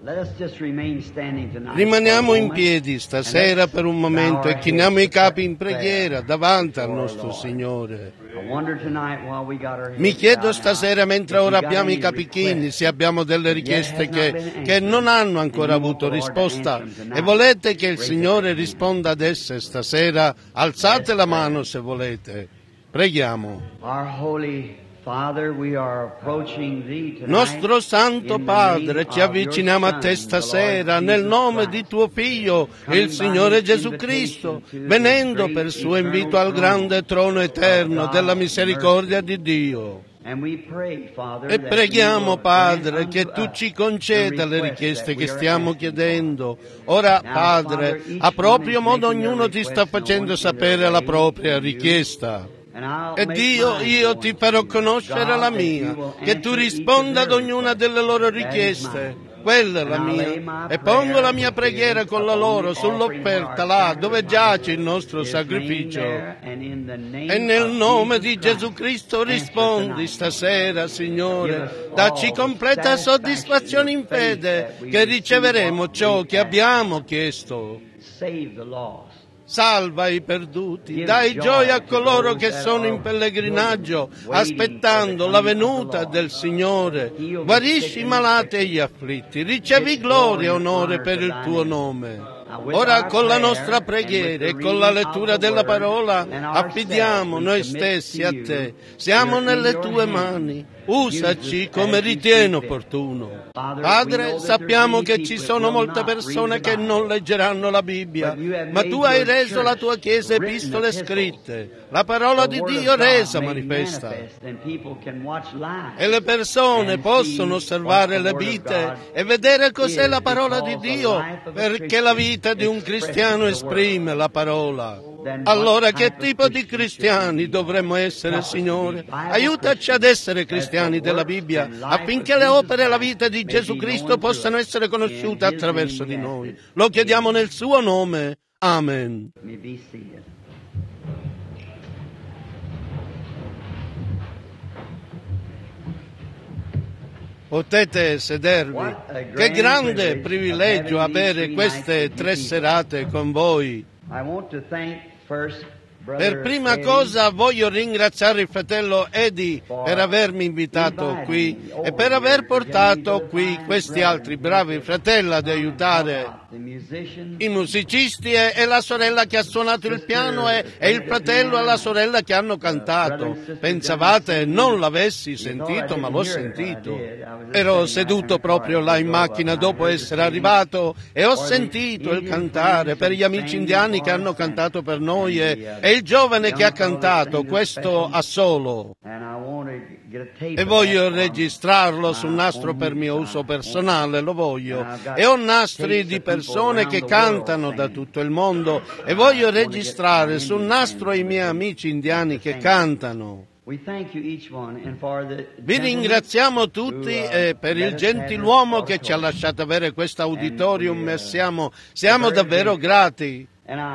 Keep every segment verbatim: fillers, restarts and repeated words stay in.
Rimaniamo in piedi stasera per un momento e chiniamo i capi in preghiera davanti al nostro Signore. Mi chiedo stasera, mentre ora abbiamo i capi chini, se abbiamo delle richieste che, che non hanno ancora avuto risposta e volete che il Signore risponda ad esse stasera, alzate la mano se volete. Preghiamo. Nostro Santo Padre, ci avviciniamo a Te stasera nel nome di Tuo Figlio, il Signore Gesù Cristo, venendo per suo invito al grande trono eterno della misericordia di Dio. E preghiamo, Padre, che Tu ci conceda le richieste che stiamo chiedendo. Ora, Padre, a proprio modo ognuno Ti sta facendo sapere la propria richiesta. E Dio, io Ti farò conoscere la mia, che Tu risponda ad ognuna delle loro richieste. Quella è la mia. E pongo la mia preghiera con la loro sull'offerta là dove giace il nostro sacrificio. E nel nome di Gesù Cristo rispondi stasera, Signore. Dacci completa soddisfazione in fede che riceveremo ciò che abbiamo chiesto. Salva i perduti, dai gioia a coloro che sono in pellegrinaggio, aspettando la venuta del Signore. Guarisci i malati e gli afflitti, ricevi gloria e onore per il Tuo nome. Ora con la nostra preghiera e con la lettura della parola affidiamo noi stessi a Te. Siamo nelle Tue mani. Usaci come ritieni opportuno. Padre, sappiamo che ci sono molte persone che non leggeranno la Bibbia, ma Tu hai reso la Tua Chiesa epistole scritte, la parola di Dio resa manifesta. E le persone possono osservare le vite e vedere cos'è la parola di Dio, perché la vita di un cristiano esprime la parola. Allora che tipo di cristiani dovremmo essere, Signore? Aiutaci ad essere cristiani della Bibbia affinché le opere e la vita di Gesù Cristo possano essere conosciute attraverso di noi. Lo chiediamo nel Suo nome. Amen. Potete sedervi. Che grande privilegio avere queste tre serate con voi. Per prima cosa voglio ringraziare il fratello Eddie per avermi invitato qui e per aver portato qui questi altri bravi fratelli ad aiutare i musicisti e, e la sorella che ha suonato il piano e, e il fratello e la sorella che hanno cantato. Pensavate non l'avessi sentito, ma l'ho sentito. Ero seduto proprio là in macchina dopo essere arrivato e ho sentito il cantare per gli amici indiani che hanno cantato per noi e, e il giovane che ha cantato questo assolo. E voglio registrarlo sul nastro per mio uso personale, lo voglio. E ho nastri di persone che cantano da tutto il mondo e voglio registrare sul nastro i miei amici indiani che cantano. Vi ringraziamo tutti eh, per il gentiluomo che ci ha lasciato avere questo auditorium e siamo, siamo davvero grati.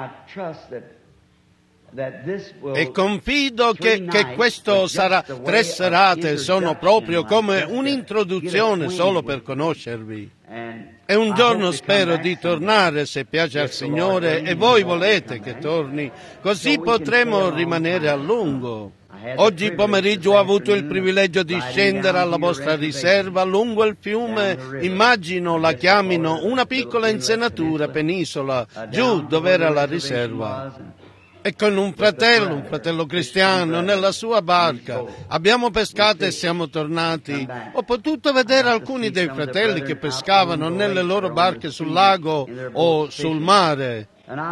E confido che, che questo sarà tre serate sono proprio come un'introduzione solo per conoscervi. E un giorno spero di tornare se piace al Signore e voi volete che torni, così potremo rimanere a lungo. Oggi pomeriggio ho avuto il privilegio di scendere alla vostra riserva lungo il fiume, immagino la chiamino una piccola insenatura, penisola, giù dove era la riserva. E con un fratello, un fratello cristiano, nella sua barca. Abbiamo pescato e siamo tornati. Ho potuto vedere alcuni dei fratelli che pescavano nelle loro barche sul lago o sul mare.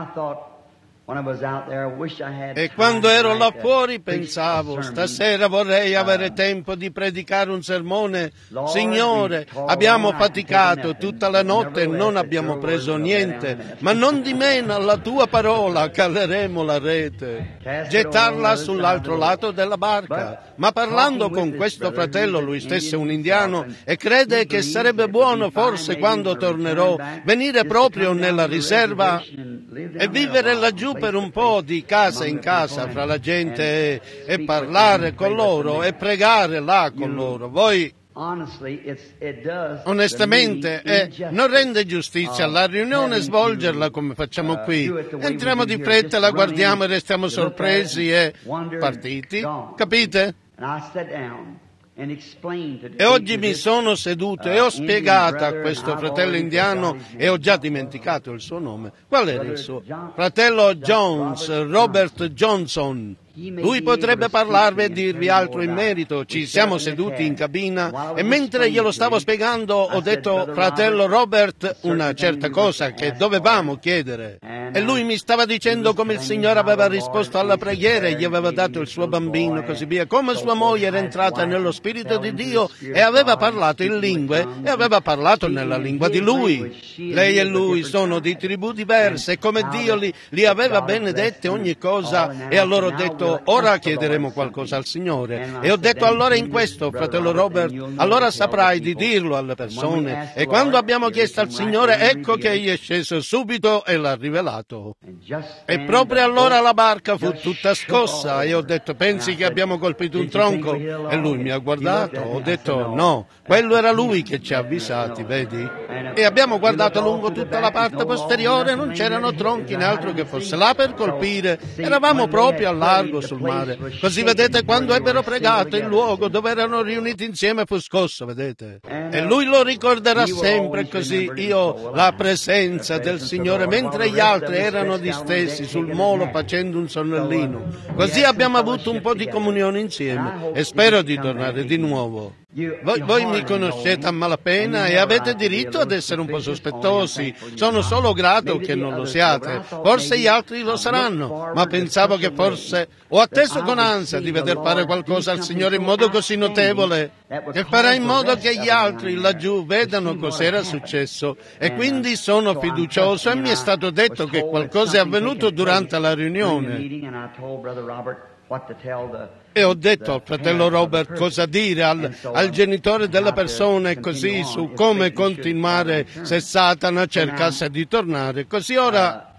E quando ero là fuori pensavo, stasera vorrei avere tempo di predicare un sermone. Signore, abbiamo faticato tutta la notte e non abbiamo preso niente, ma non di meno alla Tua parola caleremo la rete, gettarla sull'altro lato della barca. Ma parlando con questo fratello, lui stesso è un indiano, e crede che sarebbe buono forse quando tornerò venire proprio nella riserva e vivere laggiù per un po' di casa in casa fra la gente e, e parlare con loro e pregare là con loro. Voi Onestamente, eh, non rende giustizia alla riunione svolgerla come facciamo qui. Entriamo di fretta, la guardiamo e restiamo sorpresi e partiti. Capite? E oggi mi sono seduto e ho spiegato a questo fratello indiano, e ho già dimenticato il suo nome. Qual era il suo? Fratello Jones, Robert Johnson. Lui potrebbe parlarvi e dirvi altro in merito. Ci siamo seduti in cabina e mentre glielo stavo spiegando ho detto, fratello Robert, una certa cosa che dovevamo chiedere. E lui mi stava dicendo come il Signore aveva risposto alla preghiera e gli aveva dato il suo bambino, così via, come sua moglie era entrata nello Spirito di Dio e aveva parlato in lingue e aveva parlato nella lingua di lui. Lei e lui sono di tribù diverse e come Dio li, li aveva benedette ogni cosa, e allora ho detto, ora chiederemo qualcosa al Signore. E ho detto, allora in questo, fratello Robert, allora saprai di dirlo alle persone. E quando abbiamo chiesto al Signore, ecco che egli è sceso subito e l'ha rivelato. E proprio allora la barca fu tutta scossa e ho detto, pensi che abbiamo colpito un tronco? E lui mi ha guardato, ho detto, no, quello era lui che ci ha avvisati, vedi? E abbiamo guardato lungo tutta la parte posteriore, non c'erano tronchi né altro che fosse là per colpire, eravamo proprio al largo sul mare. Così vedete, quando ebbero pregato, il luogo dove erano riuniti insieme fu scosso, vedete? E lui lo ricorderà sempre così. Io, la presenza del Signore, mentre gli altri erano distesi sul molo facendo un sonnellino. Così abbiamo avuto un po' di comunione insieme e spero di tornare di nuovo. Voi, voi mi conoscete a malapena e avete diritto ad essere un po' sospettosi. Sono solo grato che non lo siate. Forse gli altri lo saranno, ma pensavo che forse ho atteso con ansia di veder fare qualcosa al Signore in modo così notevole che farà in modo che gli altri laggiù vedano cos'era successo. E quindi sono fiducioso e mi è stato detto che qualcosa è avvenuto durante la riunione. E ho detto al fratello Robert cosa dire al, al genitore della persona e così su come continuare se Satana cercasse di tornare. Così ora...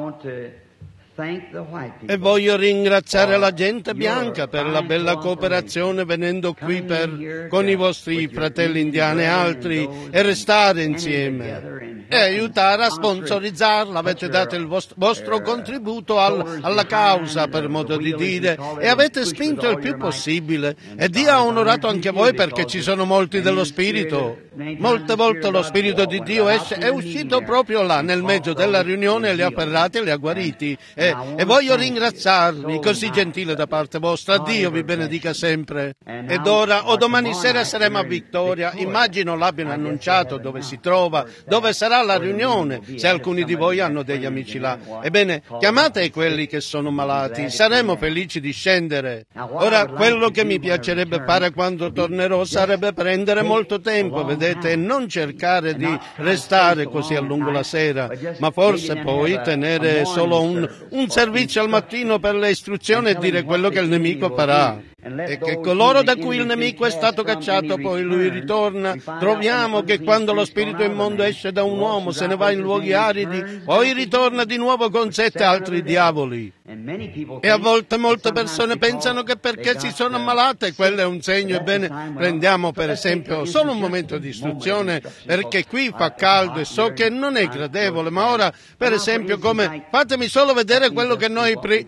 E voglio ringraziare la gente bianca per la bella cooperazione venendo qui per, con i vostri fratelli indiani e altri e restare insieme e aiutare a sponsorizzarla. Avete dato il vostro, vostro contributo al, alla causa, per modo di dire, e avete spinto il più possibile. E Dio ha onorato anche voi perché ci sono molti dello Spirito. Molte volte lo Spirito di Dio esce, è uscito proprio là, nel mezzo della riunione, e li ha afferrati e li ha guariti. E, e voglio ringraziarvi, così gentile da parte vostra. Dio vi benedica sempre. Ed ora o domani sera saremo a Vittoria. Immagino l'abbiano annunciato dove si trova, dove sarà la riunione, se alcuni di voi hanno degli amici là. Ebbene, chiamate quelli che sono malati, saremo felici di scendere. Ora, quello che mi piacerebbe fare quando tornerò sarebbe prendere molto tempo, vedete, e non cercare di restare così a lungo la sera, ma forse poi tenere solo un, un servizio al mattino per le istruzioni e dire quello che il nemico farà. E che coloro da cui il nemico è stato cacciato poi lui ritorna. Troviamo che quando lo spirito immondo esce da un uomo, se ne va in luoghi aridi, poi ritorna di nuovo con sette altri diavoli. E a volte molte persone pensano che perché si sono ammalate quello è un segno. Ebbene, prendiamo per esempio solo un momento di istruzione, perché qui fa caldo e so che non è gradevole, ma ora per esempio come fatemi solo vedere quello che noi pri...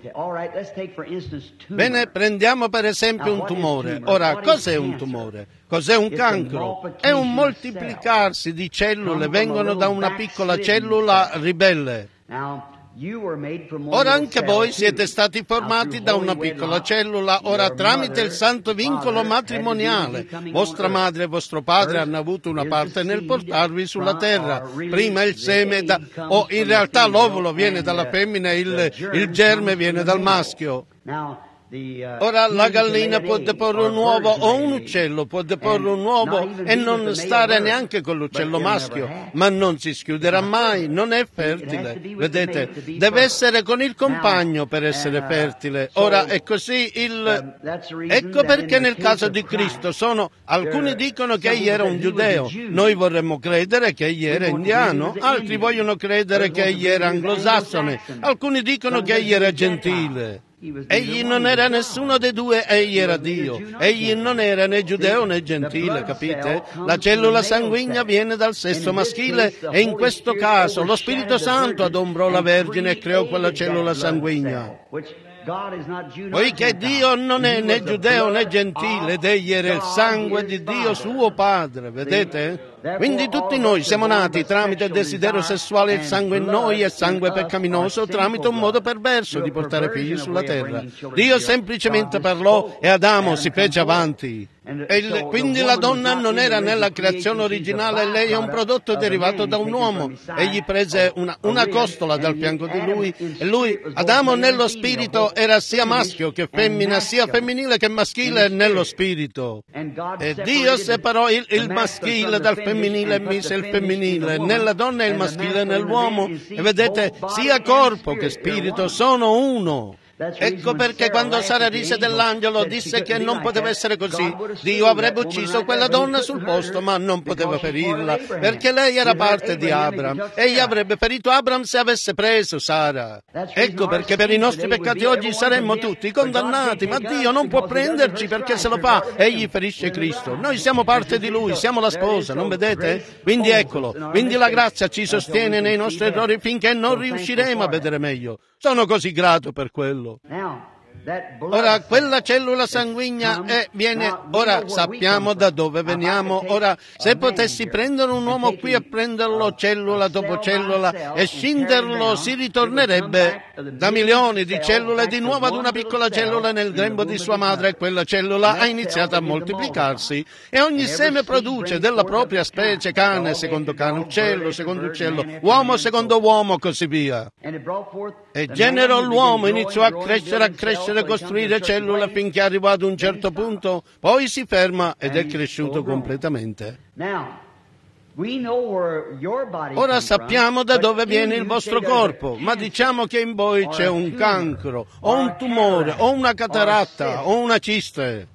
Bene, prendiamo per esempio un tumore. Ora, cos'è un tumore? Cos'è un cancro? È un moltiplicarsi di cellule, vengono da una piccola cellula ribelle. Ora anche voi siete stati formati da una piccola cellula, ora tramite il santo vincolo matrimoniale. Vostra madre e vostro padre hanno avuto una parte nel portarvi sulla terra. Prima il seme, da, o in realtà l'ovulo viene dalla femmina e il, il germe viene dal maschio. Ora la gallina può deporre un uovo o un uccello può deporre un uovo e non stare neanche con l'uccello maschio, ma non si schiuderà mai, non è fertile. Vedete, deve essere con il compagno per essere fertile. Ora è così il... Ecco perché nel caso di Cristo sono... Alcuni dicono che egli era un giudeo, noi vorremmo credere che egli era indiano, altri vogliono credere che egli era anglosassone, alcuni dicono che egli era gentile. Egli non era nessuno dei due, egli era Dio. Egli non era né giudeo né gentile, capite? La cellula sanguigna viene dal sesso maschile e in questo caso lo Spirito Santo adombrò la Vergine e creò quella cellula sanguigna. Poiché Dio non è né giudeo né gentile ed egli era il sangue di Dio suo Padre, vedete? Quindi tutti noi siamo nati tramite il desiderio sessuale, il sangue in noi è sangue peccaminoso, tramite un modo perverso di portare figli sulla terra. Dio semplicemente parlò e Adamo si fece avanti. E il, quindi la donna non era nella creazione originale, lei è un prodotto derivato da un uomo. Egli prese una, una costola dal fianco di lui e lui, Adamo nello spirito, era sia maschio che femmina, sia femminile che maschile nello spirito. E Dio separò il, il maschile dal femminile e mise il femminile nella donna e il maschile nell'uomo. E vedete, sia corpo che spirito sono uno. Ecco perché quando Sara rise dell'angelo disse che non poteva essere così. Dio avrebbe ucciso quella donna sul posto, ma non poteva ferirla, perché lei era parte di Abram. Egli avrebbe ferito Abram se avesse preso Sara. Ecco perché per i nostri peccati oggi saremmo tutti condannati, ma Dio non può prenderci perché se lo fa. Egli ferisce Cristo. Noi siamo parte di Lui, siamo la sposa, non vedete? Quindi eccolo, quindi la grazia ci sostiene nei nostri errori finché non riusciremo a vedere meglio. Sono così grato per quello. Ora, quella cellula sanguigna è, viene, ora sappiamo da dove veniamo. Ora, se potessi prendere un uomo qui e prenderlo cellula dopo cellula e scinderlo, si ritornerebbe da milioni di cellule di nuovo ad una piccola cellula nel grembo di sua madre, e quella cellula ha iniziato a moltiplicarsi e ogni seme produce della propria specie, cane secondo cane, uccello secondo uccello, uomo secondo uomo, così via. E generò l'uomo, iniziò a crescere, a crescere, costruire cellule finché arrivò ad un certo punto, poi si ferma ed è cresciuto completamente. Ora sappiamo da dove viene il vostro corpo, ma diciamo che in voi c'è un cancro, o un tumore, o una cataratta, o una ciste.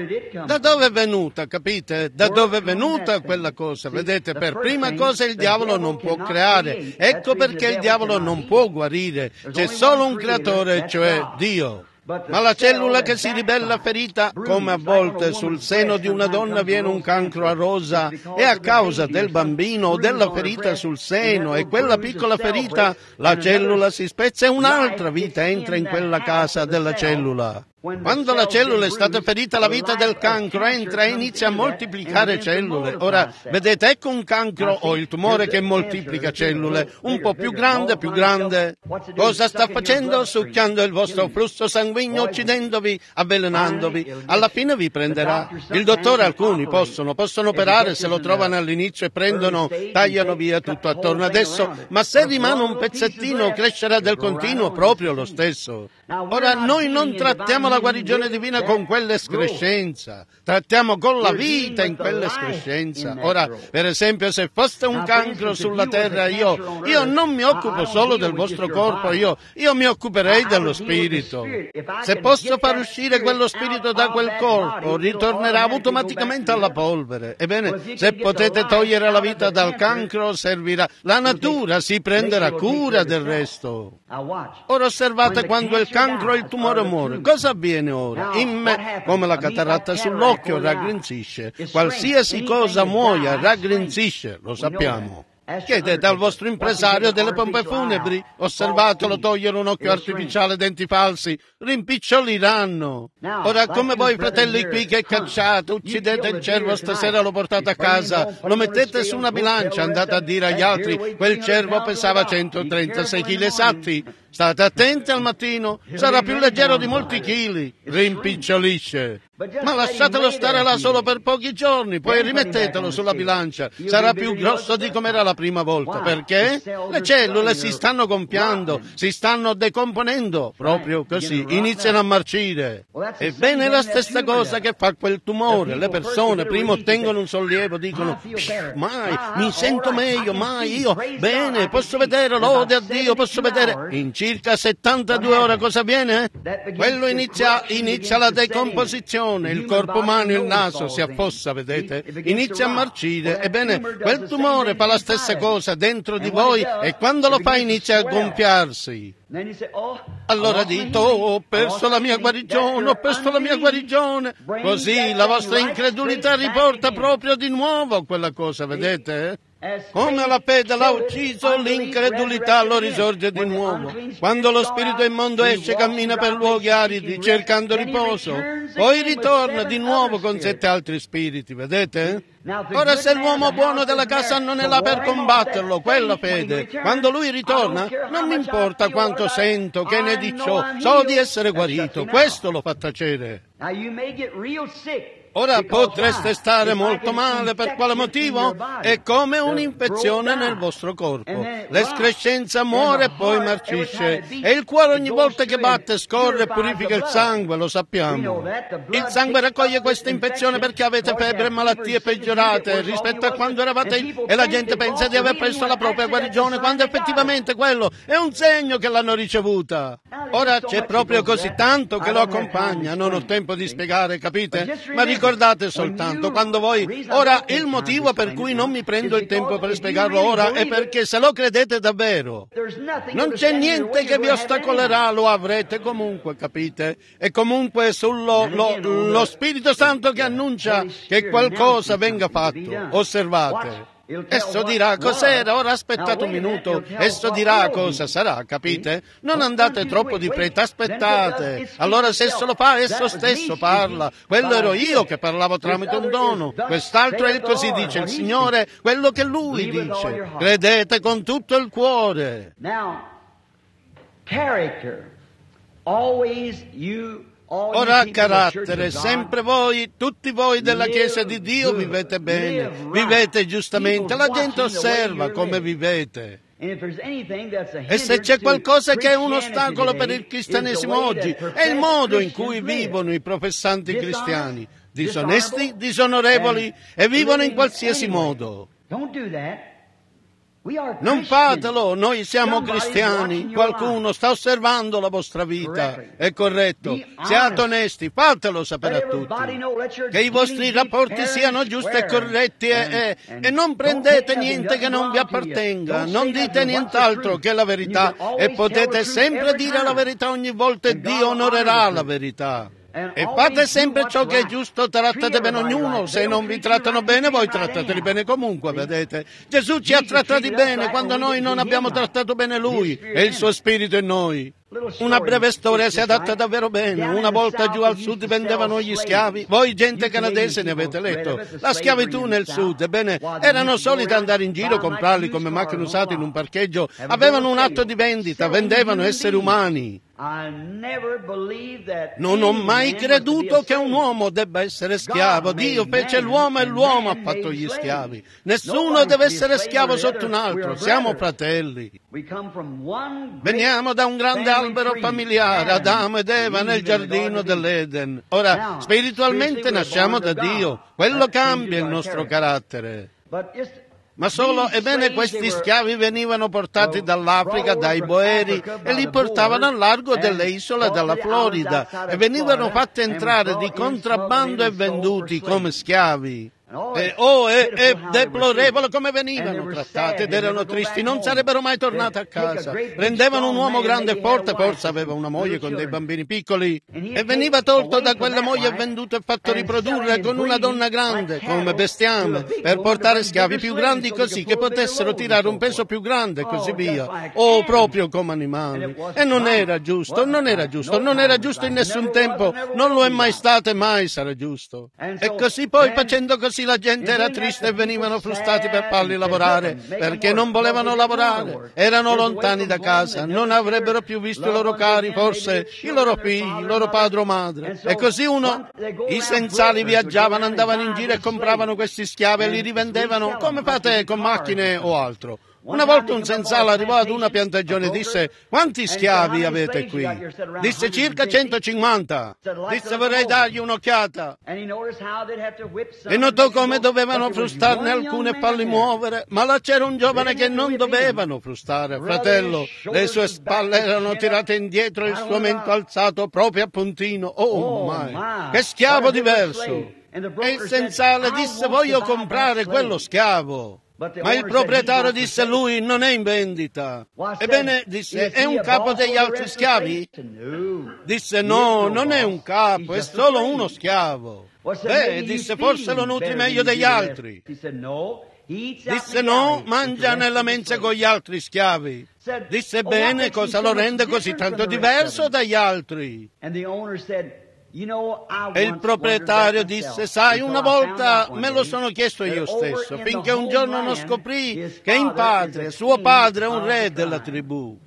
Da dove è venuta, capite? Da dove è venuta quella cosa? Vedete, per prima cosa il diavolo non può creare, ecco perché il diavolo non può guarire, c'è solo un creatore, cioè Dio. Ma la cellula che si ribella ferita, come a volte sul seno di una donna viene un cancro a rosa, è a causa del bambino o della ferita sul seno, e quella piccola ferita, la cellula si spezza e un'altra vita entra in quella casa della cellula. Quando la cellula è stata ferita, la vita del cancro entra e inizia a moltiplicare cellule. Ora, vedete, ecco un cancro o il tumore che moltiplica cellule, un po' più grande, più grande. Cosa sta facendo? Succhiando il vostro flusso sanguigno, uccidendovi, avvelenandovi. Alla fine vi prenderà. Il dottore, alcuni possono, possono operare se lo trovano all'inizio e prendono, tagliano via tutto attorno adesso, ma se rimane un pezzettino crescerà del continuo proprio lo stesso. Ora, noi non trattiamo la guarigione divina con quell'escrescenza, trattiamo con la vita in quell'escrescenza. Ora, per esempio, se fosse un cancro sulla terra, io, io non mi occupo solo del vostro corpo, io, io mi occuperei dello spirito. Se posso far uscire quello spirito da quel corpo, ritornerà automaticamente alla polvere. Ebbene, se potete togliere la vita dal cancro, servirà. La natura si prenderà cura del resto. Ora osservate quando il cancro e il tumore muore. Cosa avviene ora? In me, come la cataratta sull'occhio, raggrinzisce. Qualsiasi cosa muoia, raggrinzisce, lo sappiamo. Chiedete al vostro impresario delle pompe funebri, osservatelo togliere un occhio artificiale, denti falsi, rimpiccioliranno. Ora, come voi fratelli qui che cacciate, uccidete il cervo stasera, lo portate a casa, lo mettete su una bilancia, andate a dire agli altri, quel cervo pesava centotrentasei chili esatti. State attenti al mattino, sarà più leggero di molti chili, rimpicciolisce. Ma lasciatelo stare là solo per pochi giorni, poi rimettetelo sulla bilancia, sarà più grosso di come era la prima volta. Perché? Le cellule si stanno gonfiando, si stanno decomponendo, proprio così, iniziano a marcire. Ebbene, è la stessa cosa che fa quel tumore. Le persone prima ottengono un sollievo, dicono, mai, mi sento meglio, mai, io, bene, posso vedere, lode a Dio, posso vedere. In circa settantadue ore cosa avviene? Quello inizia, inizia la decomposizione, il corpo umano, il naso si affossa, vedete? Inizia a marcire. Ebbene, quel tumore fa la stessa cosa dentro di voi e quando lo fa inizia a gonfiarsi. Allora dite, oh, ho perso la mia guarigione, ho perso la mia guarigione. Così la vostra incredulità riporta proprio di nuovo quella cosa, vedete? Come la fede l'ha ucciso, l'incredulità lo risorge di nuovo. Quando lo spirito immondo esce, cammina per luoghi aridi, cercando riposo. Poi ritorna di nuovo con sette altri spiriti, vedete? Ora se l'uomo buono della casa non è là per combatterlo, quella fede, quando lui ritorna, non mi importa quanto sento, che ne di ciò, so di essere guarito, questo lo fa tacere. Ora potreste stare molto male, per quale motivo? È come un'infezione nel vostro corpo. L'escrescenza muore e poi marcisce. E il cuore ogni volta che batte scorre e purifica il sangue, lo sappiamo. Il sangue raccoglie questa infezione perché avete febbre e malattie peggiorate rispetto a quando eravate e la gente pensa di aver preso la propria guarigione quando effettivamente quello è un segno che l'hanno ricevuta. Ora c'è proprio così tanto che lo accompagna, non ho tempo di spiegare, capite? Ma ricordate soltanto, quando voi... Ora, il motivo per cui non mi prendo il tempo per spiegarlo ora è perché se lo credete davvero, non c'è niente che vi ostacolerà, lo avrete comunque, capite? E comunque sullo lo, lo Spirito Santo che annuncia che qualcosa venga fatto. Osservate. Esso dirà cos'era, ora aspettate un minuto, esso dirà cosa sarà, capite? Non andate troppo di fretta, aspettate. Allora se esso lo fa, esso stesso parla. Quello ero io che parlavo tramite un dono, quest'altro è il così dice il Signore, quello che Lui dice. Credete con tutto il cuore. Now, character, always you... Ora carattere, sempre voi, tutti voi della Chiesa di Dio vivete bene, vivete giustamente, la gente osserva come vivete. E se c'è qualcosa che è un ostacolo per il cristianesimo oggi, è il modo in cui vivono i professanti cristiani, disonesti, disonorevoli e vivono in qualsiasi modo. Non fatelo, noi siamo cristiani, qualcuno sta osservando la vostra vita, è corretto, siate onesti, fatelo sapere a tutti, che i vostri rapporti siano giusti e corretti e, e, e non prendete niente che non vi appartenga, non dite nient'altro che la verità e potete sempre dire la verità ogni volta e Dio onorerà la verità. E fate sempre ciò che è giusto, trattate bene ognuno, se non vi trattano bene voi trattateli bene comunque, vedete? Gesù ci ha trattati bene quando noi non abbiamo trattato bene Lui e il suo Spirito in noi. Una breve storia si adatta davvero bene. Una volta giù al sud vendevano gli schiavi. Voi gente canadese ne avete letto. La schiavitù nel sud, ebbene, erano soliti andare in giro, comprarli come macchine usate in un parcheggio. Avevano un atto di vendita, vendevano esseri umani. Non ho mai creduto che un uomo debba essere schiavo. Dio fece l'uomo e l'uomo ha fatto gli schiavi. Nessuno deve essere schiavo sotto un altro. Siamo fratelli. Veniamo da un grande albero familiare, Adamo ed Eva nel giardino dell'Eden. Ora, spiritualmente nasciamo da Dio. Quello cambia il nostro carattere. Ma solo, ebbene, questi schiavi venivano portati dall'Africa, dai Boeri, e li portavano al largo delle isole della Florida e venivano fatti entrare di contrabbando e venduti come schiavi. E, oh, è, è deplorevole come venivano trattati ed erano tristi, non sarebbero mai tornati a casa. Prendevano un uomo grande e forte, forse aveva una moglie con dei bambini piccoli, e veniva tolto da quella moglie e venduto e fatto riprodurre con una donna grande, come bestiame, per portare schiavi più grandi così che potessero tirare un peso più grande e così via. Oh, proprio come animali. E non era giusto, non era giusto, non era giusto in nessun tempo, non lo è mai stato e mai sarà giusto. E così poi, facendo così, la gente era triste e venivano frustati per farli lavorare, perché non volevano lavorare, erano lontani da casa, non avrebbero più visto i loro cari, forse i loro figli, il loro padre o madre. E così uno, i senzali viaggiavano, andavano in giro e compravano questi schiavi e li rivendevano come fate con macchine o altro. Una volta un sensale arrivò ad una piantagione e disse: quanti schiavi avete qui? Disse: circa centocinquanta. Disse: vorrei dargli un'occhiata. E notò come dovevano frustarne alcune e farli muovere, ma là c'era un giovane che non dovevano frustare. Fratello, le sue spalle erano tirate indietro e il suo mento alzato proprio a puntino. Oh, my, che schiavo diverso! E il sensale disse: voglio comprare quello schiavo. Ma il proprietario disse: lui non è in vendita. Ebbene, disse: è un capo degli altri schiavi? Disse: no, non è un capo, è solo uno schiavo. Beh, disse: forse lo nutri meglio degli altri. Disse: no, mangia nella mensa con gli altri schiavi. Disse: bene, cosa lo rende così tanto diverso dagli altri? E il proprietario disse: sai, una volta me lo sono chiesto io stesso, finché un giorno non scoprì che in patria suo padre è un re della tribù,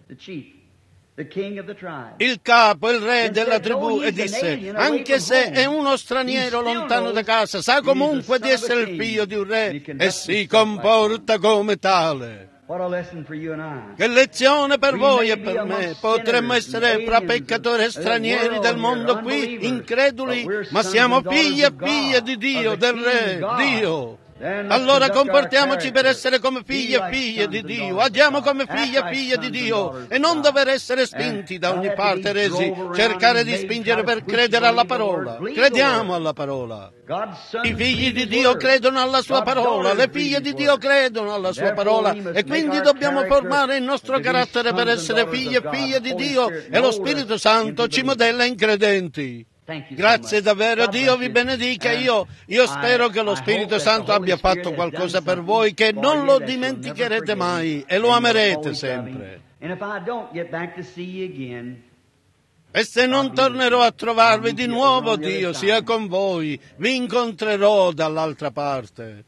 il capo, il re della tribù, e disse: anche se è uno straniero lontano da casa, sa comunque di essere il figlio di un re e si comporta come tale. Che lezione per voi e per me! Potremmo essere fra peccatori e stranieri del mondo qui, increduli, ma siamo figli e figlie di Dio, del Re, Dio. Allora comportiamoci per essere come figli e figlie di Dio, agiamo come figli e figlie di Dio e non dover essere spinti da ogni parte resi, cercare di spingere per credere alla parola. Crediamo alla parola. I figli di Dio credono alla sua parola, le figlie di Dio credono alla sua parola e quindi dobbiamo formare il nostro carattere per essere figli e figlie di Dio e lo Spirito Santo ci modella in credenti. Grazie davvero, Dio vi benedica. Io, io spero che lo Spirito Santo abbia fatto qualcosa per voi, che non lo dimenticherete mai e lo amerete sempre. E se non tornerò a trovarvi di nuovo, Dio sia con voi, vi incontrerò dall'altra parte.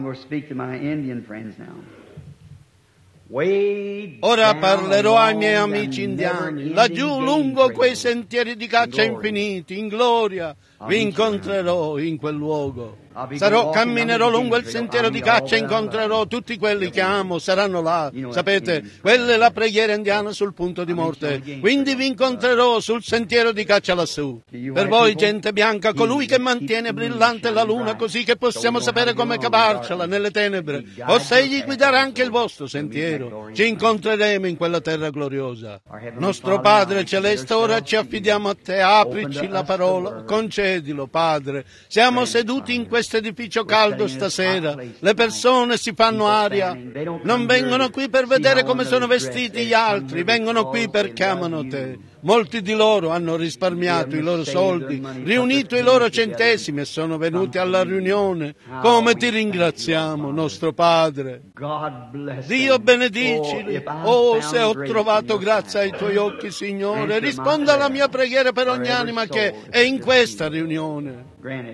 Ora parlerò ai miei amici indiani, laggiù lungo quei sentieri di caccia infiniti, in gloria, vi incontrerò in quel luogo. Sarò, camminerò lungo il sentiero di caccia, incontrerò tutti quelli che amo, saranno là. Sapete, quella è la preghiera indiana sul punto di morte. Quindi vi incontrerò sul sentiero di caccia lassù. Per voi, gente bianca, colui che mantiene brillante la luna così che possiamo sapere come cavarcela nelle tenebre, o se egli guiderà anche il vostro sentiero, ci incontreremo in quella terra gloriosa. Nostro Padre Celeste, ora ci affidiamo a te, aprici la parola, concedilo, Padre. Siamo seduti in questo edificio caldo stasera, le persone si fanno aria, non vengono qui per vedere come sono vestiti gli altri, vengono qui perché amano te. Molti di loro hanno risparmiato i loro soldi, riunito i loro centesimi e sono venuti alla riunione. Come ti ringraziamo, nostro Padre. Dio benedicili. Oh, se ho trovato grazia ai tuoi occhi, Signore, risponda alla mia preghiera per ogni anima che è in questa riunione.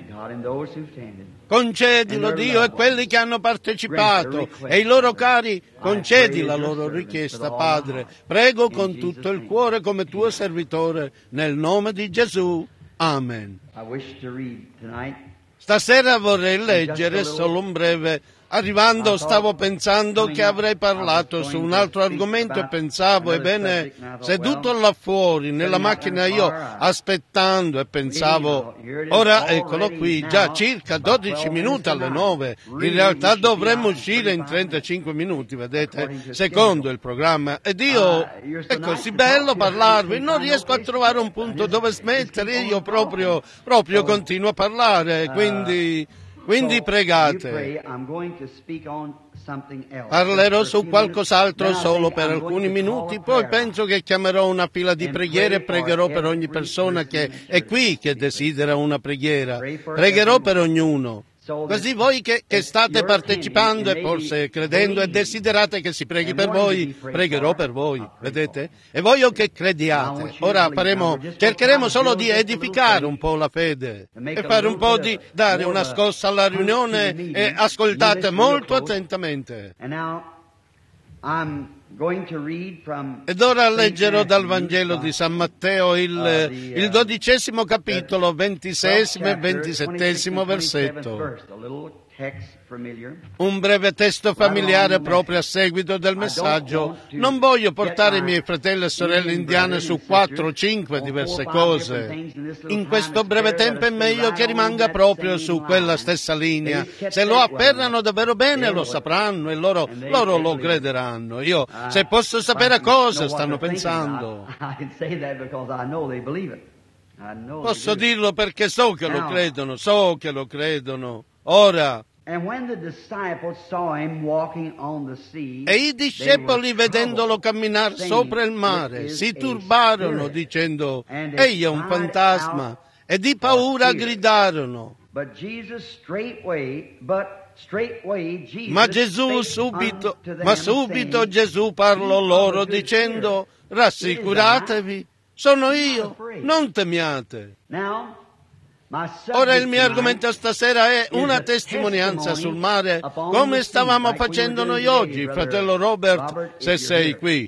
Concedilo, Dio, e quelli che hanno partecipato e i loro cari, concedi la loro richiesta, Padre. Prego con tutto il cuore come tuo servitore, nel nome di Gesù. Amen. Stasera vorrei leggere solo un breve. Arrivando stavo pensando che avrei parlato su un altro argomento e pensavo, ebbene, seduto là fuori nella macchina io aspettando e pensavo, ora eccolo qui, già circa dodici minuti alle nove, in realtà dovremmo uscire in trentacinque minuti, vedete, secondo il programma, ed io, è così bello parlarvi, non riesco a trovare un punto dove smettere, io proprio, proprio continuo a parlare, quindi... Quindi pregate. Parlerò su qualcos'altro solo per alcuni minuti, poi penso che chiamerò una fila di preghiere e pregherò per ogni persona che è qui che desidera una preghiera. Pregherò per ognuno. Così voi che, che state partecipando e forse credendo e desiderate che si preghi per voi, pregherò per voi, vedete? E voglio che crediate. Ora faremo, cercheremo solo di edificare un po' la fede e fare un po' di, dare una scossa alla riunione e ascoltate molto attentamente. Ed ora leggerò dal Vangelo di San Matteo il, il dodicesimo capitolo, ventiseiesimo e ventisettesimo versetto. Un breve testo familiare proprio a seguito del messaggio. Non voglio portare i miei fratelli e sorelle indiane su quattro o cinque diverse cose. In questo breve tempo è meglio che rimanga proprio su quella stessa linea. Se lo afferrano davvero bene lo sapranno e loro, loro lo crederanno. Io, se posso sapere cosa stanno pensando, posso dirlo perché so che lo credono, so che lo credono. Ora, e i discepoli, vedendolo camminare sopra il mare, si turbarono dicendo: egli è un fantasma, e di paura gridarono. Ma Gesù subito, ma subito Gesù parlò loro dicendo: rassicuratevi, sono io, non temiate. Ora il mio argomento stasera è una testimonianza sul mare, come stavamo facendo noi oggi, fratello Robert, se sei qui.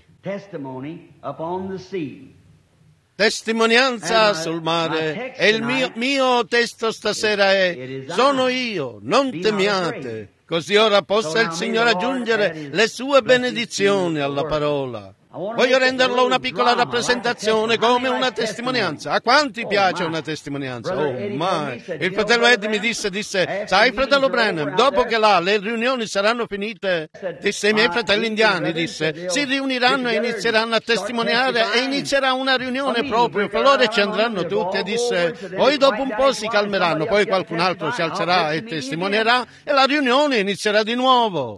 Testimonianza sul mare, e il mio, mio testo stasera è: sono io, non temiate. Così ora possa il Signore aggiungere le sue benedizioni alla parola. Voglio renderlo una piccola rappresentazione come una testimonianza. A quanti piace una testimonianza? Oh, mai. Il fratello Eddie mi disse, disse, sai fratello Branham, dopo che là le riunioni saranno finite, disse, i miei fratelli indiani, disse, si riuniranno e inizieranno a testimoniare e inizierà una riunione proprio per loro e ci andranno tutti, e disse, poi dopo un po' si calmeranno, poi qualcun altro si alzerà e testimonierà e la riunione inizierà di nuovo.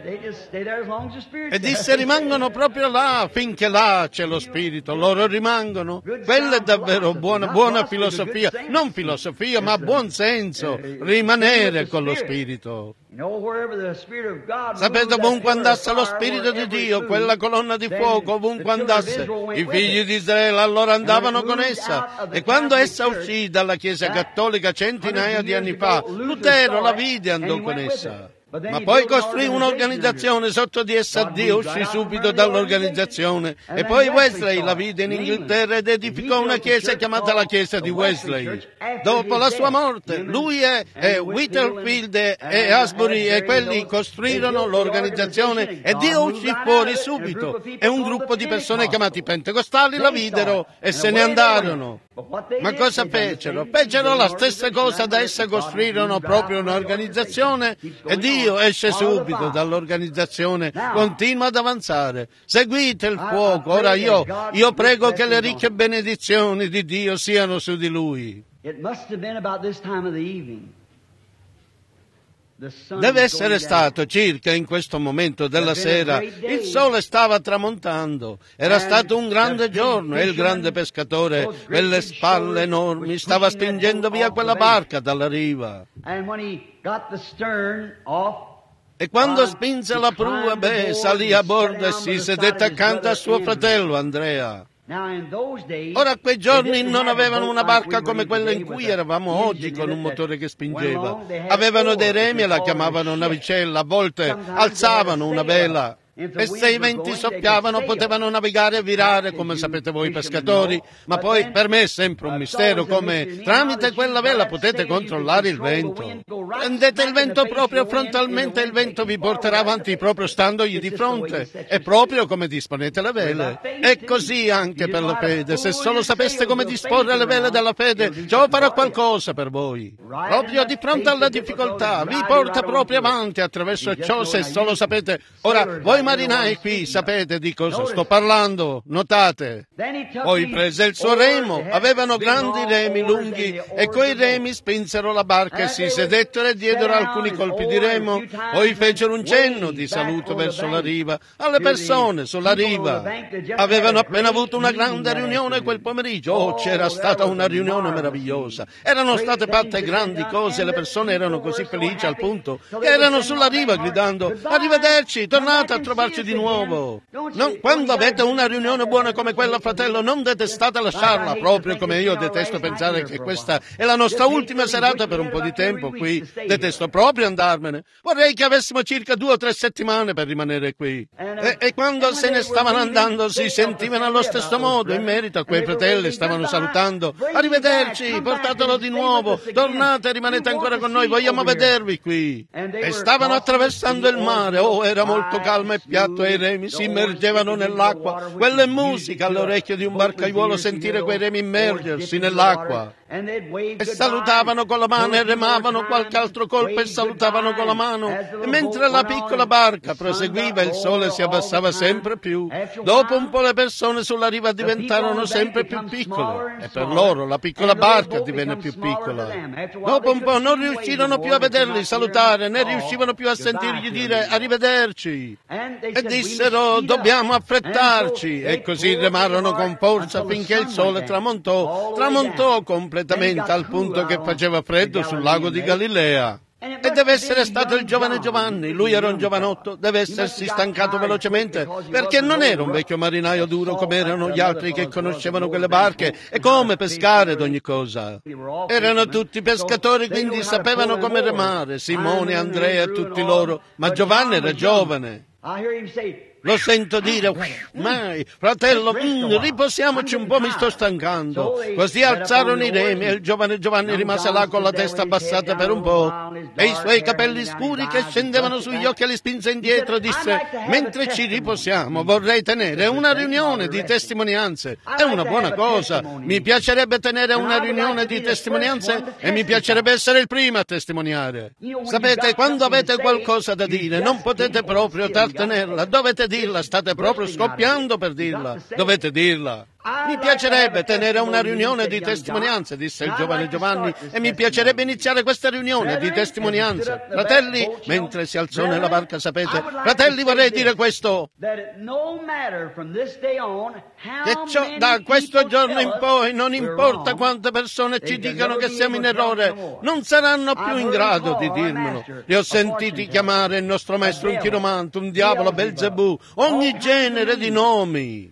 E disse, rimangono proprio là, finché là c'è lo Spirito, loro rimangono. Quella è davvero buona, buona filosofia, non filosofia, ma buon senso, rimanere con lo Spirito. Sapete, ovunque andasse lo Spirito di Dio, quella colonna di fuoco, ovunque andasse, i figli di Israele allora andavano con essa. E quando essa uscì dalla Chiesa Cattolica centinaia di anni fa, Lutero la vide e andò con essa. Ma poi costruì un'organizzazione sotto di essa, Dio uscì subito dall'organizzazione, e poi Wesley la vide in Inghilterra ed edificò una chiesa chiamata la Chiesa di Wesley. Dopo la sua morte, lui e, e Whitefield e, e Asbury e quelli costruirono l'organizzazione e Dio uscì fuori subito, e un gruppo di persone chiamati pentecostali la videro e se ne andarono. Ma cosa fecero? Fecero la stessa cosa, da essa costruirono proprio un'organizzazione e Dio esce subito dall'organizzazione, continua ad avanzare. Seguite il fuoco. Ora io, io prego che le ricche benedizioni di Dio siano su di lui. Deve essere stato circa in questo momento della sera. Il sole stava tramontando. Era stato un grande giorno e il grande pescatore, quelle spalle enormi, stava spingendo via quella barca dalla riva. E quando spinse la prua, beh, salì a bordo e si sedette accanto a suo fratello Andrea. Ora, a quei giorni non avevano una barca come quella in cui eravamo oggi, con un motore che spingeva. Avevano dei remi e la chiamavano navicella, a volte alzavano una vela. E se i venti soffiavano potevano navigare e virare, come sapete voi pescatori, ma poi per me è sempre un mistero come tramite quella vela potete controllare il vento. Prendete il vento proprio frontalmente e il vento vi porterà avanti proprio standogli di fronte, è proprio come disponete le vele. E così anche per la fede, se solo sapeste come disporre le vele della fede, ciò farà qualcosa per voi. Proprio di fronte alla difficoltà vi porta proprio avanti attraverso ciò, se solo sapete. Ora, voi marinai qui sapete di cosa sto parlando, notate. Poi prese il suo remo, avevano grandi remi lunghi e coi remi spinsero la barca e si sedettero e diedero alcuni colpi di remo, poi fecero un cenno di saluto verso la riva alle persone sulla riva. Avevano appena avuto una grande riunione quel pomeriggio. Oh, c'era stata una riunione meravigliosa, erano state fatte grandi cose e le persone erano così felici al punto che erano sulla riva gridando arrivederci, tornate a trovare trovarci di nuovo. Non, quando avete una riunione buona come quella, fratello, non detestate lasciarla, proprio come io detesto pensare che questa è la nostra ultima serata per un po' di tempo qui. Detesto proprio andarmene. Vorrei che avessimo circa due o tre settimane per rimanere qui. E, e quando se ne stavano andando si sentivano allo stesso modo. In merito a quei fratelli stavano salutando. Arrivederci, portatelo di nuovo, tornate, rimanete ancora con noi, vogliamo vedervi qui. E stavano attraversando il mare. Oh, era molto calmo e piatto e i remi si immergevano nell'acqua. Quella è musica all'orecchio di un barcaiuolo, sentire quei remi immergersi nell'acqua. E salutavano con la mano e remavano qualche altro colpo e salutavano con la mano. E mentre la piccola barca proseguiva, il sole si abbassava sempre più. Dopo un po' le persone sulla riva diventarono sempre più piccole e per loro la piccola barca divenne più piccola. Dopo un po' non riuscirono più a vederli salutare, né riuscivano più a sentirgli dire arrivederci. E dissero dobbiamo affrettarci. E così remarono con forza finché il sole tramontò, tramontò completamente al punto che faceva freddo sul lago di Galilea. E deve essere stato il giovane Giovanni, lui era un giovanotto, deve essersi stancato velocemente, perché non era un vecchio marinaio duro come erano gli altri che conoscevano quelle barche e come pescare ed ogni cosa. Erano tutti pescatori, quindi sapevano come remare, Simone, Andrea e tutti loro, ma Giovanni era giovane. Lo sento dire, mai, fratello, mm, riposiamoci un po', mi sto stancando. Così alzarono i remi e il giovane Giovanni rimase là con la testa abbassata per un po'. E i suoi capelli scuri che scendevano sugli occhi li spinse indietro, disse, mentre ci riposiamo vorrei tenere una riunione di testimonianze. È una buona cosa, mi piacerebbe tenere una riunione di testimonianze e mi piacerebbe essere il primo a testimoniare. Sapete, quando avete qualcosa da dire non potete proprio trattenerla, dovete dirla, state proprio scoppiando per dirla, dovete dirla. Mi piacerebbe tenere una riunione di testimonianze, disse il giovane Giovanni, e mi piacerebbe iniziare questa riunione di testimonianze. Fratelli, mentre si alzò nella barca, sapete, fratelli, vorrei dire questo, che ciò, da questo giorno in poi, non importa quante persone ci dicano che siamo in errore, non saranno più in grado di dirmelo. Li ho sentiti chiamare il nostro maestro un chiromante, un diavolo, Belzebù, ogni genere di nomi.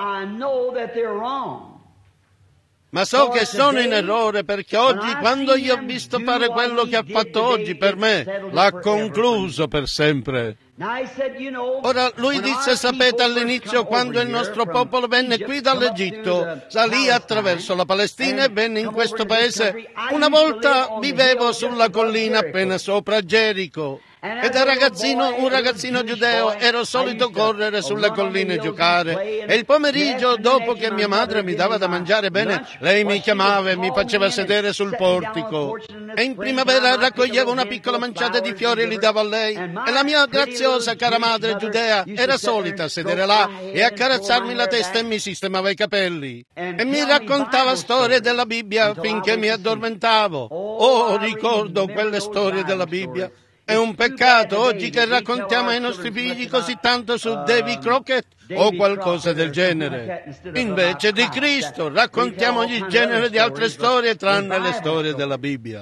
Ma so che sono in errore perché oggi, quando io ho visto fare quello che ha fatto oggi per me, l'ha concluso per sempre. Ora, lui disse, sapete, all'inizio, quando il nostro popolo venne qui dall'Egitto, salì attraverso la Palestina e venne in questo paese. Una volta vivevo sulla collina appena sopra Gerico. E da ragazzino, un ragazzino giudeo, ero solito correre sulle colline e giocare. E il pomeriggio, dopo che mia madre mi dava da mangiare bene, lei mi chiamava e mi faceva sedere sul portico. E in primavera raccoglievo una piccola manciata di fiori e li davo a lei. E la mia graziosa cara madre giudea era solita sedere là e accarezzarmi la testa e mi sistemava i capelli. E mi raccontava storie della Bibbia finché mi addormentavo. Oh, ricordo quelle storie della Bibbia. È un peccato oggi che raccontiamo ai nostri figli così tanto su Davy Crockett o qualcosa del genere. Invece di Cristo raccontiamo ogni genere di altre storie tranne le storie della Bibbia.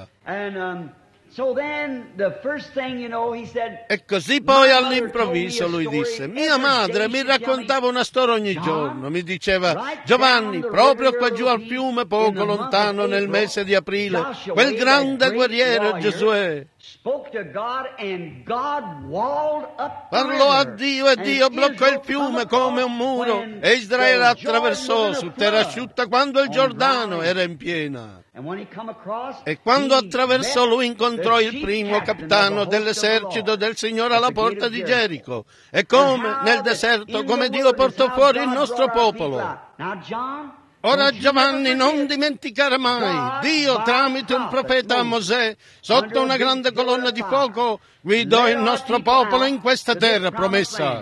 E così poi all'improvviso lui disse, mia madre mi raccontava una storia ogni giorno, mi diceva, Giovanni, proprio qua giù al fiume, poco lontano nel mese di aprile, quel grande guerriero Giosuè parlò a Dio e Dio bloccò il fiume come un muro e Israele attraversò su terra asciutta quando il Giordano era in piena. E quando attraversò lui incontrò il primo capitano dell'esercito del Signore alla porta di Gerico. E come nel deserto, come Dio portò fuori il nostro popolo. Ora Giovanni, non dimenticare mai, Dio tramite un profeta a Mosè, sotto una grande colonna di fuoco, guidò il nostro popolo in questa terra promessa.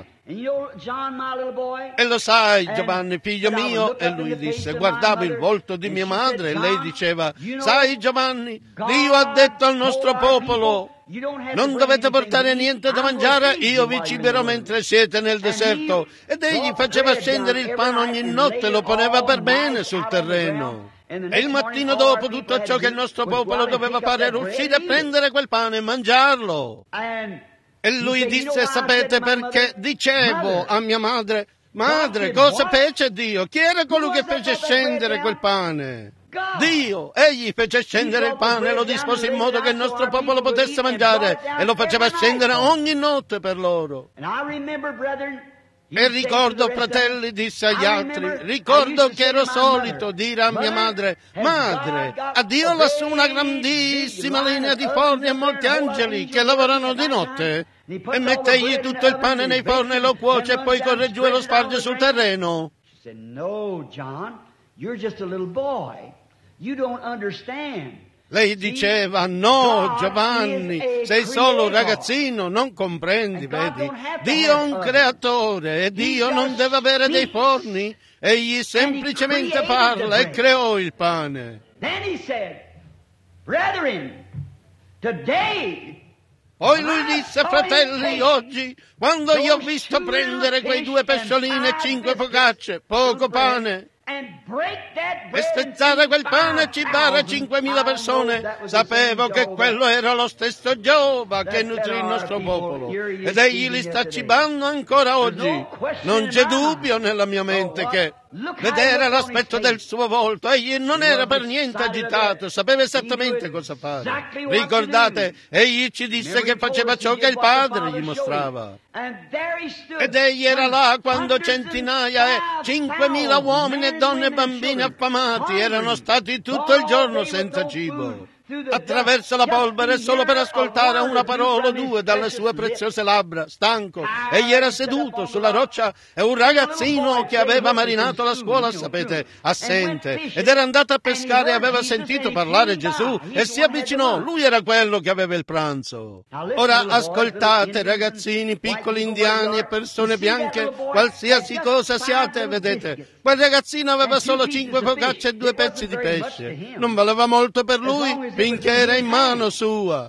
E lo sai, Giovanni, figlio mio, e lui disse, guardavo il volto di mia madre e lei diceva, sai Giovanni, Dio ha detto al nostro popolo, non dovete portare niente da mangiare, io vi ciberò mentre siete nel deserto. Ed egli faceva scendere il pane ogni notte e lo poneva per bene sul terreno. E il mattino dopo tutto ciò che il nostro popolo doveva fare era uscire a prendere quel pane e mangiarlo. E lui disse, sapete perché? Dicevo a mia madre, madre, cosa fece Dio? Chi era colui che fece scendere quel pane? Dio, egli fece scendere il pane e lo dispose in modo che il nostro popolo potesse mangiare e lo faceva scendere ogni notte per loro. E ricordo, fratelli, disse agli altri, ricordo che ero solito dire a mia madre, madre, a Dio lassù una grandissima linea di forni e molti angeli che lavorano di notte. E mettegli tutto il pane nei forni e lo cuoce e poi corre giù e lo sparge sul terreno. Lei diceva, no Giovanni, sei solo un ragazzino, non comprendi, vedi? Dio è un creatore e Dio non deve avere dei forni. Egli semplicemente parla e creò il pane. Poi lui disse, fratelli, oggi, quando io ho visto prendere quei due pesciolini e cinque focacce, poco pane, e spezzare quel pane e cibare cinquemila persone, sapevo che quello era lo stesso Geova che nutrì il nostro popolo, ed egli li sta cibando ancora oggi. Non c'è dubbio nella mia mente che vedere l'aspetto del suo volto, egli non era per niente agitato, sapeva esattamente cosa fare. Ricordate, egli ci disse che faceva ciò che il Padre gli mostrava. Ed egli era là quando centinaia e cinquemila uomini e donne e bambini affamati erano stati tutto il giorno senza cibo, attraverso la polvere solo per ascoltare una parola o due dalle sue preziose labbra, stanco. Egli era seduto sulla roccia e un ragazzino che aveva marinato la scuola, sapete, assente, ed era andato a pescare e aveva sentito parlare Gesù e si avvicinò. Lui era quello che aveva il pranzo. Ora ascoltate, ragazzini, piccoli indiani e persone bianche, qualsiasi cosa siate, vedete, quel ragazzino aveva solo cinque focacce e due pezzi di pesce. Non valeva molto per lui finché era in mano sua.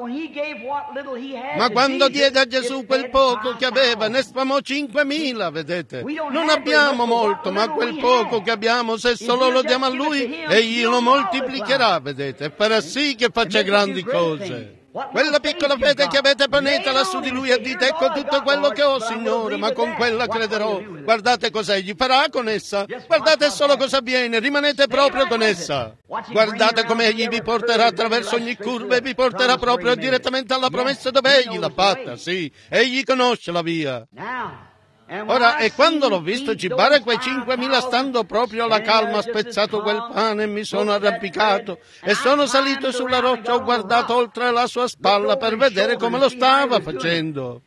Ma quando diede a Gesù quel poco che aveva, ne sfamò cinquemila, vedete. Non abbiamo molto, ma quel poco che abbiamo, se solo lo diamo a Lui, egli lo moltiplicherà, vedete, e farà sì che faccia grandi cose. Quella piccola fede che avete ponete lassù di Lui e dite, ecco tutto quello che ho, Signore, ma con quella crederò. Guardate cosa egli farà con essa. Guardate solo cosa avviene, rimanete proprio con essa. Guardate come egli vi porterà attraverso ogni curva e vi porterà proprio direttamente alla promessa dove egli l'ha fatta, sì. Egli conosce la via. Ora, e quando l'ho visto cibare quei cinquemila stando proprio alla calma, ho spezzato quel pane e mi sono arrampicato e sono salito sulla roccia, ho guardato oltre la sua spalla per vedere come lo stava facendo.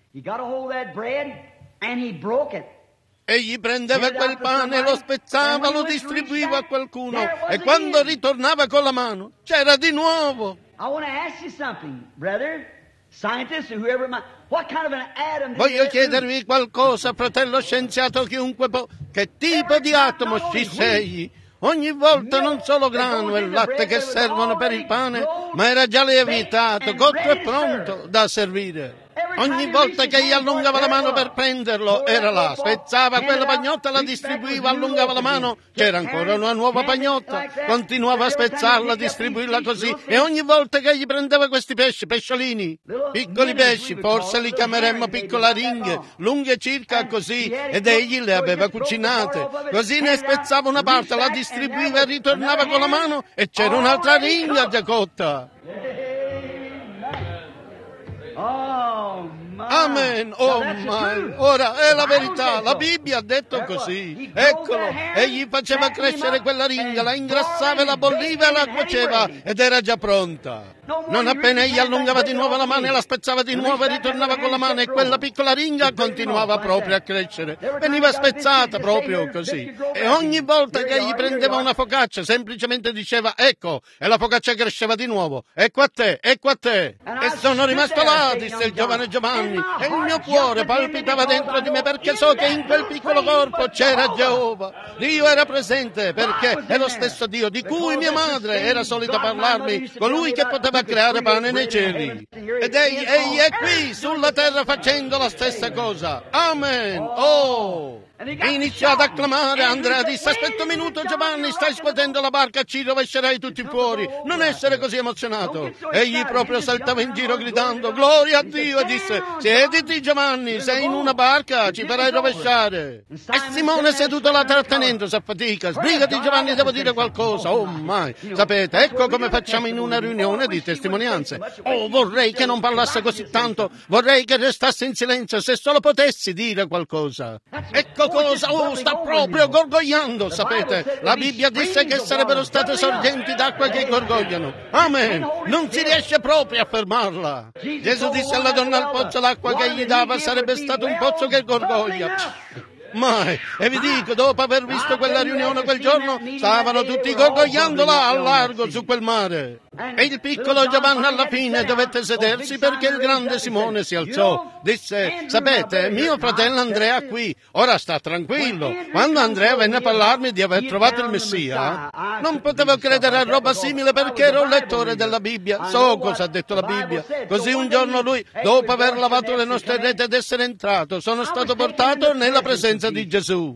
Egli prendeva quel pane, lo spezzava, lo distribuiva a qualcuno e quando ritornava con la mano c'era di nuovo. Voglio chiedervi qualcosa, fratello scienziato, chiunque può. Che tipo di atomo ci sei? Ogni volta non solo grano e latte che servono per il pane, ma era già lievitato, cotto e pronto da servire. Ogni volta che egli allungava la mano per prenderlo, era là, spezzava quella pagnotta, la distribuiva, allungava la mano, c'era ancora una nuova pagnotta, continuava a spezzarla, a distribuirla così, e ogni volta che egli prendeva questi pesci, pesciolini, piccoli pesci, forse li chiameremmo piccolaringhe, lunghe circa così, ed egli le aveva cucinate, così ne spezzava una parte, la distribuiva e ritornava con la mano, e c'era un'altra ringa già cotta. Amen, oh my. Ora è la verità, la Bibbia ha detto così. Eccolo, egli faceva crescere quella ringa, la ingrassava e la bolliva e la cuoceva ed era già pronta. Non appena egli allungava di nuovo la mano e la spezzava di nuovo e ritornava con la mano e quella piccola ringa continuava proprio a crescere. Veniva spezzata proprio così. E ogni volta che egli prendeva una focaccia semplicemente diceva ecco, e la focaccia cresceva di nuovo. Ecco a te, ecco a te. E sono rimasto là, disse il giovane Giovanni, e il mio cuore palpitava dentro di me perché so che in quel piccolo corpo c'era Geova. Dio era presente perché è lo stesso Dio di cui mia madre era solita parlarmi, colui che poteva creare pane nei cieli. Ed egli, egli è qui sulla terra facendo la stessa cosa. Amen. Oh! E iniziò ad acclamare. Andrea disse: aspetta un minuto Giovanni, stai scuotendo la barca, ci rovescerai tutti fuori, non essere così emozionato. Egli proprio saltava in giro gridando gloria a Dio e disse: siediti Giovanni, sei in una barca, ci farai rovesciare. E Simone seduto là trattenendo si affatica. Sbrigati Giovanni, devo dire qualcosa. Oh mai, sapete, ecco come facciamo in una riunione di testimonianze. Oh, vorrei che non parlasse così tanto, vorrei che restasse in silenzio, se solo potessi dire qualcosa. Ecco cosa, oh, sta proprio gorgogliando, sapete. La Bibbia disse che sarebbero state sorgenti d'acqua che gorgogliano. Amen, non si riesce proprio a fermarla. Gesù disse alla donna al pozzo: l'acqua che gli dava sarebbe stato un pozzo che gorgoglia. Mai, e vi dico, dopo aver visto quella riunione quel giorno, stavano tutti gorgogliando là al largo su quel mare. E il piccolo Giovanni alla fine dovette sedersi perché il grande Simone si alzò. Disse: sapete, mio fratello Andrea qui, ora sta tranquillo. Quando Andrea venne a parlarmi di aver trovato il Messia, non potevo credere a roba simile perché ero un lettore della Bibbia, so cosa ha detto la Bibbia. Così un giorno lui, dopo aver lavato le nostre reti ed essere entrato, sono stato portato nella presenza di Gesù.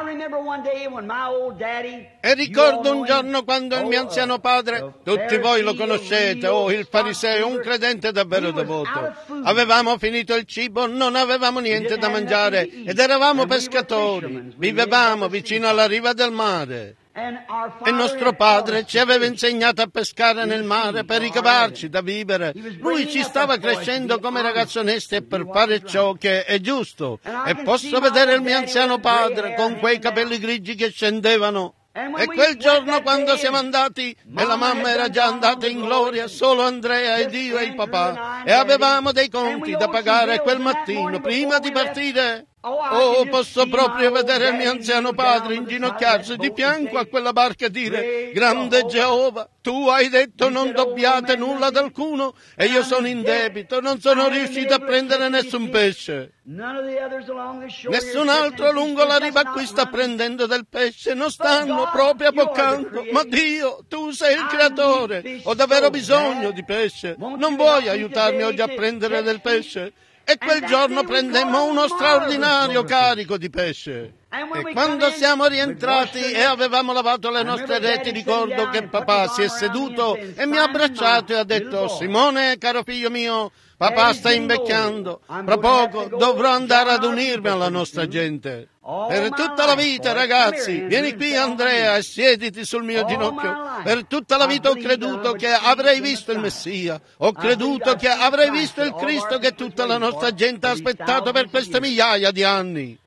E ricordo un giorno quando il mio anziano padre, tutti voi lo conoscete, oh, il fariseo, un credente davvero devoto. Avevamo finito il cibo, non avevamo niente da mangiare ed eravamo pescatori. Vivevamo vicino alla riva del mare. E nostro padre ci aveva insegnato a pescare nel mare per ricavarci da vivere. Lui ci stava crescendo come ragazzo onesto e per fare ciò che è giusto. E posso vedere il mio anziano padre con quei capelli grigi che scendevano. E quel giorno quando siamo andati e la mamma era già andata in gloria, solo Andrea ed io e il papà, e avevamo dei conti da pagare quel mattino prima di partire. Oh, posso proprio vedere il mio anziano padre inginocchiarsi di fianco a quella barca e dire: grande Geova, tu hai detto non dobbiate nulla ad alcuno e io sono in debito, non sono riuscito a prendere nessun pesce. Nessun altro lungo la riva qui sta prendendo del pesce, non stanno proprio abboccando. Ma Dio, tu sei il creatore, ho davvero bisogno di pesce, non vuoi aiutarmi oggi a prendere del pesce? E quel giorno prendemmo uno straordinario carico di pesce. E quando siamo rientrati e avevamo lavorato le nostre reti, ricordo che papà si è seduto e mi ha abbracciato e ha detto: Simone, caro figlio mio, papà sta invecchiando, fra poco dovrò andare ad unirmi alla nostra gente. Per tutta la vita, ragazzi, vieni qui Andrea e siediti sul mio ginocchio. Per tutta la vita ho creduto che avrei visto il Messia, ho creduto che avrei visto il Cristo che tutta la nostra gente ha aspettato per queste migliaia di anni.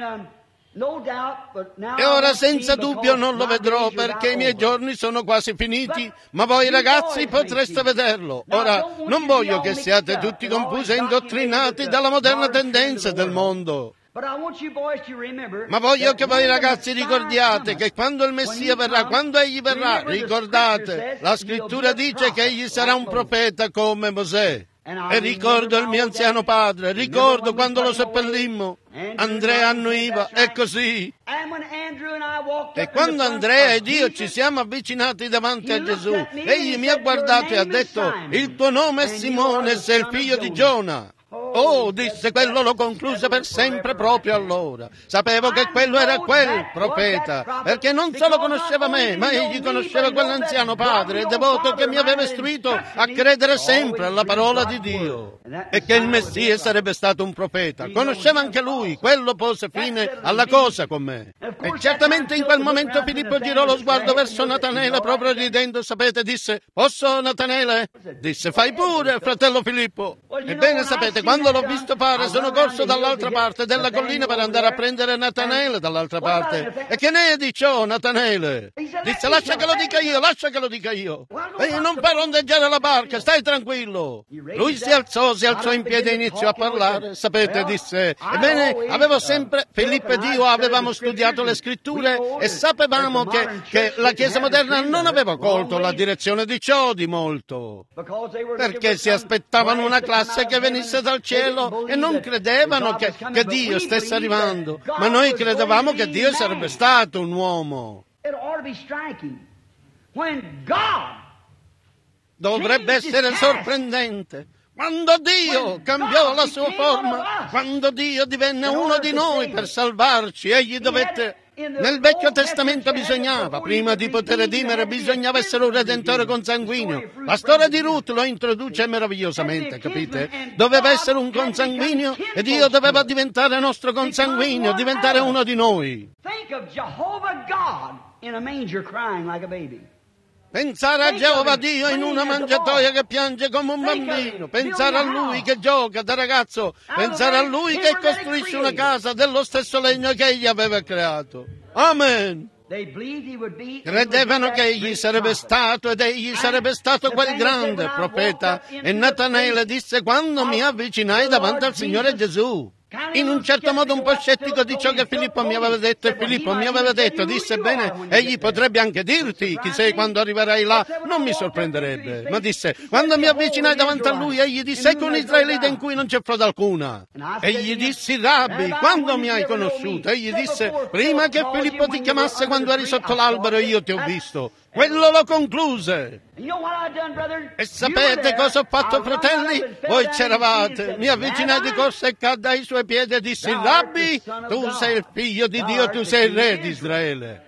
E ora senza dubbio non lo vedrò perché i miei giorni sono quasi finiti, ma voi ragazzi potreste vederlo. Ora, non voglio che siate tutti confusi e indottrinati dalla moderna tendenza del mondo. Ma voglio che voi ragazzi ricordiate che quando il Messia verrà, quando egli verrà, ricordate, la scrittura dice che egli sarà un profeta come Mosè. E ricordo il mio anziano padre, ricordo quando lo seppellimmo, Andrea annuiva, è così. E quando Andrea ed io ci siamo avvicinati davanti a Gesù, egli mi ha guardato e ha detto: il tuo nome è Simone e sei il figlio di Giona. Oh, disse, quello lo concluse per sempre proprio allora. Sapevo che quello era quel profeta, perché non solo conosceva me, ma egli conosceva quell'anziano padre devoto che mi aveva istruito a credere sempre alla parola di Dio e che il Messia sarebbe stato un profeta. Conosceva anche lui, quello pose fine alla cosa con me. E certamente in quel momento Filippo girò lo sguardo verso Natanele proprio ridendo, sapete, disse: posso Natanele? Disse: fai pure, fratello Filippo. Ebbene, sapete, quando l'ho visto fare sono corso dall'altra parte della collina per andare a prendere Natanele dall'altra parte. E che ne di ciò, Natanele? Disse: lascia che lo dica io, lascia che lo dica io. E non far ondeggiare la barca, stai tranquillo. Lui si alzò, si alzò in piedi e iniziò a parlare. Sapete, disse: ebbene, avevo sempre, Filippo ed io avevamo studiato le scritture e sapevamo che, che la Chiesa moderna non aveva colto la direzione di ciò di molto, perché si aspettavano una classe che venisse dal cielo e non credevano che, che Dio stesse arrivando, ma noi credevamo che Dio sarebbe stato un uomo. Dovrebbe essere sorprendente Quando Dio cambiò la sua forma, quando Dio divenne uno di noi per salvarci, egli dovette... Nel Vecchio Testamento bisognava, prima di poter redimere, bisognava essere un redentore consanguineo. La storia di Ruth lo introduce meravigliosamente, capite? Doveva essere un consanguineo e Dio doveva diventare nostro consanguineo, diventare uno di noi. Pensare a Geova Dio in una mangiatoia che piange come un bambino, pensare a Lui che gioca da ragazzo, pensare a Lui che costruisce una casa dello stesso legno che Egli aveva creato. Amen. Credevano che Egli sarebbe stato ed Egli sarebbe stato quel grande profeta. E Natanaele disse: quando mi avvicinai davanti al Signore Gesù. In un certo modo un po' scettico di ciò che Filippo mi aveva detto, e Filippo mi aveva detto, disse: bene, egli potrebbe anche dirti chi sei quando arriverai là, non mi sorprenderebbe. Ma disse: quando mi avvicinai davanti a lui, egli disse: ecco un israelita in cui non c'è frode alcuna. Egli disse: Rabbi, quando mi hai conosciuto? Egli disse: prima che Filippo ti chiamasse, quando eri sotto l'albero, io ti ho visto. Quello lo concluse. E sapete cosa ho fatto, fratelli? Voi c'eravate. Mi avvicinai di corsa e cadde ai suoi piedi e dissi: Rabbi, tu sei il figlio di Dio, tu sei il re di Israele.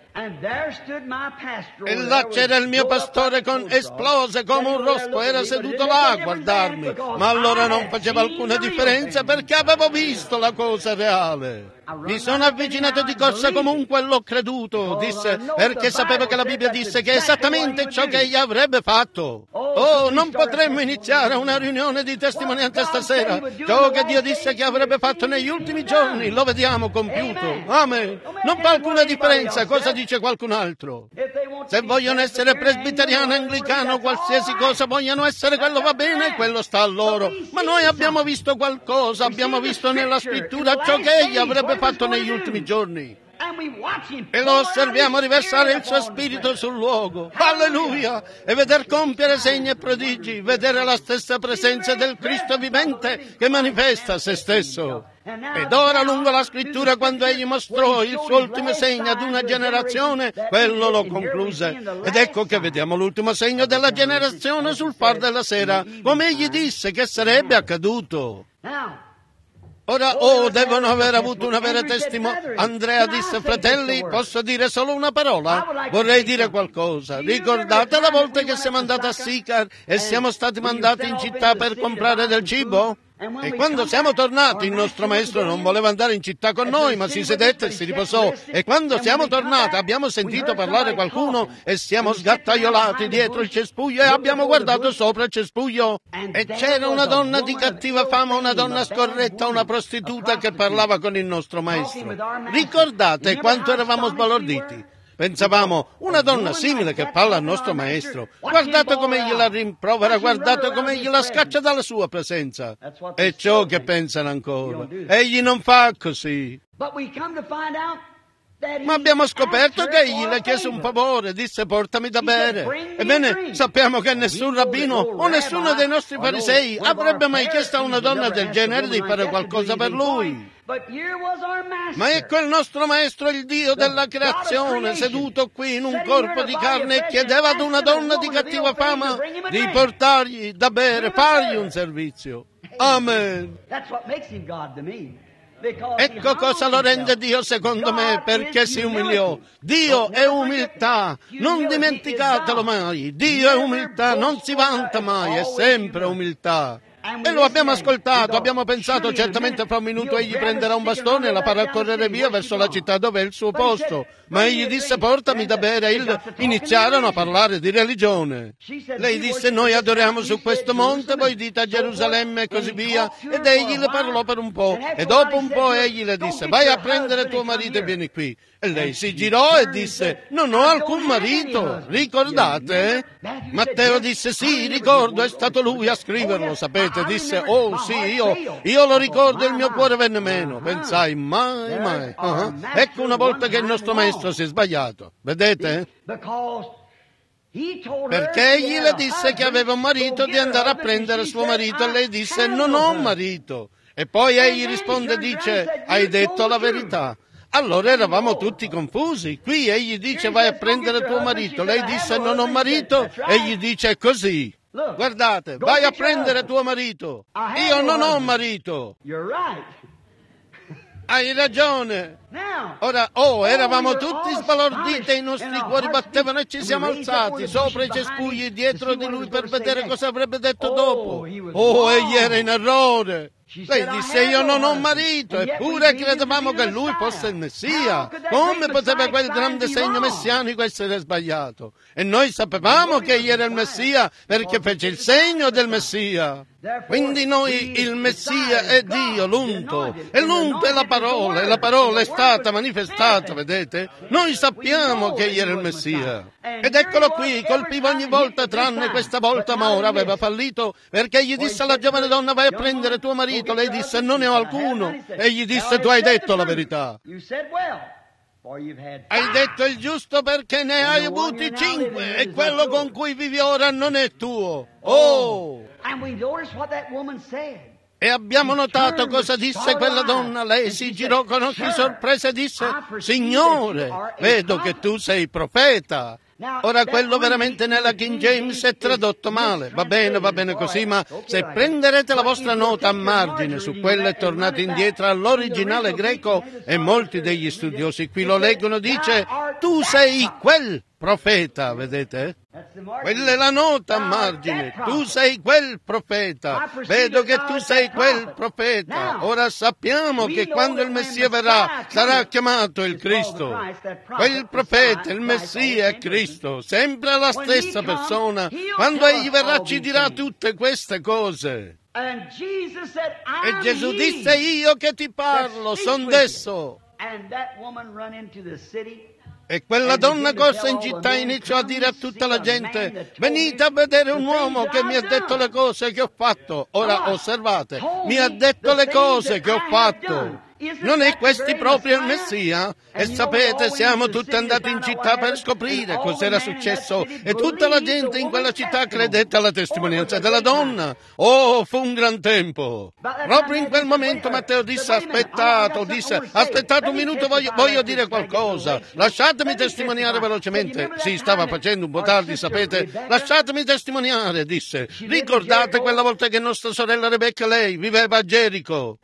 E là c'era il mio pastore, con, esplose come un rospo, era seduto là a guardarmi, ma allora non faceva alcuna differenza perché avevo visto la cosa reale. Mi sono avvicinato di corsa comunque e l'ho creduto, disse, perché sapevo che la Bibbia disse che è esattamente ciò che egli avrebbe fatto. Oh, non potremmo iniziare una riunione di testimonianza stasera. Ciò che Dio disse che avrebbe fatto negli ultimi giorni, lo vediamo compiuto. Amen. Non fa alcuna differenza cosa dice qualcun altro. Se vogliono essere presbiteriano, anglicano, qualsiasi cosa vogliono essere, quello va bene, quello sta a loro. Ma noi abbiamo visto qualcosa, abbiamo visto nella scrittura ciò che egli avrebbe fatto negli ultimi giorni. E lo osserviamo riversare il suo spirito sul luogo. Alleluia! E veder compiere segni e prodigi, vedere la stessa presenza del Cristo vivente che manifesta se stesso. Ed ora lungo la scrittura, quando egli mostrò il suo ultimo segno ad una generazione, quello lo concluse. Ed ecco che vediamo l'ultimo segno della generazione sul far della sera, come egli disse che sarebbe accaduto. Ora, oh, devono aver avuto una vera testimone. Andrea disse: fratelli, posso dire solo una parola? Vorrei dire qualcosa. Ricordate la volta che siamo andati a Sicar e siamo stati mandati in città per comprare del cibo? E quando siamo tornati, il nostro maestro non voleva andare in città con noi, ma si sedette e si riposò. E quando siamo tornati abbiamo sentito parlare qualcuno e siamo sgattaiolati dietro il cespuglio e abbiamo guardato sopra il cespuglio. E c'era una donna di cattiva fama, una donna scorretta, una prostituta che parlava con il nostro maestro. Ricordate quanto eravamo sbalorditi? Pensavamo, una donna simile che parla al nostro maestro. Guardate come egli la rimprovera, guardate come egli la scaccia dalla sua presenza. È ciò che pensano ancora. Egli non fa così. Ma abbiamo scoperto che egli le chiese un favore, disse: portami da bere. Ebbene, sappiamo che nessun rabbino o nessuno dei nostri farisei avrebbe mai chiesto a una donna del genere di fare qualcosa per lui. Ma ecco il nostro maestro, il Dio della creazione, seduto qui in un corpo di carne, e chiedeva ad una donna di cattiva fama di portargli da bere, fargli un servizio. Amen. Ecco cosa lo rende Dio secondo me, perché si umiliò. Dio è umiltà, non dimenticatelo mai. Dio è umiltà, non si vanta mai, è sempre umiltà. E lo abbiamo ascoltato, abbiamo pensato: certamente fra un minuto egli prenderà un bastone e la farà correre via verso la città dove è il suo posto. Ma egli disse: portami da bere. E iniziarono a parlare di religione. Lei disse: noi adoriamo su questo monte, voi dite a Gerusalemme, e così via. Ed egli le parlò per un po', e dopo un po' egli le disse: vai a prendere tuo marito e vieni qui. E lei si girò e disse: non ho alcun marito. Ricordate? Matteo disse: sì, ricordo, è stato lui a scriverlo, sapete. Disse: oh sì, io, io lo ricordo, il mio cuore venne meno. Pensai: mai, mai. Uh-huh. Ecco una volta che il nostro maestro si è sbagliato. Vedete? Perché egli le disse che aveva un marito, di andare a prendere suo marito, e lei disse: non ho un marito. E poi egli risponde e dice: hai detto la verità. Allora eravamo tutti confusi. Qui egli dice: vai a prendere tuo marito. Lei disse: non ho marito. Egli dice: così. Guardate, vai a prendere tuo marito. Io non ho marito. Hai ragione. Ora, oh, eravamo tutti sbalorditi e i nostri cuori battevano e ci siamo alzati sopra i cespugli dietro di lui per vedere cosa avrebbe detto dopo. Oh, egli era in errore. Lei disse: io non ho marito, eppure credevamo che lui fosse il Messia. Come poteva quel grande segno messianico essere sbagliato? E noi sapevamo che egli era il Messia perché fece il segno del Messia. Quindi noi, il Messia è Dio, l'unto, e l'unto è la parola, e la parola è stata manifestata, vedete? Noi sappiamo che egli era il Messia. Ed eccolo qui, colpiva ogni volta tranne questa volta, ma ora aveva fallito perché gli disse alla giovane donna: vai a prendere tuo marito. Lei disse: non ne ho alcuno. E gli disse: tu hai detto la verità. Hai detto il giusto perché ne hai avuti cinque e quello con cui vivi ora non è tuo. Oh! E abbiamo notato cosa disse quella donna. Lei si girò con occhi sorpresi e disse: Signore, vedo che tu sei profeta. Ora, quello veramente nella King James è tradotto male. Va bene, va bene così, ma se prenderete la vostra nota a margine su quella e tornate indietro all'originale greco, e molti degli studiosi qui lo leggono, dice: tu sei quel profeta, vedete? Quella è la nota a margine. Tu sei quel profeta. Vedo che tu sei quel profeta. Ora sappiamo che quando il Messia verrà sarà chiamato il Cristo. Quel profeta, il Messia è Cristo, sempre la stessa persona. Quando egli verrà ci dirà tutte queste cose. E Gesù disse: io che ti parlo, son desso. E quella donna corse in città e iniziò a dire a tutta la gente: venite a vedere un uomo che mi ha detto le cose che ho fatto. Ora osservate, mi ha detto le cose che ho fatto. Non è questi proprio il Messia? E sapete, siamo tutti andati in città per scoprire cos'era successo e tutta la gente in quella città credette alla testimonianza della donna. Oh, fu un gran tempo. Proprio in quel momento Matteo disse: aspettate, disse, aspettate un minuto, voglio, voglio dire qualcosa. Lasciatemi testimoniare velocemente. Si stava facendo un po' tardi, sapete. Lasciatemi testimoniare, disse. Ricordate quella volta che nostra sorella Rebecca, lei, viveva a Gerico?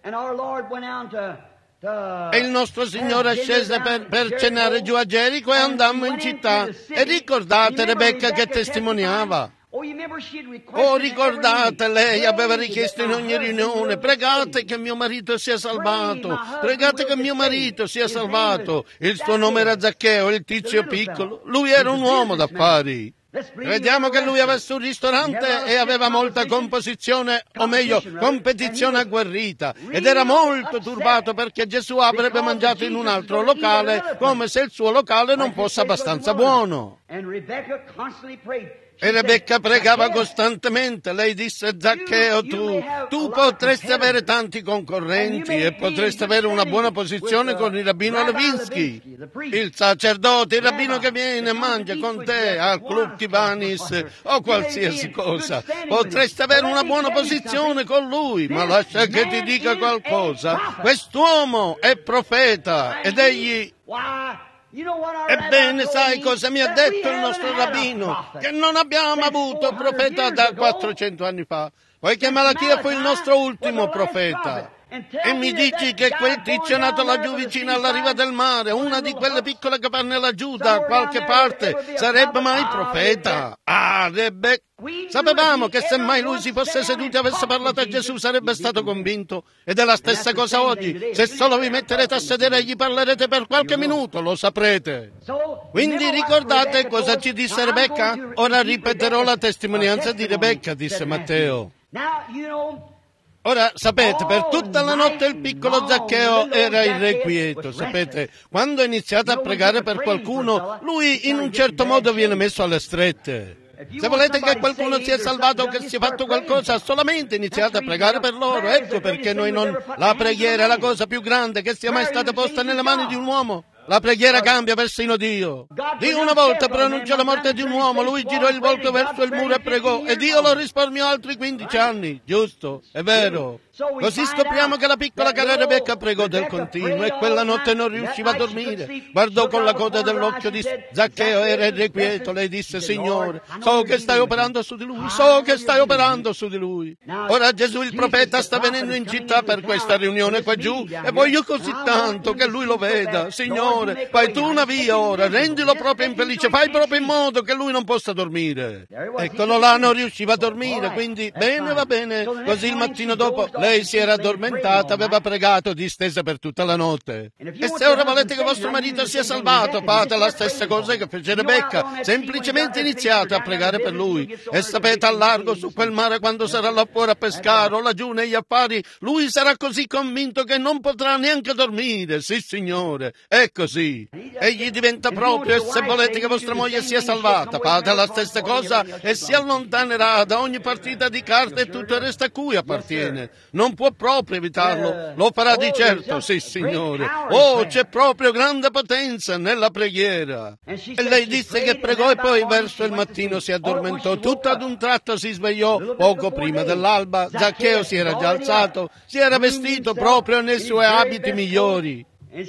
E il nostro Signore scese per, per cenare giù a Gerico e andammo in città. E ricordate Rebecca che testimoniava? Oh, ricordate, lei aveva richiesto in ogni riunione: pregate che mio marito sia salvato, pregate che mio marito sia salvato. Il suo nome era Zaccheo, il tizio piccolo. Lui era un uomo d'affari. Vediamo che lui avesse un ristorante e aveva molta composizione, o meglio, competizione agguerrita, ed era molto turbato perché Gesù avrebbe mangiato in un altro locale, come se il suo locale non fosse abbastanza buono. E Rebecca pregava costantemente. Lei disse: Zaccheo, tu, tu potresti avere tanti concorrenti e potresti avere una buona posizione con il rabbino Levinsky, il sacerdote, il rabbino che viene e mangia con te al Club Tibanis o qualsiasi cosa. Potresti avere una buona posizione con lui, ma lascia che ti dica qualcosa. Quest'uomo è profeta ed egli... Ebbene, sai cosa mi ha detto il nostro rabbino? Che non abbiamo avuto profeta da quattrocento anni fa, poiché Malachia fu il nostro ultimo profeta. E mi dici che quel tizio nato laggiù vicino alla riva del mare, una di quelle piccole capanne laggiù da qualche parte, sarebbe mai profeta? Ah, Rebecca! Sapevamo che se mai lui si fosse seduto e avesse parlato a Gesù sarebbe stato convinto. Ed è la stessa cosa oggi. Se solo vi metterete a sedere e gli parlerete per qualche minuto, lo saprete. Quindi ricordate cosa ci disse Rebecca? Ora ripeterò la testimonianza di Rebecca, disse Matteo. Ora, sapete, per tutta la notte il piccolo Zaccheo era irrequieto, sapete. Quando ha iniziato a pregare per qualcuno, lui in un certo modo viene messo alle strette. Se volete che qualcuno sia salvato o che sia fatto qualcosa, solamente iniziate a pregare per loro. Ecco perché noi non... La preghiera è la cosa più grande che sia mai stata posta nelle mani di un uomo. La preghiera cambia persino Dio. Dio una volta pronunciò la morte di un uomo, lui girò il volto verso il muro e pregò, e Dio lo risparmiò altri quindici anni. Giusto? È vero. Così scopriamo che la piccola cara Rebecca pregò del continuo e quella notte non riusciva a dormire. Guardò con la coda dell'occhio di Zaccheo, era irrequieto. Lei disse: Signore, so che stai operando su di lui, so che stai operando su di lui. Ora Gesù il profeta sta venendo in città per questa riunione qua giù e voglio così tanto che lui lo veda. Signore, fai tu una via ora, rendilo proprio infelice, fai proprio in modo che lui non possa dormire. Eccolo là, non riusciva a dormire, quindi bene, va bene. Così il mattino dopo lei si era addormentata, aveva pregato distesa per tutta la notte. E se ora volete che vostro marito sia salvato, fate la stessa cosa che fece Rebecca, semplicemente iniziate a pregare per lui. E sapete, al largo su quel mare, quando sarà là fuori a pescare o laggiù negli affari, lui sarà così convinto che non potrà neanche dormire. Sì, Signore, è così. Egli diventa proprio, e se volete che vostra moglie sia salvata, fate la stessa cosa e si allontanerà da ogni partita di carte e tutto il resto a cui appartiene. Non può proprio evitarlo, lo farà di certo, sì, Signore. Oh, c'è proprio grande potenza nella preghiera. E lei disse che pregò e poi verso il mattino si addormentò. Tutto ad un tratto si svegliò poco prima dell'alba. Zaccheo si era già alzato, si era vestito proprio nei suoi abiti migliori.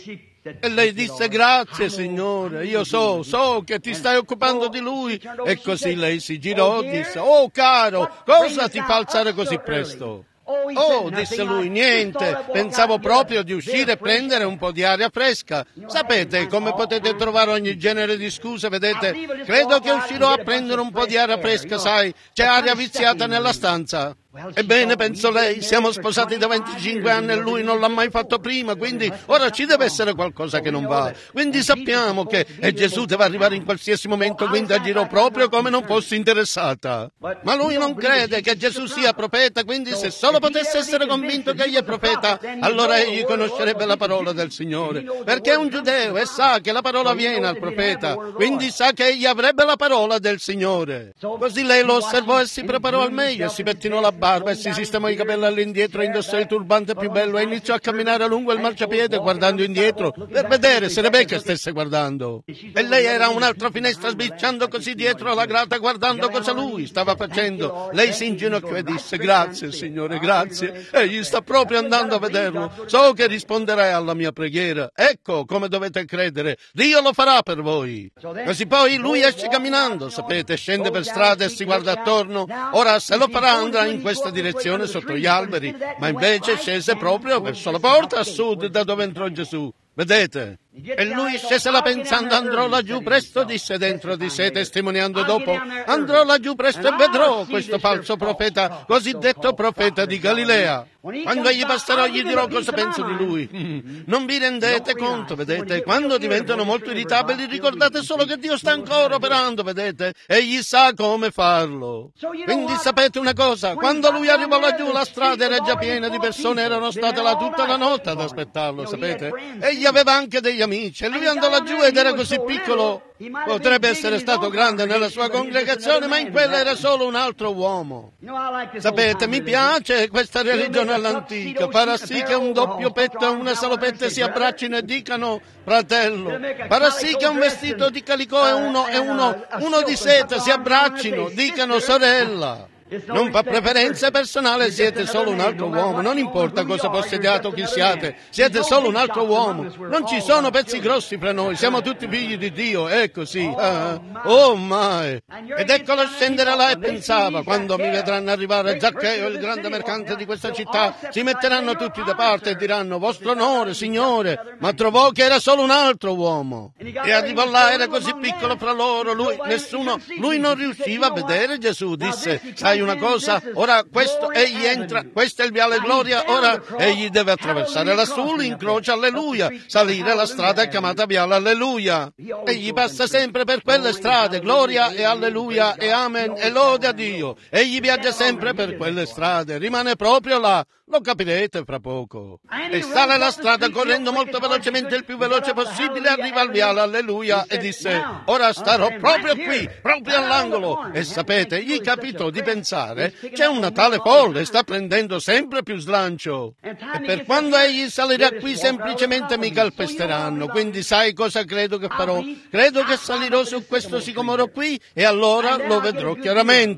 E lei disse: grazie, Signore, io so, so che ti stai occupando di lui. E così lei si girò e disse: oh, caro, cosa ti fa alzare così presto? Oh, disse lui, niente, pensavo proprio di uscire e prendere un po' di aria fresca. Sapete come potete trovare ogni genere di scuse, vedete? Credo che uscirò a prendere un po' di aria fresca, sai, c'è aria viziata nella stanza. Ebbene, pensò lei, siamo sposati da venticinque anni e lui non l'ha mai fatto prima, quindi ora ci deve essere qualcosa che non va. Quindi sappiamo che e Gesù deve arrivare in qualsiasi momento, quindi agirò proprio come non fossi interessata. Ma lui non crede che Gesù sia profeta, quindi se solo potesse essere convinto che egli è profeta, allora egli conoscerebbe la parola del Signore, perché è un giudeo e sa che la parola viene al profeta, quindi sa che egli avrebbe la parola del Signore. Così lei lo osservò e si preparò al meglio, si pettinò la barba e si sistemò i capelli all'indietro, indossò il turbante più bello e iniziò a camminare lungo il marciapiede guardando indietro per vedere se Rebecca stesse guardando. E lei era a un'altra finestra sbirciando così dietro alla grata guardando cosa lui stava facendo. Lei si inginocchiò e disse: grazie, Signore, grazie, egli sta proprio andando a vederlo, so che risponderà alla mia preghiera. Ecco come dovete credere, Dio lo farà per voi. Così poi lui esce camminando, sapete, scende per strada e si guarda attorno. Ora se lo farà andrà in questa direzione sotto gli alberi, ma invece scese proprio verso la porta a sud da dove entrò Gesù. Vedete? E lui scese là pensando: andrò laggiù presto, disse dentro di sé, testimoniando dopo, andrò laggiù presto e vedrò questo falso profeta, cosiddetto profeta di Galilea. Quando egli passerò gli dirò cosa penso di lui. Non vi rendete conto, vedete? Quando diventano molto irritabili ricordate solo che Dio sta ancora operando, vedete? Egli sa come farlo. Quindi sapete una cosa? Quando lui arrivò laggiù la strada era già piena di persone, erano state là tutta la notte ad aspettarlo, sapete? Egli aveva anche degli amici e lui andò laggiù ed era così piccolo. Potrebbe essere stato grande nella sua congregazione, ma in quella era solo un altro uomo. Sapete, mi piace questa religione all'antica, farà sì che un doppio petto e una salopette si abbraccino e dicano fratello, farà sì che un vestito di calicò e uno, e uno, uno di seta si abbraccino, dicano sorella. Non fa preferenze personali, siete solo un altro uomo, non importa cosa possediate o chi siate, siete solo un altro uomo, non ci sono pezzi grossi fra noi, siamo tutti figli di Dio, è così. Ah, oh mai! Ed eccolo scendere là e pensava: quando mi vedranno arrivare Zaccheo, il grande mercante di questa città, si metteranno tutti da parte e diranno vostro onore, Signore, ma trovò che era solo un altro uomo. E arrivò là, era così piccolo fra loro, lui, nessuno, lui non riusciva a vedere Gesù, disse: sai una cosa, ora questo egli entra, questo è il viale Gloria, ora egli deve attraversare lassù l'incrocio, alleluia, salire la strada chiamata viale Alleluia. Egli passa sempre per quelle strade, gloria e alleluia e amen e lode a Dio. Egli viaggia sempre per quelle strade, rimane proprio là, lo capirete fra poco. E sale la strada correndo molto velocemente, il più veloce possibile, arriva al viale Alleluia e disse: ora starò proprio qui, proprio all'angolo. E sapete, gli capitò di pensare: c'è una tale folla, sta prendendo sempre più slancio. E per quando egli salirà qui semplicemente mi calpesteranno. Quindi sai cosa credo che farò? Credo che salirò su questo sicomoro qui e allora lo vedrò chiaramente.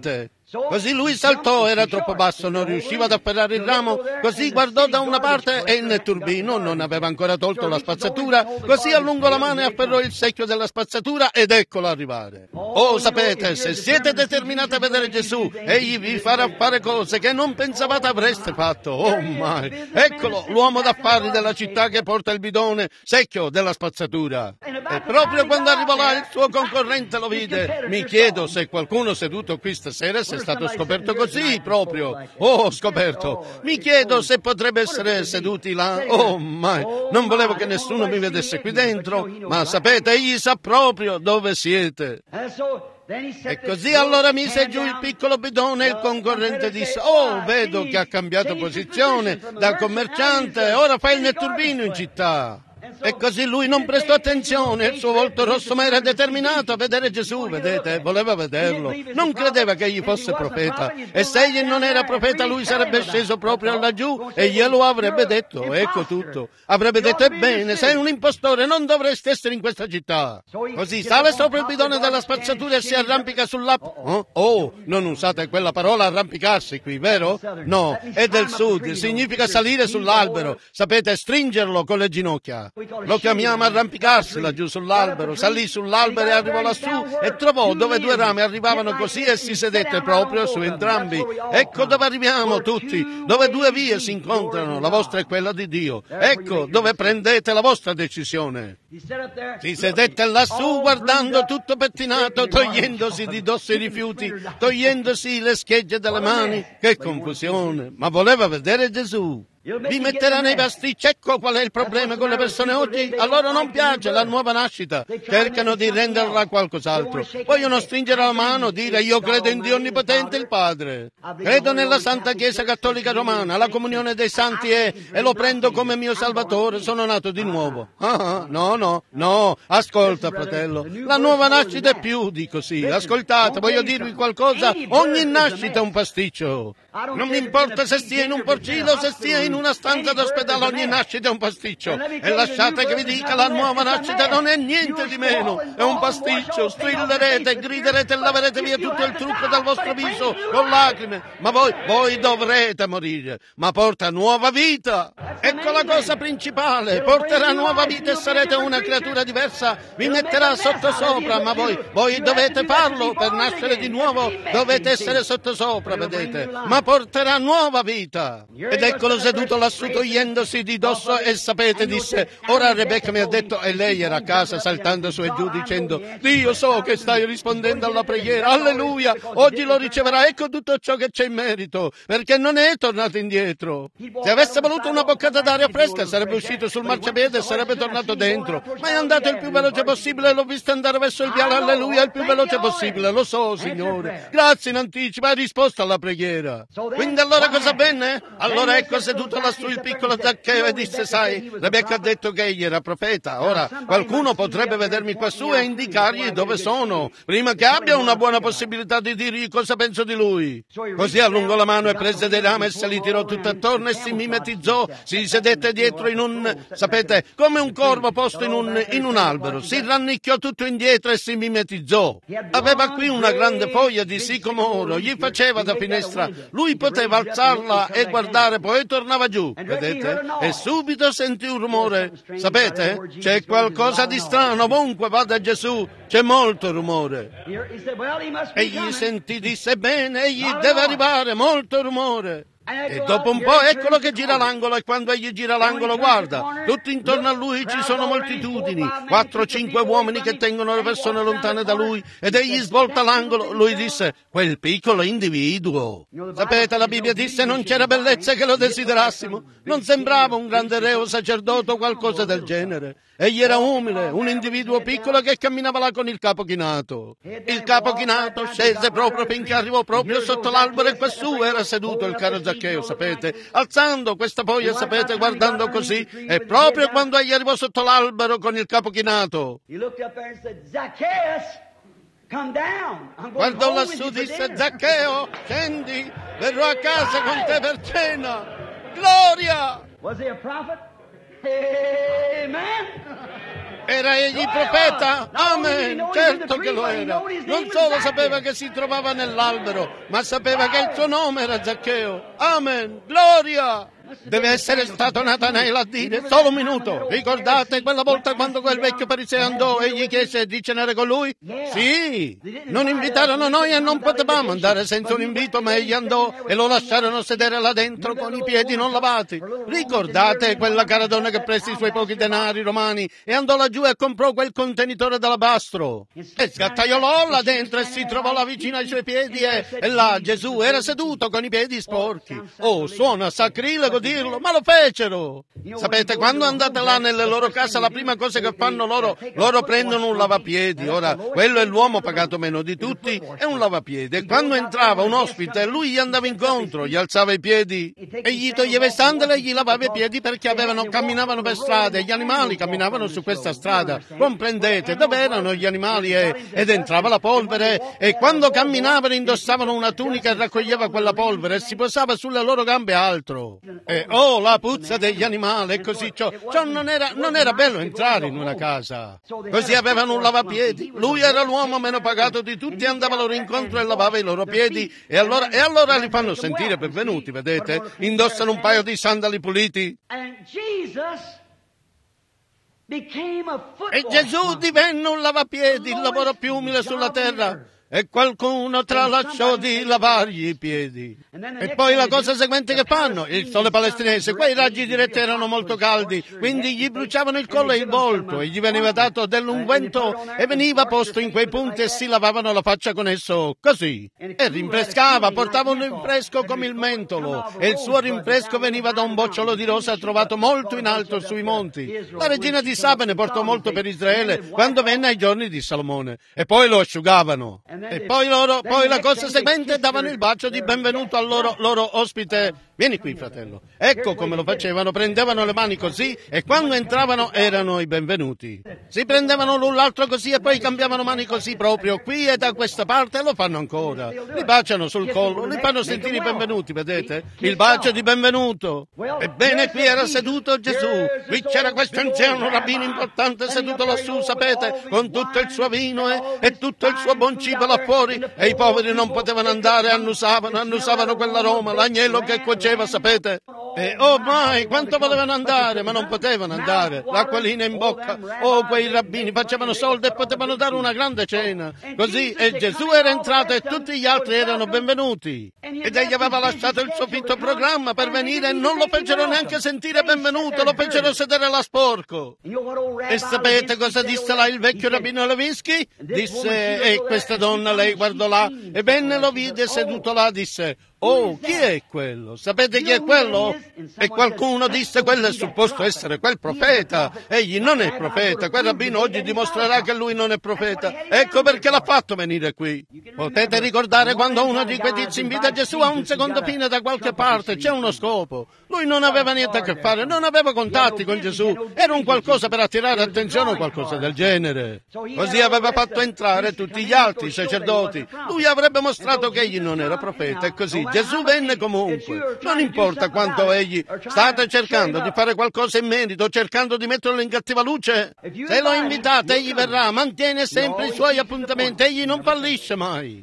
Così lui saltò, era troppo basso, non riusciva ad afferrare il ramo, così guardò da una parte e il netturbino non aveva ancora tolto la spazzatura, così allungò la mano e afferrò il secchio della spazzatura ed eccolo arrivare. Oh, sapete, se siete determinati a vedere Gesù, egli vi farà fare cose che non pensavate avreste fatto. Oh mai, eccolo l'uomo d'affari della città che porta il bidone secchio della spazzatura. E proprio quando arrivò là il suo concorrente lo vide. Mi chiedo se qualcuno seduto qui stasera è stato scoperto così proprio. Oh, scoperto. Mi chiedo se potrebbe essere seduti là. Oh, mai. Non volevo che nessuno mi vedesse qui dentro, ma sapete, egli sa proprio dove siete. E così allora mise giù il piccolo bidone e il concorrente disse: oh, vedo che ha cambiato posizione dal commerciante, ora fa il netturbino in città. E così lui non prestò attenzione, il suo volto rosso ma era determinato a vedere Gesù, vedete, voleva vederlo, non credeva che egli fosse profeta, e se egli non era profeta lui sarebbe sceso proprio laggiù e glielo avrebbe detto, ecco tutto, avrebbe detto: ebbene, sei un impostore, non dovresti essere in questa città. Così sale sopra il bidone della spazzatura e si arrampica sull'app. Oh, oh, non usate quella parola arrampicarsi qui, vero? No, è del sud, significa salire sull'albero, sapete, stringerlo con le ginocchia. Lo chiamiamo arrampicarsi laggiù sull'albero, salì sull'albero e arrivò lassù e trovò dove due rami arrivavano così e si sedette proprio su entrambi. Ecco dove arriviamo tutti, dove due vie si incontrano, la vostra è quella di Dio. Ecco dove prendete la vostra decisione. Si sedette lassù guardando tutto pettinato, togliendosi di dosso i rifiuti, togliendosi le schegge dalle mani. Che confusione, ma voleva vedere Gesù. Vi metterà nei pasticci. Ecco qual è il problema con le persone oggi. A loro non piace la nuova nascita, cercano di renderla qualcos'altro. Vogliono stringere la mano, dire: io credo in Dio Onnipotente il Padre, credo nella Santa Chiesa Cattolica Romana, la comunione dei santi è, e lo prendo come mio Salvatore, sono nato di nuovo. Ah, no, no, no, ascolta fratello, la nuova nascita è più di così. Ascoltate, voglio dirvi qualcosa, ogni nascita è un pasticcio. Non mi importa se stia in un porcino o se stia in una stanza d'ospedale, ogni nascita è un pasticcio. E lasciate che vi dica, la nuova nascita non è niente di meno, è un pasticcio. Strillerete, griderete e laverete via tutto il trucco dal vostro viso con lacrime, ma voi, voi dovrete morire, ma porta nuova vita. Ecco la cosa principale, porterà nuova vita e sarete una creatura diversa, vi metterà sottosopra, ma voi, voi dovete farlo per nascere di nuovo, dovete essere sottosopra, vedete, ma porterà nuova vita. Ed eccolo seduto lassù togliendosi di dosso e sapete, disse: ora Rebecca mi ha detto, e lei era a casa saltando su e giù dicendo: Dio, so che stai rispondendo alla preghiera, alleluia, oggi lo riceverà, ecco tutto ciò che c'è in merito, perché non è tornato indietro. Se avesse voluto una boccata d'aria fresca sarebbe uscito sul marciapiede e sarebbe tornato dentro, ma è andato il più veloce possibile, l'ho visto andare verso il viale, alleluia, il più veloce possibile, lo so, Signore, grazie in anticipo, hai risposto alla preghiera. Quindi allora cosa avvenne? Allora ecco seduto lassù il piccolo Zaccheo e disse: sai, Rebecca ha detto che egli era profeta, ora qualcuno potrebbe vedermi quassù e indicargli dove sono, prima che abbia una buona possibilità di dirgli cosa penso di lui. Così allungò la mano e prese dei rami e se li tirò tutto attorno e si mimetizzò, si sedette dietro in un, sapete, come un corvo posto in un, in un albero, si rannicchiò tutto indietro e si mimetizzò. Aveva qui una grande foglia di sicomoro, gli faceva da finestra, lui poteva alzarla e guardare, poi tornava giù, vedete? E subito sentì un rumore. Sapete? C'è qualcosa di strano, ovunque vada Gesù, c'è molto rumore. Egli sentì, disse: bene, egli deve arrivare, molto rumore. E dopo un po' eccolo che gira l'angolo, e quando egli gira l'angolo guarda, tutto intorno a lui ci sono moltitudini, quattro o cinque uomini che tengono le persone lontane da lui, ed egli svolta l'angolo. Lui disse: quel piccolo individuo. Sapete, la Bibbia disse: non c'era bellezza che lo desiderassimo, non sembrava un grande re o sacerdote o qualcosa del genere. Egli era umile, un individuo piccolo che camminava là con il capo chinato. Il capo chinato scese proprio finché arrivò proprio sotto l'albero, e quassù era seduto il caro Zaccheo, sapete, alzando questa foglia, sapete, guardando così, e proprio quando egli arrivò sotto l'albero con il capo chinato, guardò lassù, disse: Zaccheo, scendi, verrò a casa con te per cena. Gloria! Was he a prophet? Amen. Era egli profeta? Amen, certo che lo era. Non solo sapeva che si trovava nell'albero, ma sapeva che il suo nome era Zaccheo. Amen, gloria! Deve essere stato Natanaele a dire: solo un minuto, ricordate quella volta quando quel vecchio fariseo andò e gli chiese di cenare con lui? Sì, non invitarono noi e non potevamo andare senza un invito, ma egli andò e lo lasciarono sedere là dentro con i piedi non lavati. Ricordate quella cara donna che prese i suoi pochi denari romani e andò laggiù e comprò quel contenitore d'alabastro e sgattaiolò là dentro e si trovò là vicino ai suoi piedi e, e là Gesù era seduto con i piedi sporchi. Oh, suona sacrilego dirlo, ma lo fecero. Sapete, quando andate là nelle loro case, la prima cosa che fanno loro, loro prendono un lavapiedi. Ora, quello è l'uomo pagato meno di tutti, è un lavapiedi. E quando entrava un ospite, lui gli andava incontro, gli alzava i piedi e gli toglieva i sandali e gli lavava i piedi perché avevano, camminavano per strada e gli animali camminavano su questa strada. Comprendete, dove erano gli animali e, ed entrava la polvere e quando camminavano indossavano una tunica e raccoglieva quella polvere e si posava sulle loro gambe altro. E oh, la puzza degli animali e così ciò, ciò non, era, non era bello entrare in una casa. Così avevano un lavapiedi. Lui era l'uomo meno pagato di tutti e andava loro incontro e lavava i loro piedi e allora, e allora li fanno sentire benvenuti, vedete? Indossano un paio di sandali puliti. E Gesù divenne un lavapiedi, il lavoro più umile sulla terra. E qualcuno tralasciò di lavargli i piedi. E poi la cosa seguente che fanno, il sole palestinese, quei raggi diretti erano molto caldi, quindi gli bruciavano il collo e il volto e gli veniva dato dell'unguento e veniva posto in quei punti e si lavavano la faccia con esso, così. E rinfrescava, portava un rinfresco come il mentolo e il suo rinfresco veniva da un bocciolo di rosa trovato molto in alto sui monti. La regina di Saba ne portò molto per Israele quando venne ai giorni di Salomone e poi lo asciugavano. E poi loro, poi la cosa seguente, davano il bacio di benvenuto al loro, loro ospite. Vieni qui, fratello. Ecco come lo facevano, prendevano le mani così e quando entravano erano i benvenuti. Si prendevano l'un l'altro così e poi cambiavano mani così proprio qui e da questa parte e lo fanno ancora. Li baciano sul collo, li fanno sentire i benvenuti, vedete? Il bacio di benvenuto. Ebbene, qui era seduto Gesù. Qui c'era questo anziano rabbino importante seduto lassù, sapete, con tutto il suo vino e, e tutto il suo buon cibo là fuori e i poveri non potevano andare, annusavano, annusavano quell'aroma, l'agnello che cuoceva, sapete? E oh mai, quanto volevano andare, ma non potevano andare. L'acquolina in bocca. Oh, quei rabbini facevano soldi e potevano dare una grande cena. Così, e Gesù era entrato e tutti gli altri erano benvenuti. Ed egli aveva lasciato il suo fitto programma per venire e non lo fecero neanche sentire benvenuto, lo fecero sedere là sporco. E sapete cosa disse là il vecchio rabbino Levinsky? Disse, e questa donna, lei guardò là e venne, lo vide seduto là, disse: oh, chi è quello? Sapete chi è quello? E qualcuno disse: quello è supposto essere quel profeta. Egli non è profeta. Quel rabbino oggi dimostrerà che lui non è profeta. Ecco perché l'ha fatto venire qui. Potete ricordare quando uno di quei tizi invita Gesù a un secondo fine da qualche parte? C'è uno scopo. Lui non aveva niente a che fare, non aveva contatti con Gesù. Era un qualcosa per attirare attenzione o qualcosa del genere. Così aveva fatto entrare tutti gli altri sacerdoti. Lui avrebbe mostrato che egli non era profeta e così Gesù venne comunque. Non importa quanto egli state cercando di fare qualcosa in merito, cercando di metterlo in cattiva luce. Se lo invitate, egli verrà, mantiene sempre i suoi appuntamenti, egli non fallisce mai.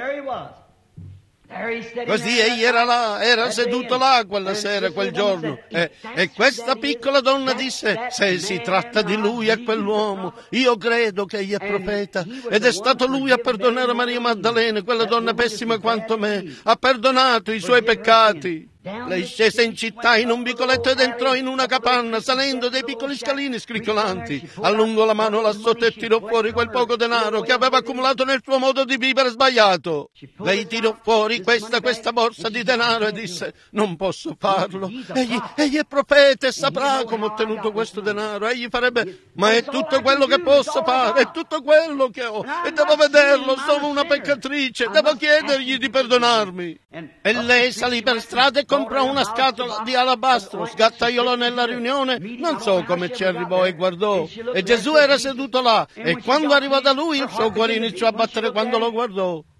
Così egli era là, era seduto là quella sera, quel giorno, e, e questa piccola donna disse: se si tratta di lui e quell'uomo, io credo che egli è profeta, ed è stato lui a perdonare Maria Maddalena, quella donna pessima quanto me, ha perdonato i suoi peccati. Lei scese in città in un vicoletto ed entrò in una capanna, salendo dei piccoli scalini scricchiolanti. Allungò la mano là sotto e tirò fuori quel poco denaro che aveva accumulato nel suo modo di vivere sbagliato. Lei tirò fuori questa, questa borsa di denaro e disse: non posso farlo. Egli, egli è profeta e saprà come ho ottenuto questo denaro. Egli farebbe: ma è tutto quello che posso fare, è tutto quello che ho. E devo vederlo, sono una peccatrice, devo chiedergli di perdonarmi. E lei salì per strada e comprò una scatola di alabastro, sgattaiolò nella riunione, non so come ci arrivò e guardò. E Gesù era seduto là, e quando arrivò da lui il suo cuore iniziò a battere quando lo guardò.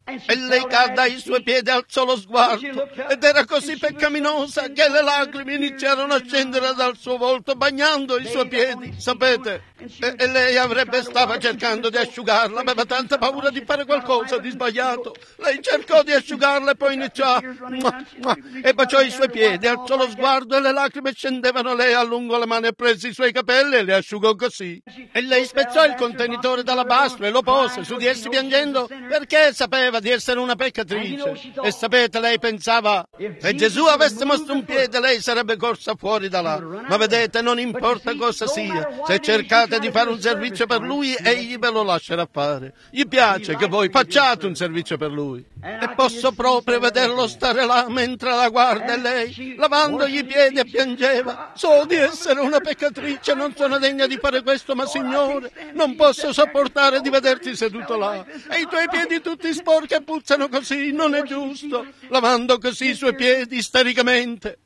E lei cadde ai suoi piedi, alzò lo sguardo ed era così peccaminosa che le lacrime iniziarono a scendere dal suo volto, bagnando i suoi piedi, sapete? E, e lei avrebbe stava cercando di asciugarla, aveva tanta paura di fare qualcosa di sbagliato. Lei cercò di asciugarla e poi iniziò a... e baciò i suoi piedi, alzò lo sguardo e le lacrime scendevano. Lei allungò le mani e prese i suoi capelli e li asciugò così. E lei spezzò il contenitore d'alabastro e lo pose su di essi piangendo, perché sapeva di essere una peccatrice. E sapete, lei pensava, se Gesù avesse mosso un piede lei sarebbe corsa fuori da là. Ma vedete, non importa cosa sia, se cercate di fare un servizio per lui, egli ve lo lascerà fare. Gli piace che voi facciate un servizio per lui. E posso proprio vederlo stare là mentre la guarda, e lei, lavandogli i piedi, e piangeva. So di essere una peccatrice, non sono degna di fare questo, ma Signore, non posso sopportare di vederti seduto là. E i tuoi piedi tutti sporchi e puzzano così, non è giusto. Lavando così i suoi piedi istericamente.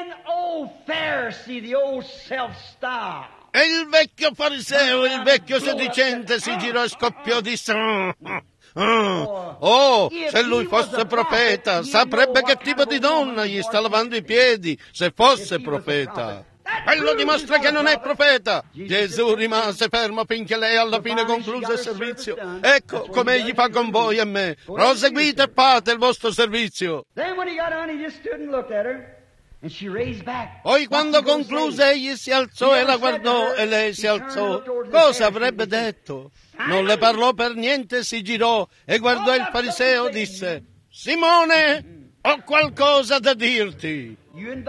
E il vecchio fariseo, il vecchio sedicente, si girò e scoppiò, disse... Oh, oh, se lui fosse profeta, saprebbe che tipo di donna gli sta lavando i piedi, se fosse profeta. Quello dimostra che non è profeta. Gesù rimase fermo finché lei alla fine concluse il servizio. Ecco come egli fa con voi e me. Proseguite e fate il vostro servizio. Poi quando concluse egli si alzò e la guardò e lei si alzò. Cosa avrebbe detto? Non le parlò per niente, si girò e guardò il fariseo, disse: Simone, ho qualcosa da dirti.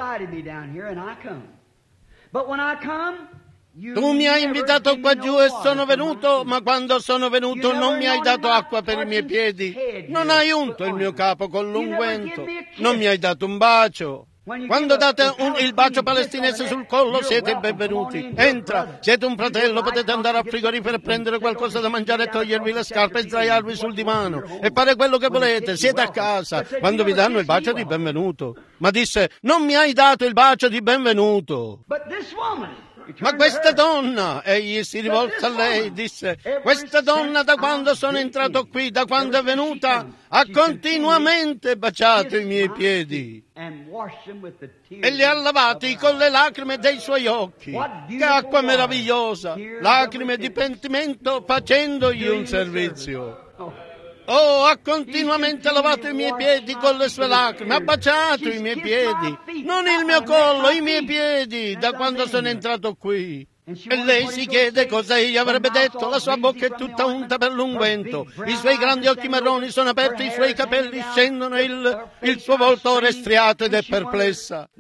Tu mi hai invitato qua giù e sono venuto, ma quando sono venuto non mi hai dato acqua per i miei piedi, non hai unto il mio capo con l'unguento, non mi hai dato un bacio. Quando date un, il bacio palestinese sul collo siete benvenuti. Entra, siete un fratello, potete andare al frigorifero e prendere qualcosa da mangiare e togliervi le scarpe e sdraiarvi sul divano e fare quello che volete, siete a casa quando vi danno il bacio di benvenuto. Ma disse: non mi hai dato il bacio di benvenuto. Ma questa donna, egli si rivolse a lei, disse: questa donna da quando sono entrato qui, da quando è venuta, ha continuamente baciato i miei piedi e li ha lavati con le lacrime dei suoi occhi. Che acqua meravigliosa! Lacrime di pentimento facendogli un servizio. Oh, ha continuamente lavato i miei piedi con le sue lacrime, ha baciato i miei piedi, non il mio collo, i miei piedi, da quando sono entrato qui. E lei si chiede cosa egli avrebbe detto. La sua bocca è tutta unta per l'unguento, i suoi grandi occhi marroni sono aperti, i suoi capelli scendono, il, il suo volto ora è striato ed è perplessa.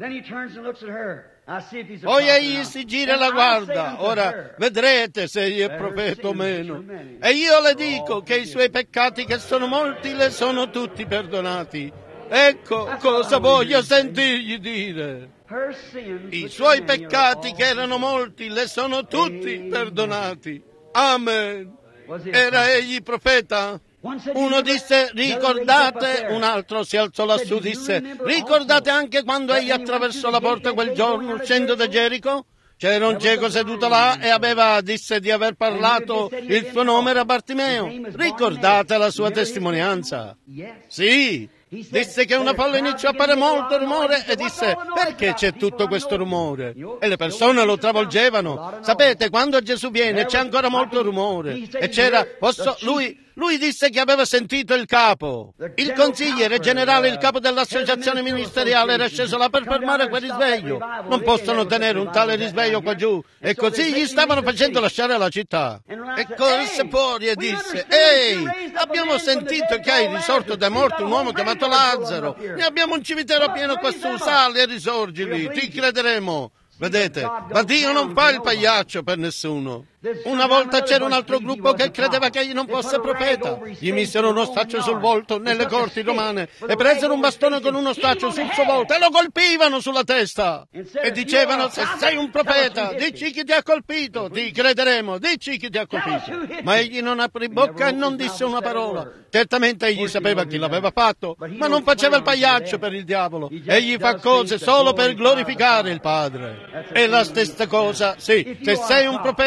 Poi egli si gira e la guarda. Ora vedrete se egli è profeta o meno. E io le dico che i suoi peccati, che sono molti, le sono tutti perdonati. Ecco cosa voglio sentirgli dire. I suoi peccati, che erano molti, le sono tutti perdonati. Amen. Era egli profeta? Uno disse: ricordate, un altro si alzò lassù, disse: ricordate anche quando egli attraversò la porta quel giorno uscendo da Gerico? C'era un cieco seduto là e aveva, disse di aver parlato, il suo nome era Bartimeo. Ricordate la sua testimonianza? Sì. Disse che una folla iniziò a fare molto rumore e disse: perché c'è tutto questo rumore? E le persone lo travolgevano. Sapete, quando Gesù viene c'è ancora molto rumore. E c'era, posso, lui, lui disse che aveva sentito il capo. Il consigliere generale, il capo dell'associazione ministeriale era sceso là per fermare quel risveglio. Non possono tenere un tale risveglio qua giù. E così gli stavano facendo lasciare la città. E corse fuori e disse: ehi, abbiamo sentito che hai risorto dai morti un uomo chiamato Lazzaro, ne abbiamo un cimitero pieno qua su, sali e risorgi lì, ti crederemo. Vedete, ma Dio non fa il pagliaccio per nessuno. Una volta c'era un altro gruppo che credeva che egli non fosse profeta. Gli misero uno staccio sul volto nelle corti romane e presero un bastone con uno staccio sul suo volto e lo colpivano sulla testa. E dicevano: se sei un profeta, dici chi ti ha colpito, ti crederemo, dici chi ti ha colpito. Ma egli non aprì bocca e non disse una parola. Certamente egli sapeva chi l'aveva fatto, ma non faceva il pagliaccio per il diavolo. Egli fa cose solo per glorificare il Padre. È la stessa cosa, sì, se sei un profeta,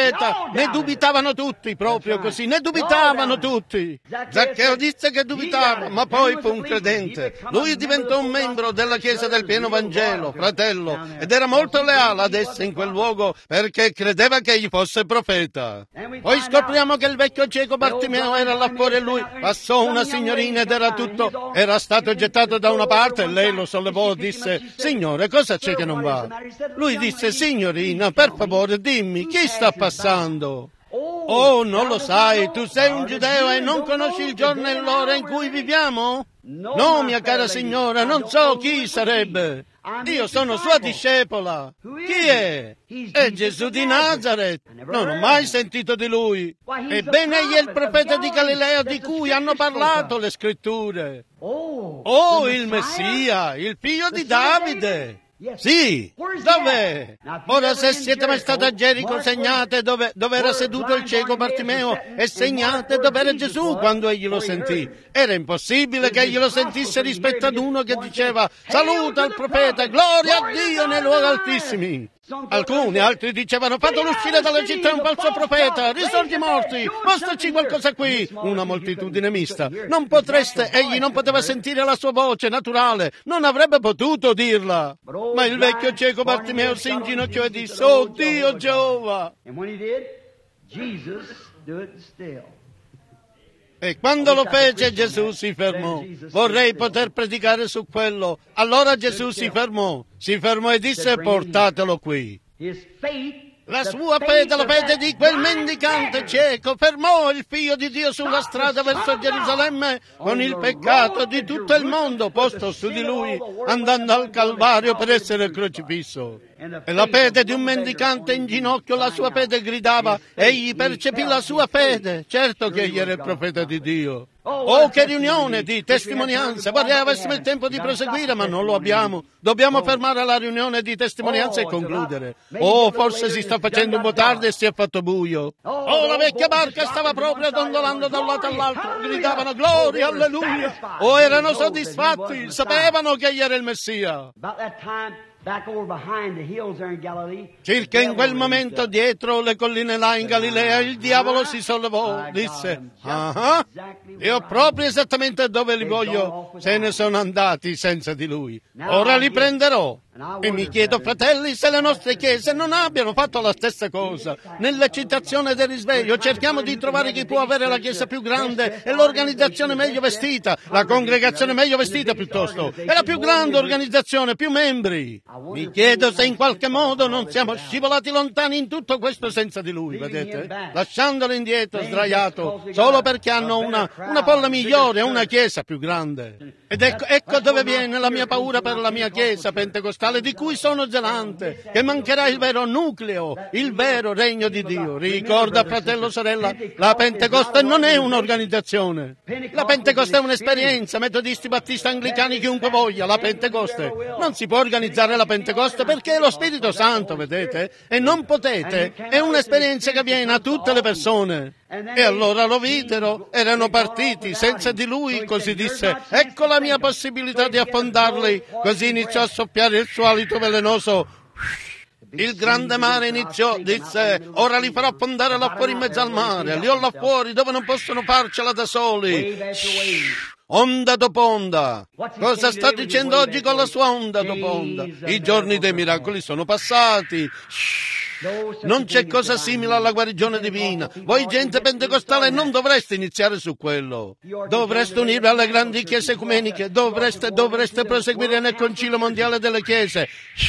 Ne dubitavano tutti, proprio così, ne dubitavano tutti. Zaccheo disse che dubitava, ma poi fu un credente. Lui diventò un membro della Chiesa del Pieno Vangelo, fratello, ed era molto leale ad essa in quel luogo perché credeva che egli fosse profeta. Poi scopriamo che il vecchio cieco Bartimeo era là fuori e lui passò una signorina ed era tutto, era stato gettato da una parte e lei lo sollevò e disse: Signore, cosa c'è che non va? Lui disse: Signorina, per favore dimmi, chi sta passando? Oh, non lo sai, tu sei un giudeo e non conosci il giorno e l'ora in cui viviamo? No, mia cara signora, non so chi sarebbe. Io sono sua discepola. Chi è? È Gesù di Nazaret. Non ho mai sentito di lui. Ebbene, egli è il profeta di Galilea di cui hanno parlato le scritture. Oh, il Messia, il figlio di Davide. Sì, dov'è? Ora, se siete mai stati a Gerico, segnate dove, dove era seduto il cieco Bartimeo e segnate dove era Gesù quando egli lo sentì. Era impossibile che egli lo sentisse rispetto ad uno che diceva: saluta il profeta, gloria a Dio nei luoghi altissimi. Alcuni altri dicevano: fatelo uscire dalla città un falso profeta, risorgi morti, mostraci qualcosa qui. Una moltitudine mista. Non potreste, egli non poteva sentire la sua voce naturale, non avrebbe potuto dirla. Ma il vecchio cieco Bartimeo si inginocchiò e disse: oh Dio Geova. E quando lo fece, Gesù si fermò. Vorrei poter predicare su quello. Allora Gesù si fermò, si fermò e disse: portatelo qui. La sua fede, la fede di quel mendicante cieco, fermò il Figlio di Dio sulla strada verso Gerusalemme con il peccato di tutto il mondo posto su di lui, andando al Calvario per essere crocifisso. E la fede di un mendicante in ginocchio, la sua fede gridava, egli percepì la sua fede, certo che egli era il profeta di Dio. Oh, che riunione di testimonianze! Vorrei avessimo il tempo di proseguire, ma non lo abbiamo. Dobbiamo fermare la riunione di testimonianze e concludere. Oh, forse si sta facendo un po' tardi e si è fatto buio. Oh, la vecchia barca stava proprio dondolando da un lato all'altro. Gridavano gloria, alleluia. Oh, erano soddisfatti, sapevano che egli era il Messia. Circa in quel momento, dietro le colline là in Galilea, il diavolo si sollevò, disse: ah, io proprio esattamente dove li voglio, se ne sono andati senza di lui. Ora li prenderò. E mi chiedo, fratelli, se le nostre chiese non abbiano fatto la stessa cosa. Nell'eccitazione del risveglio cerchiamo di trovare chi può avere la chiesa più grande e l'organizzazione meglio vestita, la congregazione meglio vestita piuttosto, e la più grande organizzazione, più membri. Mi chiedo se in qualche modo non siamo scivolati lontani in tutto questo senza di lui, vedete? Lasciandolo indietro, sdraiato, solo perché hanno una, una folla migliore, una chiesa più grande. Ed ecco, ecco dove viene la mia paura per la mia chiesa pentecostale, di cui sono zelante, che mancherà il vero nucleo, il vero regno di Dio. Ricorda, fratello, sorella, la Pentecoste non è un'organizzazione. La Pentecoste è un'esperienza, metodisti, battisti, anglicani, chiunque voglia. La Pentecoste non si può organizzare la Pentecoste perché è lo Spirito Santo, vedete? E non potete, è un'esperienza che avviene a tutte le persone. E allora lo videro, erano partiti senza di lui, così disse: ecco la mia possibilità di affondarli. Così iniziò a soffiare il suo alito velenoso. Il grande mare iniziò, disse: ora li farò affondare là fuori in mezzo al mare, li ho là fuori dove non possono farcela da soli. Onda dopo onda. Cosa sta dicendo oggi con la sua onda dopo onda? I giorni dei miracoli sono passati. Non c'è cosa simile alla guarigione divina. Voi, gente pentecostale, non dovreste iniziare su quello. Dovreste unirvi alle grandi chiese ecumeniche. Dovreste, dovreste proseguire nel concilio mondiale delle chiese.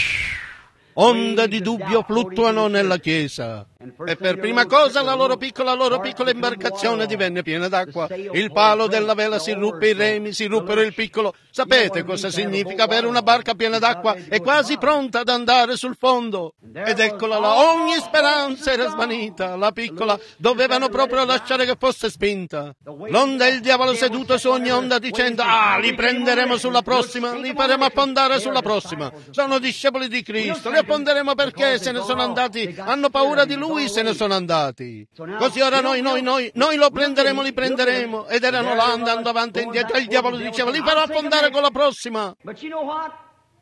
Onde di dubbio fluttuano nella chiesa. E per prima cosa la loro piccola, loro piccola imbarcazione divenne piena d'acqua. Il palo della vela si ruppe, i remi si ruppero, il piccolo. Sapete cosa significa avere una barca piena d'acqua e quasi pronta ad andare sul fondo? Ed eccola là, ogni speranza era svanita. La piccola dovevano proprio lasciare che fosse spinta. L'onda e il diavolo seduto su ogni onda dicendo: ah, li prenderemo sulla prossima, li faremo affondare sulla prossima. Sono discepoli di Cristo, li affonderemo perché se ne sono andati, hanno paura di lui, se ne sono andati. Così ora noi, noi, noi, noi lo prenderemo, li prenderemo. Ed erano là andando avanti e indietro e il diavolo diceva: li farò affondare con la prossima.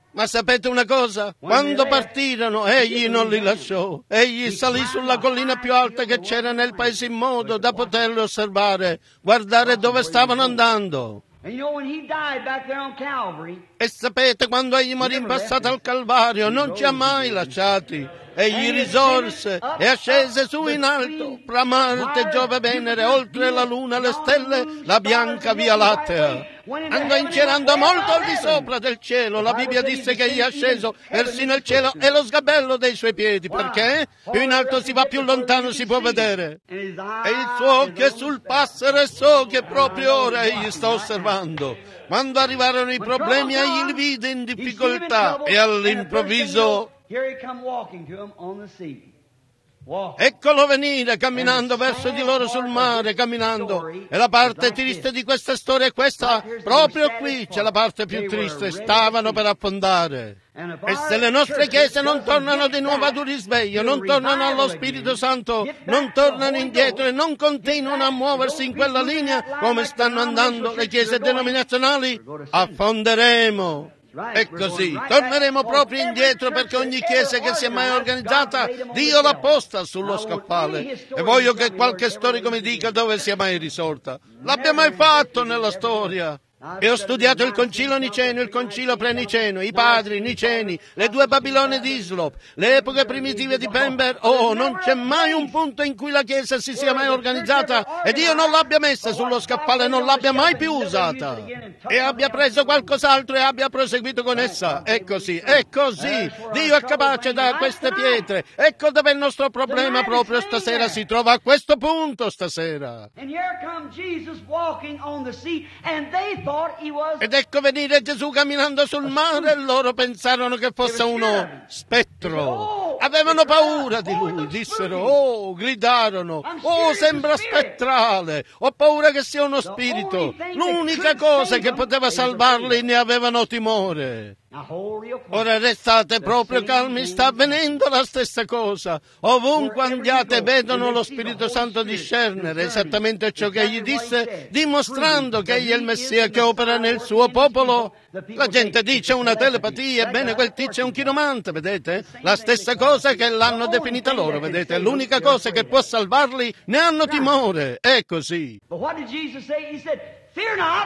Ma sapete una cosa? Quando partirono, egli non li lasciò. Egli salì sulla collina più alta che c'era nel paese in modo da poterli osservare, guardare dove stavano andando. And you know, when he died back there on Calvary, E sapete, quando egli morì in passato al Calvario, non ci ha mai lasciati. Egli risorse e ascese su in alto, fra Marte, Giove, Venere, oltre la Luna, le stelle, la bianca Via Lattea. Andò in cielo, andò molto al di sopra del cielo. La Bibbia disse che egli è asceso persino il cielo e lo sgabello dei suoi piedi. Perché? Più in alto si va, più lontano si può vedere. E il suo occhio è sul passero e so che proprio ora egli sta osservando. Quando arrivarono i problemi, egli li vide in difficoltà e all'improvviso here he come walking to him on the sea. Walking. eccolo venire, camminando verso di loro sul mare, camminando. E la parte triste di questa storia è questa, proprio qui c'è la parte più triste, stavano per affondare. E se le nostre chiese non tornano di nuovo ad un risveglio, non tornano allo Spirito Santo, non tornano indietro e non continuano a muoversi in quella linea come stanno andando le chiese denominazionali, affonderemo. È così, torneremo proprio indietro, perché ogni chiesa che si è mai organizzata, Dio l'ha posta sullo scaffale. E voglio che qualche storico mi dica dove sia mai risorta. L'abbia mai fatto nella storia? E ho studiato il concilio niceno, il concilio preniceno, i padri niceni, le due Babilone di Islop, le epoche primitive di Pember. Oh, non c'è mai un punto in cui la Chiesa si sia mai organizzata e Dio non l'abbia messa sullo scaffale, non l'abbia mai più usata e abbia preso qualcos'altro e abbia proseguito con essa. È così, è così. Dio è capace da queste pietre. Ecco dove il nostro problema proprio stasera si trova, a questo punto stasera. And here come Jesus walking on the sea, and they thought he was Ed ecco venire Gesù camminando sul mare e loro pensarono che fosse uno spettro. Avevano paura di lui, dissero, oh, gridarono, oh, sembra spettrale, ho paura che sia uno spirito. L'unica cosa che poteva salvarli, ne avevano timore. Now hold real quiet. Ora restate proprio calmi, sta avvenendo la stessa cosa. Ovunque andiate vedono lo Spirito Santo discernere esattamente ciò che egli disse, dimostrando che egli è il Messia che opera nel suo popolo. La gente dice una telepatia, ebbene quel tizio è un chiromante, vedete? La stessa cosa che l'hanno definita loro, vedete? L'unica cosa che può salvarli, ne hanno timore. È così. But what did Jesus say? He said, fear not,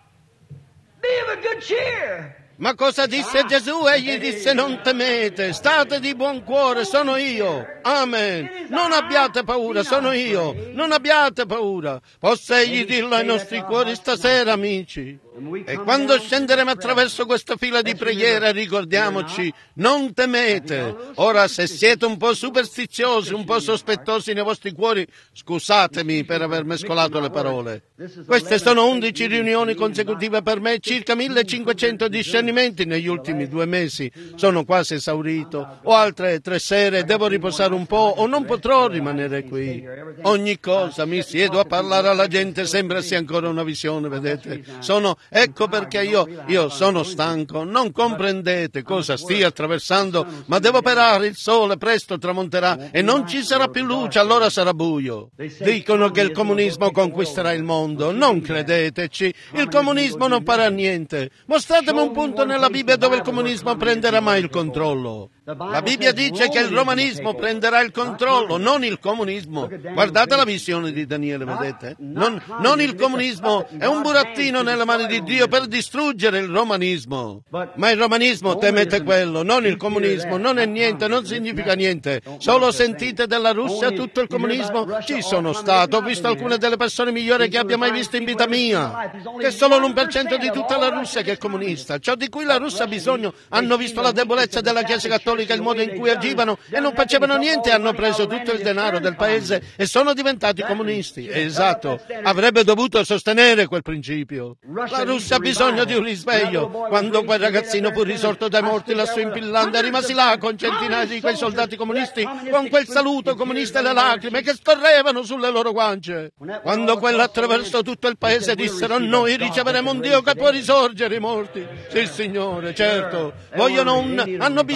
be of a good cheer. Ma cosa disse Gesù? Egli disse, non temete, state di buon cuore, sono io. Amen. Non abbiate paura, sono io. Non abbiate paura. Possa egli dirlo ai nostri cuori stasera, amici. E quando scenderemo attraverso questa fila di preghiera, ricordiamoci, non temete. Ora, se siete un po' superstiziosi, un po' sospettosi nei vostri cuori, scusatemi per aver mescolato le parole. Queste sono undici riunioni consecutive per me, circa millecinquecento discernimenti negli ultimi due mesi. Sono quasi esaurito. Ho altre tre sere, devo riposare un po' o non potrò rimanere qui. Ogni cosa, mi siedo a parlare alla gente, sembra sia ancora una visione, vedete? Sono Ecco perché io, io sono stanco, non comprendete cosa stia attraversando, ma devo operare, il sole presto tramonterà e non ci sarà più luce, allora sarà buio. Dicono che il comunismo conquisterà il mondo, non credeteci, il comunismo non farà niente. Mostratemi un punto nella Bibbia dove il comunismo prenderà mai il controllo. La Bibbia dice che il romanismo prenderà il controllo, non il comunismo. Guardate la visione di Daniele, vedete? Non, non il comunismo, è un burattino nelle mani di Dio per distruggere il romanismo. Ma il romanismo, temete quello, non il comunismo, non è niente, non significa niente. Solo sentite della Russia tutto il comunismo? Ci sono stato, ho visto alcune delle persone migliori che abbia mai visto in vita mia. Che solo l'uno per cento di tutta la Russia che è comunista. Ciò di cui la Russia ha bisogno, hanno visto la debolezza della Chiesa Cattolica, il modo in cui agivano e non facevano niente, hanno preso tutto il denaro del paese e sono diventati comunisti. Esatto, avrebbe dovuto sostenere quel principio. La Russia ha bisogno di un risveglio. Quando quel ragazzino fu risorto dai morti lassù in Finlandia, rimasi là con centinaia di quei soldati comunisti, con quel saluto comunista e le lacrime che scorrevano sulle loro guance. Quando quello attraversò tutto il paese, dissero, noi riceveremo un Dio che può risorgere i morti. Sì, Signore, certo, vogliono un, hanno bisogno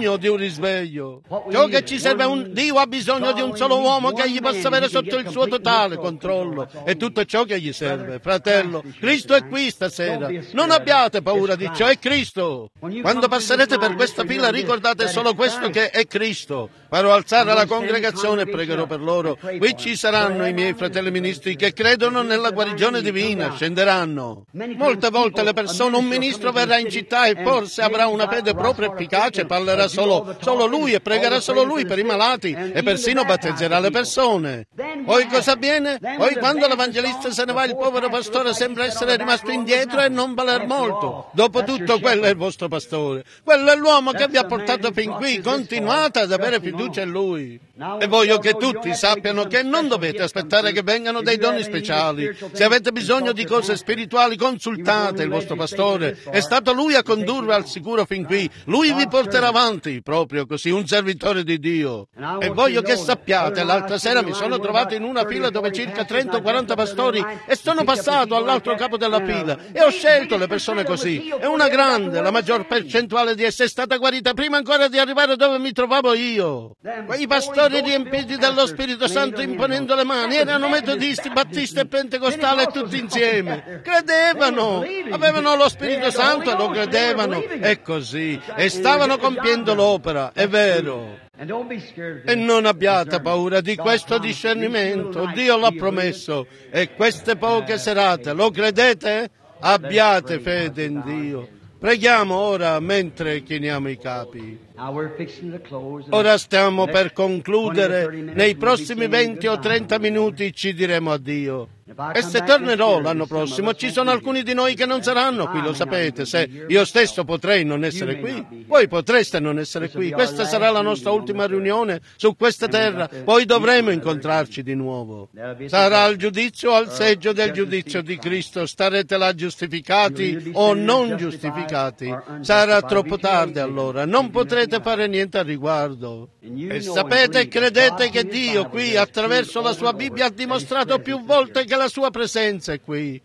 bisogno di un risveglio. Ciò che ci serve è un Dio ha bisogno di un solo uomo che gli possa avere sotto il suo totale controllo e tutto ciò che gli serve. Fratello, Cristo è qui stasera. Non abbiate paura di ciò, è Cristo. Quando passerete per questa fila ricordate solo questo, che è Cristo. Farò alzare la congregazione e pregherò per loro. Qui ci saranno i miei fratelli ministri che credono nella guarigione divina, scenderanno. Molte volte le persone, un ministro verrà in città e forse avrà una fede proprio efficace, parlerà solo, solo lui e pregherà solo lui per i malati e persino battezzerà le persone. Poi cosa avviene? Poi quando l'evangelista se ne va, il povero pastore sembra essere rimasto indietro e non valer molto. Dopotutto quello è il vostro pastore, quello è l'uomo che vi ha portato fin qui, continuate ad avere fiducia in lui. E voglio che tutti sappiano che non dovete aspettare che vengano dei doni speciali. Se avete bisogno di cose spirituali, consultate il vostro pastore. È stato lui a condurvi al sicuro fin qui. Lui vi porterà avanti, proprio così, un servitore di Dio. E voglio che sappiate, l'altra sera mi sono trovato in una fila dove circa trenta o quaranta pastori e sono passato all'altro capo della fila e ho scelto le persone così. E una grande, la maggior percentuale di esse è stata guarita prima ancora di arrivare dove mi trovavo io. Quei pastori riempiti dello Spirito Santo imponendo le mani erano metodisti, battisti e pentecostali tutti insieme. Credevano, avevano lo Spirito Santo e lo credevano, e così, e stavano compiendo l'opera, è vero. E non abbiate paura di questo discernimento, Dio l'ha promesso, e queste poche serate, lo credete? Abbiate fede in Dio. Preghiamo ora mentre chiniamo i capi. Ora stiamo per concludere, nei prossimi venti o trenta minuti ci diremo addio. E se tornerò l'anno prossimo, ci sono alcuni di noi che non saranno qui, lo sapete. Se io stesso potrei non essere qui, voi potreste non essere qui. Questa sarà la nostra ultima riunione su questa terra, poi dovremo incontrarci di nuovo. Sarà al giudizio o al seggio del giudizio di Cristo, starete là giustificati o non giustificati. Sarà troppo tardi allora, non potrete fare niente al riguardo. E sapete e credete che Dio qui, attraverso la sua Bibbia, ha dimostrato più volte che la sua presenza è qui.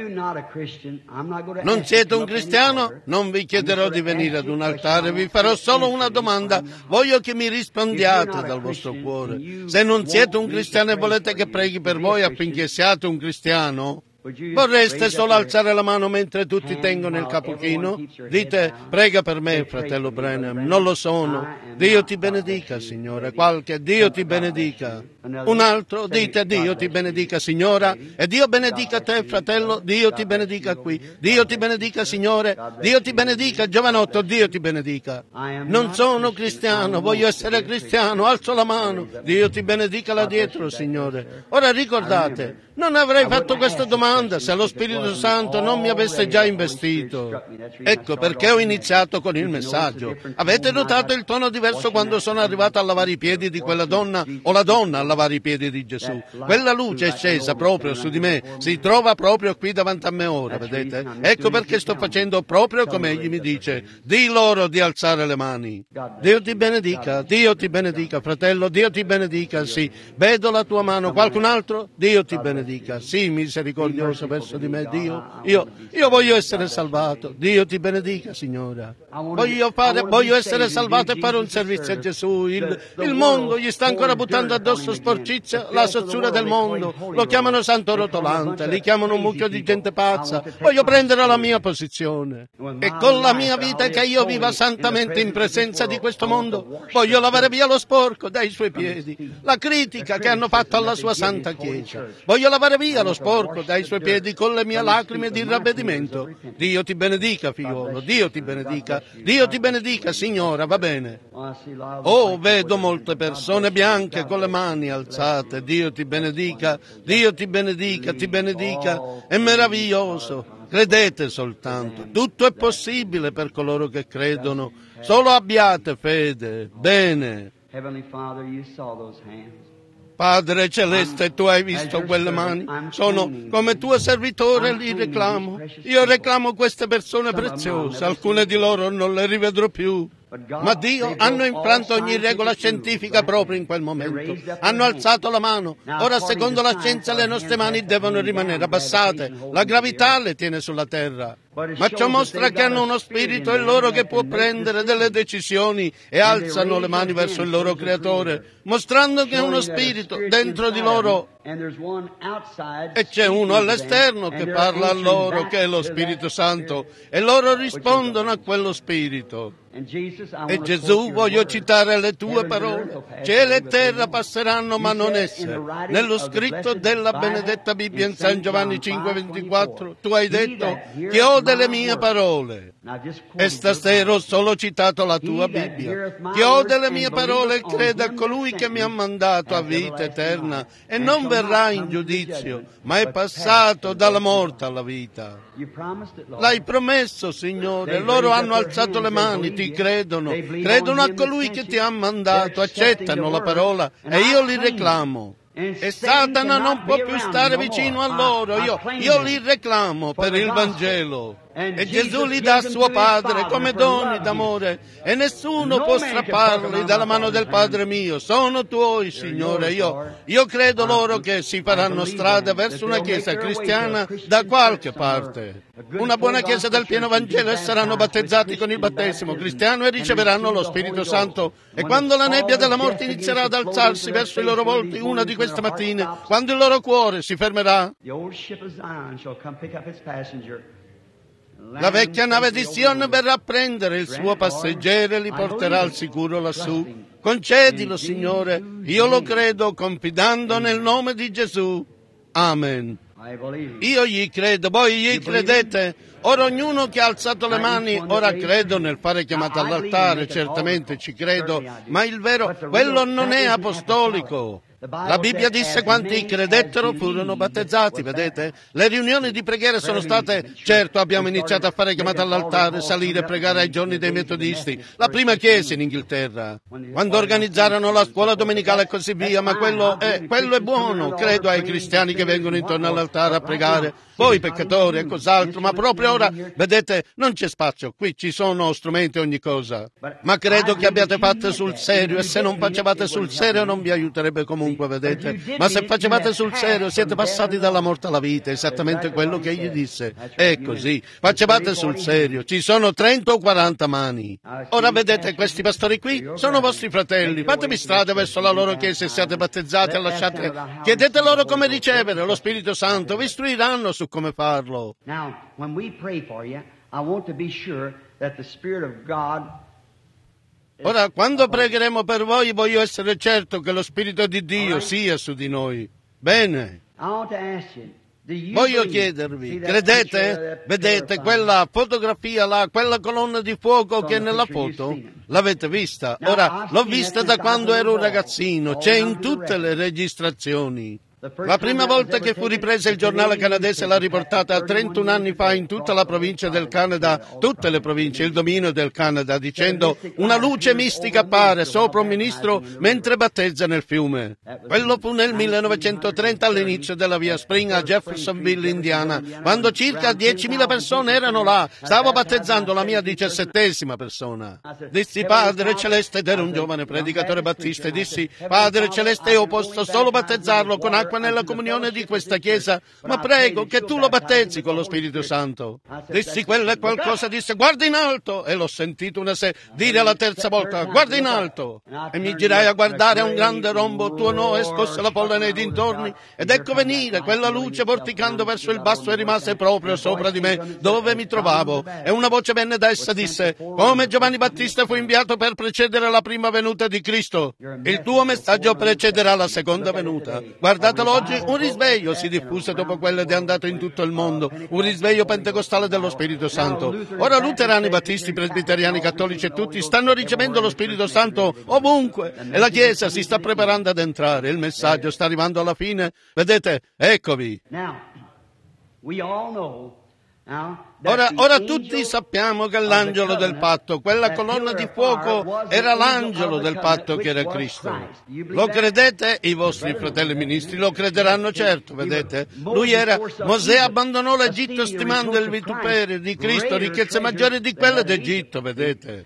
Non siete un cristiano? Non vi chiederò di venire ad un altare, vi farò solo una domanda. Voglio che mi rispondiate dal vostro cuore. Se non siete un cristiano e volete che preghi per voi affinché siate un cristiano, vorreste solo alzare la mano mentre tutti tengono il capo chino? Dite, prega per me, fratello Branham, non lo sono. Dio ti benedica, Signore. Qualche, Dio ti benedica. Un altro, dite, Dio ti benedica, Signora. E Dio benedica te, fratello, Dio ti benedica qui. Dio ti benedica, Signore. Dio ti benedica, giovanotto, Dio ti benedica. Non sono cristiano, voglio essere cristiano, alzo la mano. Dio ti benedica là dietro, Signore. Ora ricordate, non avrei fatto questa domanda se lo Spirito Santo non mi avesse già investito. Ecco perché ho iniziato con il messaggio. Avete notato il tono diverso quando sono arrivato a lavare i piedi di quella donna o la donna a lavare i piedi di Gesù? Quella luce è scesa proprio su di me, si trova proprio qui davanti a me ora, vedete? Ecco perché sto facendo proprio come egli mi dice. Di loro di alzare le mani. Dio ti benedica, Dio ti benedica, fratello, Dio ti benedica, sì. Vedo la tua mano. Qualcun altro? Dio ti benedica. Sì, misericordioso verso di me, Dio. Io, io voglio essere salvato. Dio ti benedica, Signora. Voglio, fare, voglio essere salvato e fare un servizio a Gesù. Il, il mondo gli sta ancora buttando addosso sporcizia, la sozzura del mondo. Lo chiamano santo rotolante, li chiamano un mucchio di gente pazza. Voglio prendere la mia posizione. E con la mia vita che io viva santamente in presenza di questo mondo, voglio lavare via lo sporco dai suoi piedi, la critica che hanno fatto alla sua santa Chiesa. Voglio lavare via lo sporco dai suoi piedi con le mie lacrime di ravvedimento. Dio ti benedica, figliolo, Dio ti benedica, Dio ti benedica, Signora, va bene. Oh, vedo molte persone bianche con le mani alzate. Dio ti benedica, Dio ti benedica, ti benedica, è meraviglioso. Credete soltanto, tutto è possibile per coloro che credono, solo abbiate fede. Bene. Padre Celeste, tu hai visto quelle mani? Sono come tuo servitore, li reclamo. Io reclamo queste persone preziose, alcune di loro non le rivedrò più. Ma Dio, hanno infranto ogni regola scientifica proprio in quel momento. Hanno alzato la mano. Ora, secondo la scienza, le nostre mani devono rimanere abbassate. La gravità le tiene sulla terra. ma ciò mostra che hanno uno spirito in loro che può prendere delle decisioni e alzano le mani verso il loro Creatore, mostrando che è uno spirito dentro di loro e c'è uno all'esterno che parla a loro, che è lo Spirito Santo, e loro rispondono a quello Spirito. E Gesù, voglio citare le tue parole: cielo e terra passeranno ma non esse. Nello scritto della benedetta Bibbia in San Giovanni cinque ventiquattro tu hai detto: chi ode le mie parole. E stasera ho solo citato la tua Bibbia. Chi ode le mie parole e crede a colui che mi ha mandato a vita eterna e non verrà in giudizio, ma è passato dalla morte alla vita. L'hai promesso, Signore. Loro hanno alzato le mani, ti credono, credono a colui che ti ha mandato, accettano la parola e io li reclamo. E Satana non può più stare vicino a loro, io, io li reclamo per il Vangelo. E Gesù li dà a suo Padre come doni d'amore e nessuno può strapparli dalla mano del Padre mio. Sono tuoi, Signore. Io, io credo loro che si faranno strada verso una chiesa cristiana da qualche parte. Una buona chiesa del pieno Vangelo, e saranno battezzati con il battesimo cristiano e riceveranno lo Spirito Santo. E quando la nebbia della morte inizierà ad alzarsi verso i loro volti una di queste mattine, quando il loro cuore si fermerà, la vecchia nave di Sion verrà a prendere il suo passeggero e li porterà al sicuro lassù. Concedilo, Signore, io lo credo confidando nel nome di Gesù. Amen. Io gli credo, voi gli credete? Ora ognuno che ha alzato le mani, ora credo nel fare chiamata all'altare, certamente ci credo, ma il vero, quello non è apostolico. La Bibbia disse quanti credettero furono battezzati, vedete? Le riunioni di preghiera sono state, certo abbiamo iniziato a fare chiamata all'altare, salire e pregare ai giorni dei metodisti, la prima chiesa in Inghilterra, quando organizzarono la scuola domenicale e così via, ma quello è, quello è buono, credo ai cristiani che vengono intorno all'altare a pregare, poi peccatori e cos'altro, ma proprio ora, vedete, non c'è spazio, qui ci sono strumenti ogni cosa, ma credo che abbiate fatto sul serio e se non facevate sul serio non vi aiuterebbe comunque. Vedete? Ma se facevate sul serio siete passati dalla morte alla vita, esattamente quello che egli disse. È così, facevate sul serio, ci sono trenta o quaranta mani. Ora vedete, questi pastori qui sono vostri fratelli, fatevi strada verso la loro chiesa e siate battezzati e lasciate, chiedete loro come ricevere lo Spirito Santo, vi istruiranno su come farlo. Now, when we pray for you, I want to be sure that the Spirit of God. Ora, quando pregheremo per voi, voglio essere certo che lo Spirito di Dio sia su di noi. Bene. Voglio chiedervi, credete? Vedete quella fotografia là, quella colonna di fuoco che è nella foto? L'avete vista? Ora, l'ho vista da quando ero un ragazzino, c'è in tutte le registrazioni. La prima volta che fu ripresa il giornale canadese l'ha riportata trentuno anni fa in tutta la provincia del Canada, tutte le province, il dominio del Canada, dicendo una luce mistica appare sopra un ministro mentre battezza nel fiume. Quello fu nel millenovecentotrenta all'inizio della via Spring a Jeffersonville, Indiana, quando circa diecimila persone erano là. Stavo battezzando la mia diciassettesima persona. Dissi, Padre Celeste, ed ero un giovane predicatore battista, e dissi, Padre Celeste, io posso solo battezzarlo con acqua nella comunione di questa chiesa, ma prego che tu lo battezzi con lo Spirito Santo. Dissi, quello è qualcosa, disse, guarda in alto, e l'ho sentito una sera dire la terza volta, guarda in alto, e mi girai a guardare a un grande rombo tuonò e scosse la folla nei dintorni, ed ecco venire quella luce vorticando verso il basso e rimase proprio sopra di me, dove mi trovavo, e una voce venne da essa, disse, come Giovanni Battista fu inviato per precedere la prima venuta di Cristo, il tuo messaggio precederà la seconda venuta. Guardate oggi, un risveglio si diffuse dopo quello ed è andato in tutto il mondo, un risveglio pentecostale dello Spirito Santo. Ora luterani, battisti, presbiteriani, cattolici e tutti stanno ricevendo lo Spirito Santo ovunque e la Chiesa si sta preparando ad entrare, il messaggio sta arrivando alla fine. Vedete, eccovi. Ora, ora tutti sappiamo che l'angelo del patto, quella colonna di fuoco, era l'angelo del patto che era Cristo. Lo credete? I vostri fratelli ministri lo crederanno certo, vedete? Lui era, Mosè abbandonò l'Egitto stimando il vituperio di Cristo, ricchezze maggiori di quelle d'Egitto, vedete?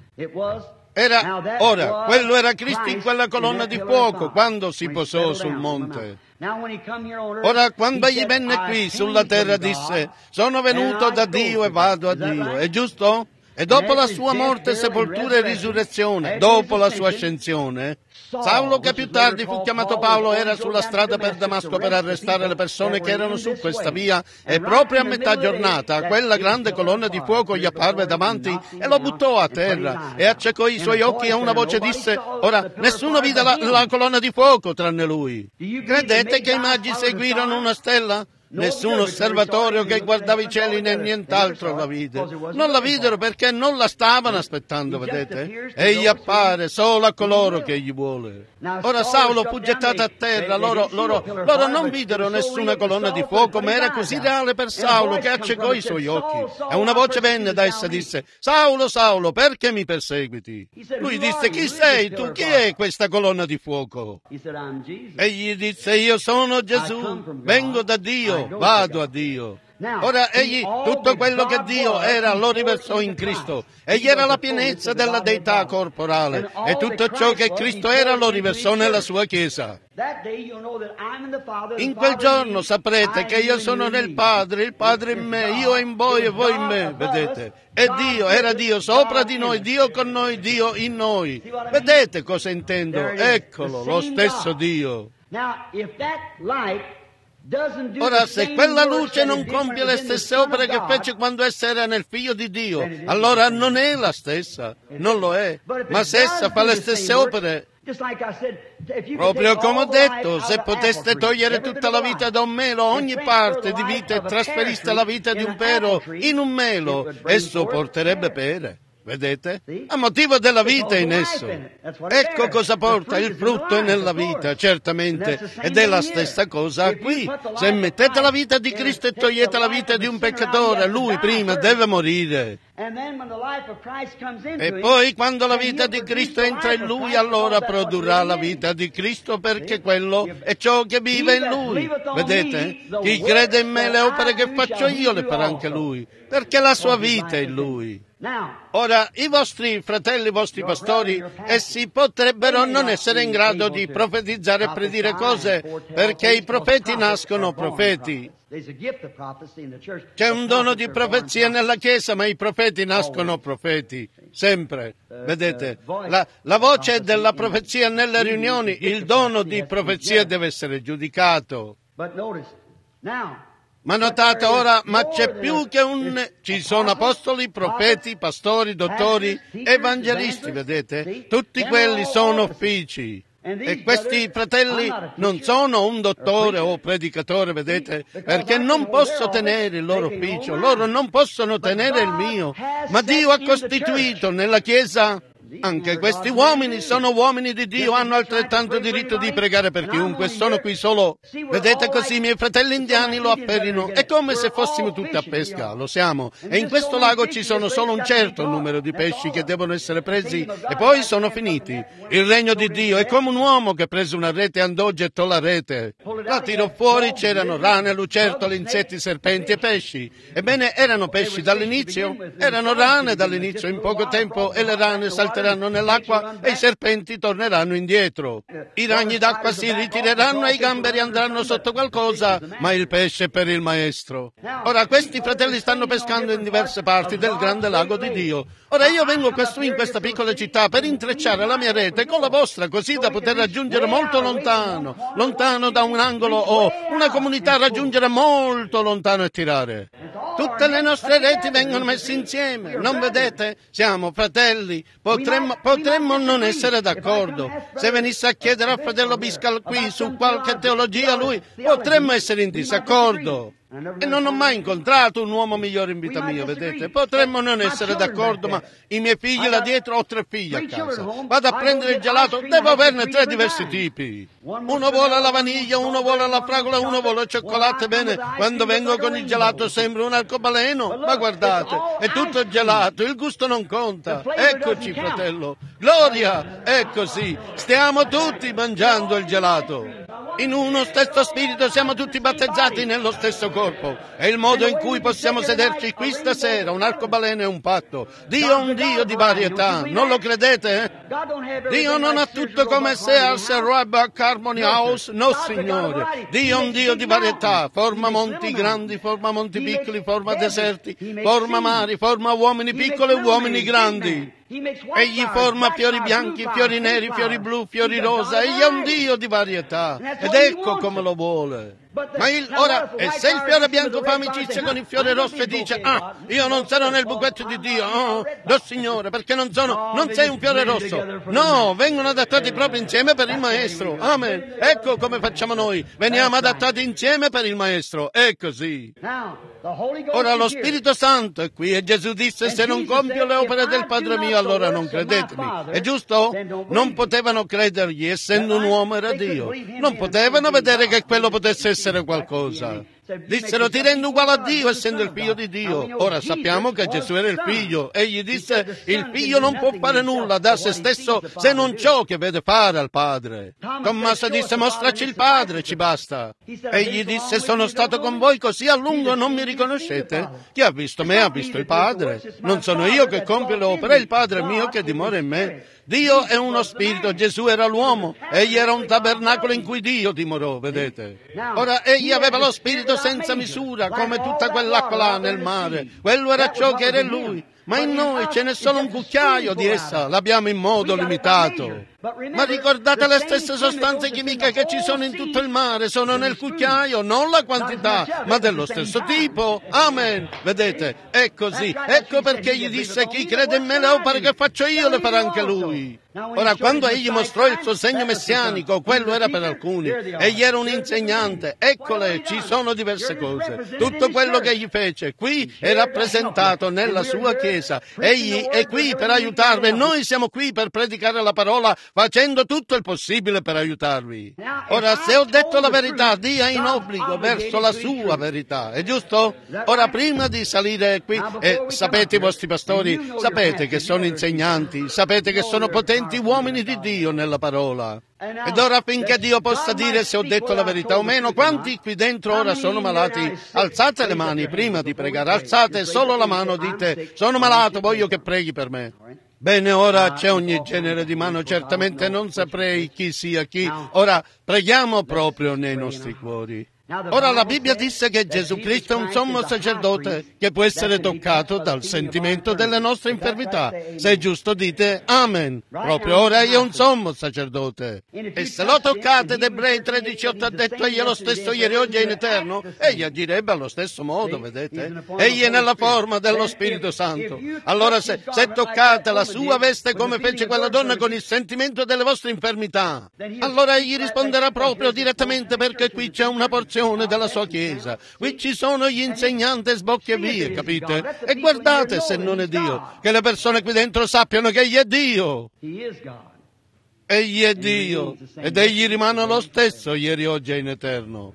Era, ora, quello era Cristo in quella colonna di fuoco quando si posò sul monte. Ora, quando egli venne qui sulla terra, disse: sono venuto da Dio e vado a Dio. È giusto? E dopo la sua morte, sepoltura e risurrezione, dopo la sua ascensione, Saulo, che più tardi fu chiamato Paolo, era sulla strada per Damasco per arrestare le persone che erano su questa via, e proprio a metà giornata quella grande colonna di fuoco gli apparve davanti e lo buttò a terra e accecò i suoi occhi e una voce disse: ora nessuno vide la, la colonna di fuoco tranne lui. Credete che i magi seguirono una stella? Nessun osservatorio che guardava i cieli né nient'altro la vide. Non la videro perché non la stavano aspettando, vedete? Egli appare solo a coloro che egli vuole. Ora Saulo fu gettato a terra, loro, loro, loro non videro nessuna colonna di fuoco, ma era così reale per Saulo che accecò i suoi occhi. E una voce venne da essa e disse: Saulo, Saulo, perché mi perseguiti? Lui disse: chi sei tu? Chi è questa colonna di fuoco? Egli disse: io sono Gesù, vengo da Dio, vado a Dio. Ora egli tutto quello che Dio era lo riversò in Cristo. Egli era la pienezza della deità corporale e tutto ciò che Cristo era lo riversò nella sua Chiesa. In quel giorno saprete che io sono nel Padre, il Padre in me, io in voi e voi in me, vedete? E Dio, era Dio sopra di noi, Dio con noi, Dio in noi. Vedete cosa intendo? Eccolo, lo stesso Dio. Ora, se quella luce non compie le stesse opere che fece quando essa era nel Figlio di Dio, allora non è la stessa, non lo è. Ma se essa fa le stesse opere, proprio come ho detto, se poteste togliere tutta la vita da un melo, ogni parte di vita, e trasferiste la vita di un pero in un melo, esso porterebbe pere. Vedete? A motivo della vita in esso. Ecco cosa porta, il frutto è nella vita, certamente, ed è la stessa cosa qui. Se mettete la vita di Cristo e togliete la vita di un peccatore, lui prima deve morire. E poi quando la vita di Cristo entra in lui, allora produrrà la vita di Cristo, perché quello è ciò che vive in lui. Vedete? Chi crede in me, le opere che faccio io le farà anche lui, perché la sua vita è in lui. Ora, i vostri fratelli, i vostri pastori, essi potrebbero non essere in grado di profetizzare e predire cose, perché i profeti nascono profeti. C'è un dono di profezia nella Chiesa, ma i profeti nascono profeti, sempre. Vedete, la, la voce della profezia nelle riunioni, il dono di profezia deve essere giudicato. Ma notate ora, ma c'è più che un... Ci sono apostoli, profeti, pastori, dottori, evangelisti, vedete? Tutti quelli sono uffici. E questi fratelli non sono un dottore o predicatore, vedete? Perché non posso tenere il loro ufficio, loro non possono tenere il mio. Ma Dio ha costituito nella Chiesa... Anche questi uomini sono uomini di Dio, hanno altrettanto diritto di pregare per chiunque. Sono qui solo, vedete, così i miei fratelli indiani lo afferrino. È come se fossimo tutti a pesca, lo siamo. E in questo lago ci sono solo un certo numero di pesci che devono essere presi e poi sono finiti. Il regno di Dio è come un uomo che prese una rete e andò, gettò la rete. La tirò fuori, c'erano rane, lucertoli, insetti, serpenti e pesci. Ebbene, erano pesci dall'inizio, erano rane dall'inizio. In poco tempo e le rane salteranno nell'acqua e i serpenti torneranno indietro. I ragni d'acqua si ritireranno e i gamberi andranno sotto qualcosa, ma il pesce è per il maestro. Ora, questi fratelli stanno pescando in diverse parti del grande lago di Dio. Ora, io vengo qui in questa piccola città per intrecciare la mia rete con la vostra, così da poter raggiungere molto lontano, lontano da un angolo o una comunità, raggiungere molto lontano e tirare. Tutte le nostre reti vengono messe insieme, non vedete? Siamo fratelli, potremmo, potremmo non essere d'accordo. Se venisse a chiedere al fratello Biscal qui su qualche teologia, lui potremmo essere in disaccordo. E non ho mai incontrato un uomo migliore in vita mia, vedete? Potremmo non essere d'accordo, ma i miei figli là dietro, ho tre figli a casa. Vado a prendere il gelato, devo averne tre diversi tipi. Uno vuole la vaniglia, uno vuole la fragola, uno vuole il cioccolato. Bene, quando vengo con il gelato sembra un arcobaleno, ma guardate, è tutto gelato, il gusto non conta. Eccoci, fratello. Gloria! È così, stiamo tutti mangiando il gelato. In uno stesso spirito siamo tutti battezzati nello stesso corpo. È il modo in cui possiamo sederci qui stasera, un arcobaleno e un patto. Dio è un Dio di varietà, non lo credete? Dio non ha tutto come Sears e Roebuck Harmony House, no signore. Dio è un Dio di varietà, forma monti grandi, forma monti piccoli, forma deserti, forma mari, forma uomini piccoli e uomini grandi. Egli forma fiori bianchi, fiori neri, fiori blu, fiori rosa. Egli è un Dio di varietà. Ed ecco come lo vuole. Ma il, ora, e se il fiore bianco fa amicizia con il fiore rosso e dice, ah, io non sarò nel buchetto di Dio, oh, no signore, perché non sono, non sei un fiore rosso. No, vengono adattati proprio insieme per il Maestro. Amen. Ecco come facciamo noi. Veniamo adattati insieme per il Maestro. È così. Ora lo Spirito Santo è qui e Gesù disse, se non compio le opere del Padre mio, allora non credetemi. È giusto? Non potevano credergli, essendo un uomo era Dio. Non potevano vedere che quello potesse essere qualcosa. Dissero, ti rendo uguale a Dio, essendo il figlio di Dio. Ora sappiamo che Gesù era il figlio. Egli disse, il figlio non può fare nulla da se stesso se non ciò che vede fare al Padre. Tommaso disse, mostraci il Padre, ci basta. Egli disse, sono stato con voi così a lungo, non mi riconoscete? Chi ha visto me ha visto il Padre. Non sono io che compio le opere, è il Padre mio che dimora in me. Dio è uno spirito, Gesù era l'uomo, egli era un tabernacolo in cui Dio dimorò, vedete. Ora egli aveva lo spirito senza misura, come tutta quell'acqua là nel mare, quello era ciò che era in lui. Ma in noi ce n'è solo un cucchiaio di essa, l'abbiamo in modo limitato. Ma ricordate le stesse sostanze chimiche che ci sono in tutto il mare, sono nel cucchiaio, non la quantità, ma dello stesso tipo. Amen. Vedete, è così. Ecco perché gli disse, chi crede in me le opere che faccio io le farà anche lui. Ora, quando egli mostrò il suo segno messianico, quello era per alcuni. Egli era un insegnante. Eccole, ci sono diverse cose. Tutto quello che egli fece qui è rappresentato nella sua Chiesa. Egli è qui per aiutarvi e noi siamo qui per predicare la parola, facendo tutto il possibile per aiutarvi. Ora, se ho detto la verità, dia in obbligo verso la sua verità. È giusto? Ora, prima di salire qui, e sapete i vostri pastori, sapete che sono insegnanti, sapete che sono potenti uomini di Dio nella parola. Ed ora, affinché Dio possa dire se ho detto la verità o meno, quanti qui dentro ora sono malati? Alzate le mani prima di pregare, alzate solo la mano, dite, sono malato, voglio che preghi per me. Bene, ora c'è ogni genere di mano, certamente non saprei chi sia chi. Ora preghiamo proprio nei nostri cuori. Ora la Bibbia disse che Gesù Cristo è un sommo sacerdote che può essere toccato dal sentimento delle nostre infermità. Se è giusto dite Amen. Proprio ora egli è un sommo sacerdote. E se lo toccate, ed Ebrei tredici otto ha detto egli è lo stesso ieri, oggi e in eterno, egli agirebbe allo stesso modo, vedete? Egli è nella forma dello Spirito Santo. Allora se, se toccate la sua veste come fece quella donna con il sentimento delle vostre infermità, allora egli risponderà proprio direttamente, perché qui c'è una porzione della sua Chiesa. Qui ci sono gli insegnanti e sbocchi e vie, capite? E guardate se non è Dio, che le persone qui dentro sappiano che egli è Dio. Egli è Dio ed egli rimane lo stesso ieri, oggi e in eterno.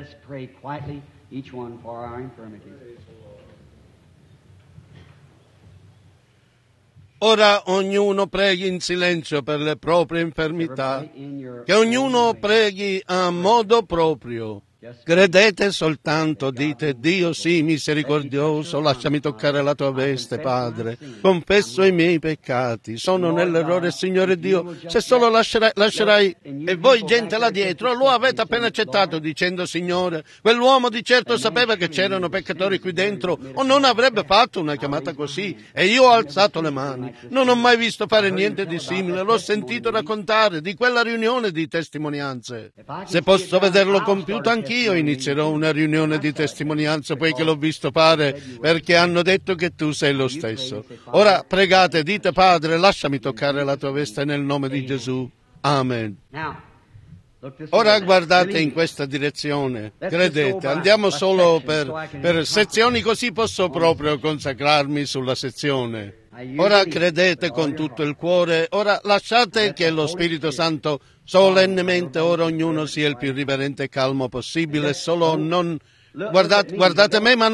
Ora ognuno preghi in silenzio per le proprie infermità, che ognuno preghi a modo proprio. Credete soltanto, dite, Dio sì, misericordioso, lasciami toccare la tua veste, Padre. Confesso i miei peccati, sono nell'errore, Signore Dio, se solo lascerai, lascerai, e voi gente là dietro lo avete appena accettato dicendo, Signore, quell'uomo di certo sapeva che c'erano peccatori qui dentro o non avrebbe fatto una chiamata così, e io ho alzato le mani. Non ho mai visto fare niente di simile, l'ho sentito raccontare di quella riunione di testimonianze. Se posso vederlo compiuto anch'io, io inizierò una riunione di testimonianza, poiché l'ho visto fare, perché hanno detto che tu sei lo stesso. Ora pregate, dite, Padre, lasciami toccare la tua veste nel nome di Gesù. Amen. Ora guardate in questa direzione, credete, andiamo solo per, per sezioni, così posso proprio consacrarmi sulla sezione. Ora credete con tutto il cuore, ora lasciate che lo Spirito Santo solennemente, ora ognuno sia il più riverente e calmo possibile, solo non, guardate, guardate me, ma non,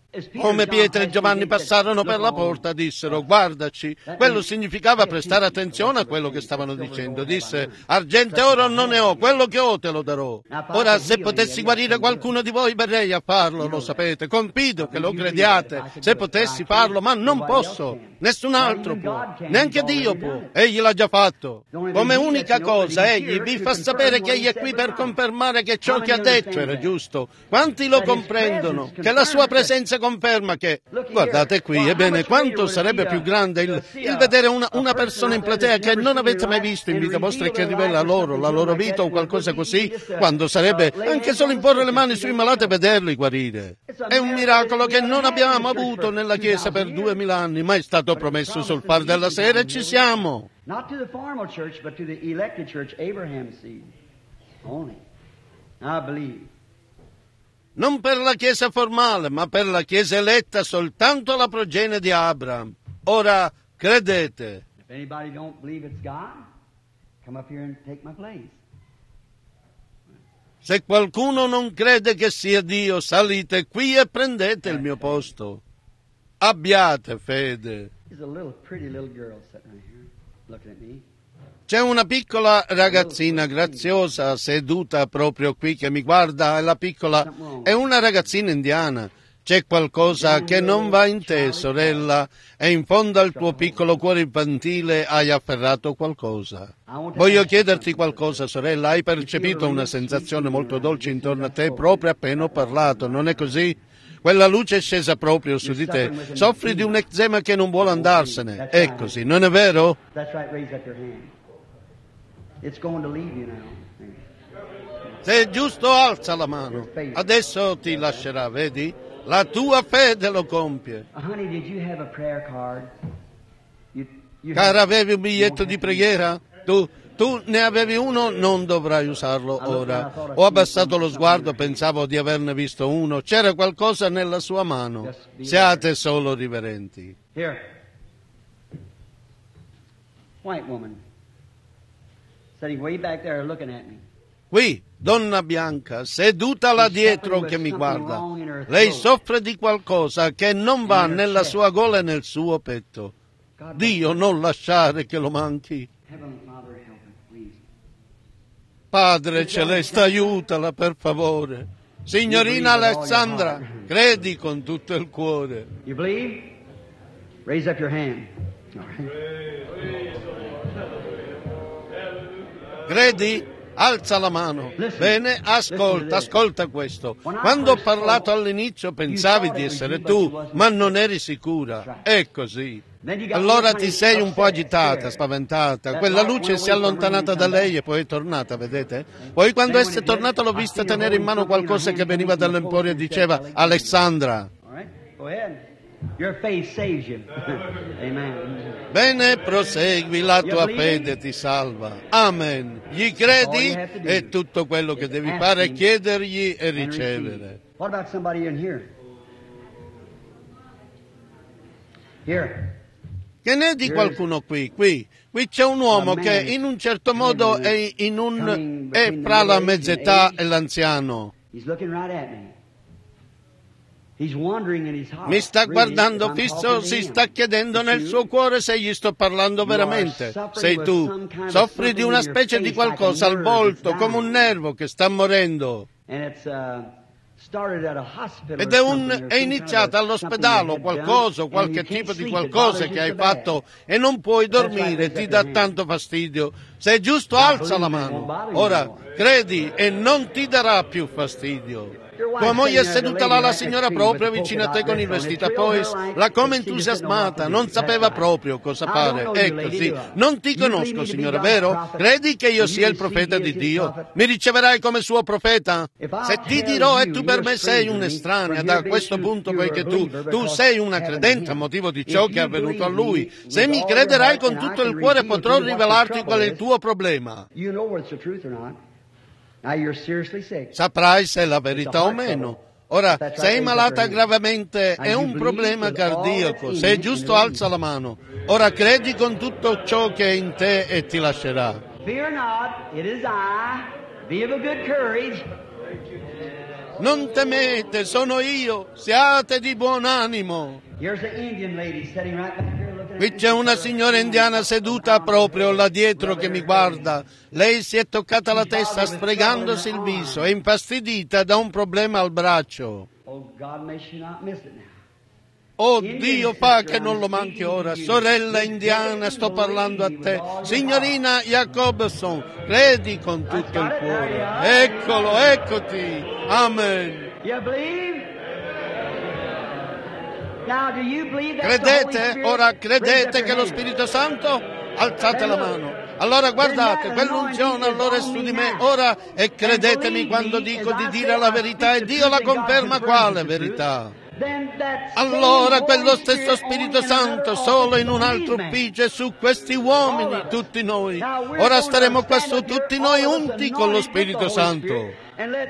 Come Pietro e Giovanni passarono per la porta, dissero: guardaci. Quello significava prestare attenzione a quello che stavano dicendo. Disse: argento e oro non ne ho, quello che ho te lo darò. Ora, se potessi guarire qualcuno di voi, verrei a farlo, lo sapete. Confido che lo crediate, se potessi farlo, ma non posso. Nessun altro può, neanche Dio può. Egli l'ha già fatto. Come unica cosa, egli vi fa sapere che egli è qui per confermare che ciò che ha detto era giusto. Quanti lo comprendono? Che la sua presenza conferma che... Guardate qui, ebbene, quanto sarebbe più grande il, il vedere una, una persona in platea che non avete mai visto in vita vostra e che rivela loro la loro vita o qualcosa così, quando sarebbe anche solo imporre le mani sui malati e vederli guarire. È un miracolo che non abbiamo avuto nella Chiesa per duemila anni, ma è stato promesso sul far della sera e ci siamo. Not to the formal church, but to the elected church, Abraham's seed. Only. I believe. Non per la Chiesa formale, ma per la Chiesa eletta soltanto la progenie di Abraham. Ora, credete. If anybody don't believe it's God, come up here and take my place. Se qualcuno non crede che sia Dio, salite qui e prendete il mio posto. Abbiate fede. There's a little pretty little girl sitting right here, looking at me. C'è una piccola ragazzina graziosa seduta proprio qui che mi guarda, e la piccola è una ragazzina indiana. C'è qualcosa che non va in te, sorella, e in fondo al tuo piccolo cuore infantile hai afferrato qualcosa. Voglio chiederti qualcosa, sorella. Hai percepito una sensazione molto dolce intorno a te proprio appena ho parlato, non è così? Quella luce è scesa proprio su di te. Soffri di un eczema che non vuole andarsene. È così, non è vero? That's right, raise up your hand. It's going to leave you now. Se è giusto, alza la mano. Adesso ti lascerà, vedi? La tua fede lo compie. Uh, honey, did you have a prayer card? You, you Cara, avevi un biglietto di preghiera? Tu, tu ne avevi uno, non dovrai usarlo ora. Ho abbassato lo sguardo, pensavo di averne visto uno. C'era qualcosa nella sua mano. Siate solo riverenti. Here. White woman. Sitting way back there looking at me. Qui, donna bianca, seduta là dietro che mi guarda. Lei soffre di qualcosa che non va nella sua gola e nel suo petto. Dio, non lasciare che lo manchi. Padre celeste, aiutala per favore. Signorina Alessandra, credi con tutto il cuore. You believe? Raise up your hand. All right. Credi? Alza la mano. Bene, ascolta, ascolta questo. Quando ho parlato all'inizio pensavi di essere tu, ma non eri sicura. È così. Allora ti sei un po' agitata, spaventata. Quella luce si è allontanata da lei e poi è tornata, vedete? Poi quando essa è tornata l'ho vista tenere in mano qualcosa che veniva dall'emporio e diceva: Alessandra. All right. Go ahead. Your faith saves you. Amen. Bene, prosegui, la tua fede ti salva. Amen. Gli credi? È tutto quello che devi fare, è chiedergli e ricevere. What about somebody in here? Here. Che ne di qualcuno qui? Qui. Qui c'è un uomo che in un certo modo è, in un, è fra la mezz'età e l'anziano. He's looking right at me. He's wondering in his heart. Mi sta really, guardando if I'm fisso, talking to si him. sta chiedendo nel suo cuore se gli sto parlando veramente. Sei tu. Soffri di una specie di qualcosa al volto, come un nervo che sta morendo. And it's, uh, started at a hospital Ed or è, something, un, or è some iniziata kind of all'ospedale o something you had qualcosa, o done, qualche and you tipo can't di sleep. It qualcosa bothers che you hai so bad. fatto e non puoi dormire, ti dà tanto fastidio. Se è giusto, alza la mano. Ora, credi e non ti darà più fastidio. Tua moglie è seduta là, la signora proprio vicino a te con il vestito a pois, la come entusiasmata, non sapeva proprio cosa fare. È così. Non ti conosco, signora, vero? Credi che io sia il profeta di Dio? Mi riceverai come suo profeta? Se ti dirò e tu per me sei un'estranea da questo punto, poiché tu, tu sei una credente a motivo di ciò che è avvenuto a lui, se mi crederai con tutto il cuore potrò rivelarti qual è il tuo problema. You know whether it's the truth or not. Now you're seriously sick. Saprai se è la verità o meno. Ora, sei malata gravemente, è un problema cardiaco. Se è giusto, alza la mano. Ora credi con tutto ciò che è in te e ti lascerà. Fear not, it is I. Be of a good courage. Non temete, sono io, siate di buon animo. Here's an Indian lady sitting right back here looking at Qui c'è una signora indiana seduta proprio là dietro che mi guarda. Lei si è toccata la testa sfregandosi il viso, è infastidita da un problema al braccio. Oh, God, may she not miss it now. Oh Dio, fa che non lo manchi ora. Sorella indiana, sto parlando a te. Signorina Jacobson, credi con tutto il cuore. Eccolo, eccoti. Amen. You believe? Now, do you believe that the Holy Credete? Spirit Ora raised credete up che your lo hand? Spirito Santo? Alzate la mano. Allora guardate, quell'unzione allora è su di me. Ora, e credetemi quando dico di dire la verità, e Dio la conferma quale verità. Allora quello stesso Spirito Santo solo in un altro ufficio e su questi uomini, tutti noi. Ora staremo qua su tutti noi unti con lo Spirito Santo.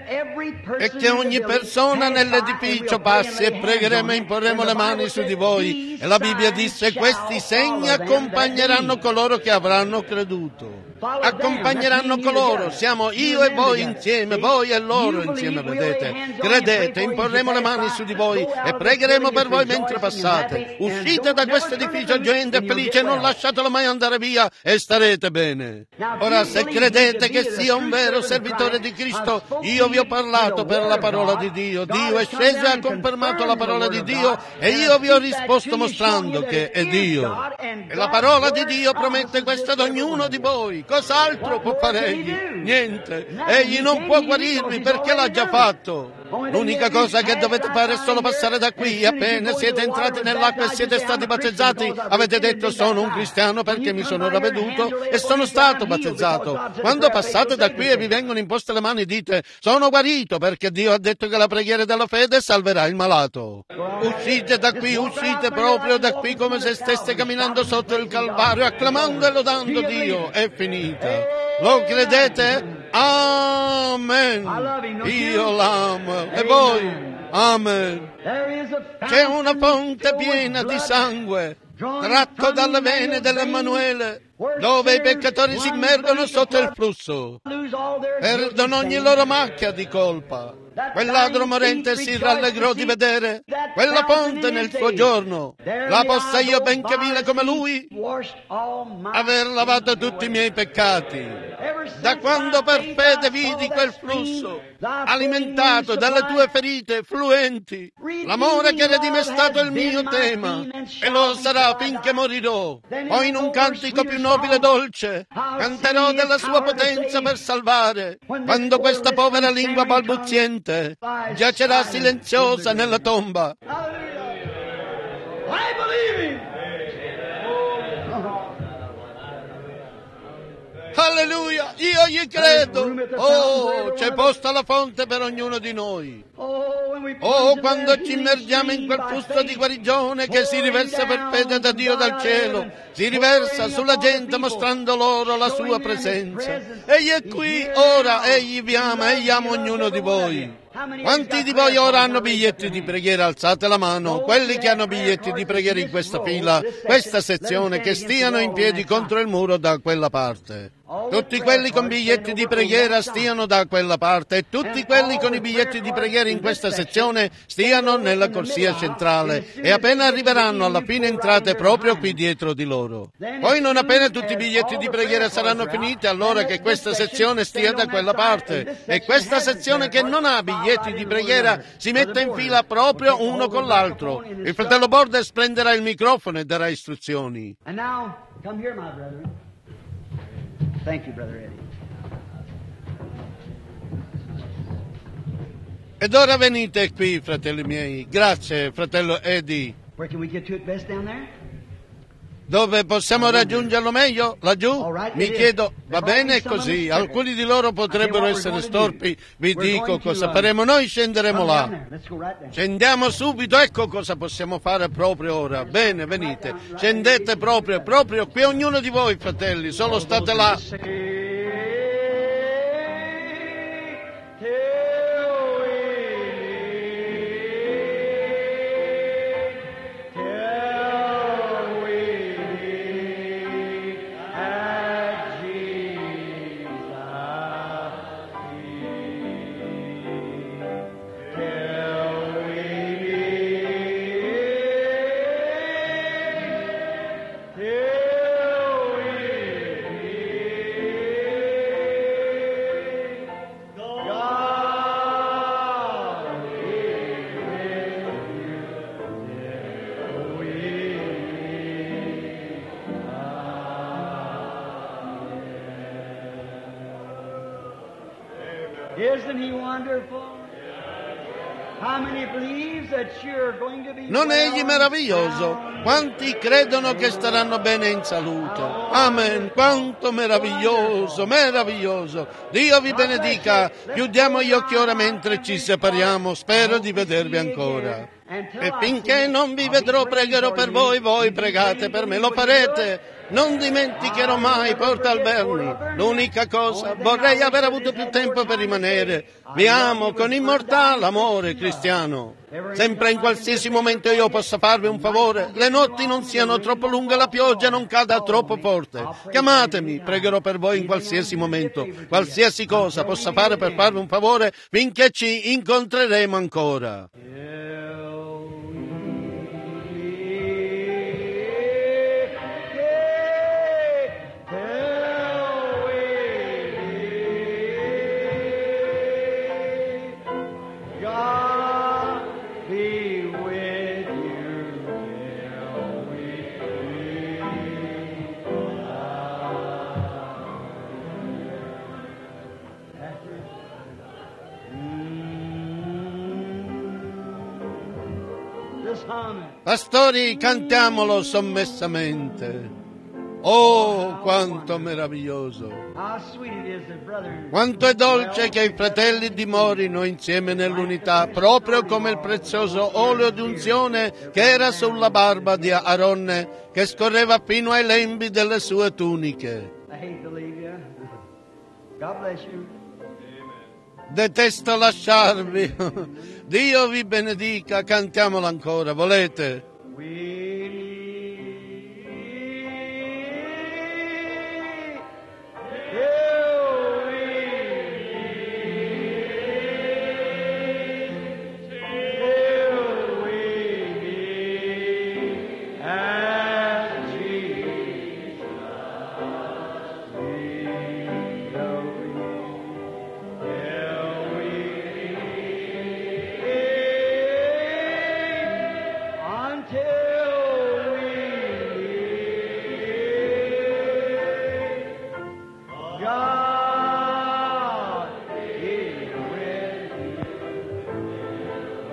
E che ogni persona nell'edificio passi e pregheremo e imporremo le mani su di voi. E la Bibbia disse: questi segni accompagneranno coloro che avranno creduto. Accompagneranno coloro, siamo io e voi insieme, voi e loro insieme, vedete. Credete, imporremo le mani su di voi e pregheremo per voi mentre passate. Uscite da questo edificio gioendo e felice, non lasciatelo mai andare via e starete bene. Ora, se credete che sia un vero servitore di Cristo, io vi ho parlato per la parola di Dio. Dio è sceso e ha confermato la parola di Dio e io vi ho risposto mostrando che è Dio. E la parola di Dio promette questo ad ognuno di voi. Cos'altro può fare egli? Niente. Egli non può guarirvi perché l'ha già fatto. L'unica cosa che dovete fare è solo passare da qui. Appena siete entrati nell'acqua e siete stati battezzati, avete detto: sono un cristiano perché mi sono ravveduto e sono stato battezzato. Quando passate da qui e vi vengono imposte le mani, dite: sono guarito perché Dio ha detto che la preghiera della fede salverà il malato. Uscite da qui, uscite proprio da qui come se steste camminando sotto il Calvario, acclamando e lodando Dio. È finita. Lo credete? Amen. Io l'amo. E voi? Amen. C'è una fonte piena di sangue tratto dalle vene dell'Emmanuele, dove i peccatori si immergono sotto il flusso, perdono ogni loro macchia di colpa. Quel ladro morente si rallegrò di vedere quella fonte nel suo giorno. La possa io, benché vile come lui, aver lavato tutti i miei peccati. Da quando per fede vidi quel flusso, alimentato dalle tue ferite fluenti, l'amore che redime è stato il mio tema e lo sarà finché morirò. Poi in un cantico più nobile e dolce canterò della sua potenza per salvare, quando questa povera lingua balbuziente giacerà silenziosa nella tomba. Alleluia, io gli credo. Oh, c'è posta la fonte per ognuno di noi. Oh, quando ci immergiamo in quel flusso di guarigione che si riversa per fede da Dio dal cielo, si riversa sulla gente mostrando loro la sua presenza. Egli è qui, ora egli vi ama, egli ama ognuno di voi. Quanti di voi ora hanno biglietti di preghiera? Alzate la mano. Quelli che hanno biglietti di preghiera in questa fila, questa sezione, che stiano in piedi contro il muro da quella parte. Tutti quelli con biglietti di preghiera stiano da quella parte e tutti quelli con i biglietti di preghiera in questa sezione stiano nella corsia centrale e appena arriveranno alla fine entrate proprio qui dietro di loro. Poi non appena tutti i biglietti di preghiera saranno finiti, allora che questa sezione stia da quella parte e questa sezione che non ha biglietti di preghiera si metta in fila proprio uno con l'altro. Il fratello Bordes prenderà il microfono e darà istruzioni. And now, come here, my brethren. Thank you, Brother Eddie. Ed ora venite qui, fratelli miei. Grazie, fratello Eddie. Where can we get to it best down there? Dove possiamo raggiungerlo meglio? Laggiù? Mi chiedo, va bene così? Alcuni di loro potrebbero essere storpi. Vi dico cosa faremo noi, scenderemo là. Scendiamo subito, ecco cosa possiamo fare proprio ora. Bene, venite. Scendete proprio, proprio qui ognuno di voi, fratelli, solo state là. Isn't He wonderful? How many believes that you're going to be Non è egli well meraviglioso? and Quanti credono che staranno bene in salute? Amen. Quanto meraviglioso, meraviglioso. Dio vi benedica. Chiudiamo gli occhi ora mentre ci separiamo. Spero di vedervi ancora. E finché non vi vedrò pregherò per voi, voi pregate per me. Lo farete? Non dimenticherò mai Port Alberni. L'unica cosa, vorrei aver avuto più tempo per rimanere. Vi amo con immortale amore cristiano. Sempre in qualsiasi momento io possa farvi un favore. Le notti non siano troppo lunghe, la pioggia non cada troppo forte. Chiamatemi, pregherò per voi in qualsiasi momento. Qualsiasi cosa possa fare per farvi un favore finché ci incontreremo ancora. Pastori, cantiamolo sommessamente. Oh, quanto meraviglioso! Quanto è dolce che i fratelli dimorino insieme nell'unità, proprio come il prezioso olio di unzione che era sulla barba di Aronne, che scorreva fino ai lembi delle sue tuniche. Detesto lasciarvi. Dio vi benedica, cantiamolo ancora, volete?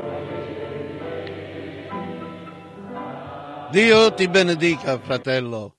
Dio ti benedica, fratello.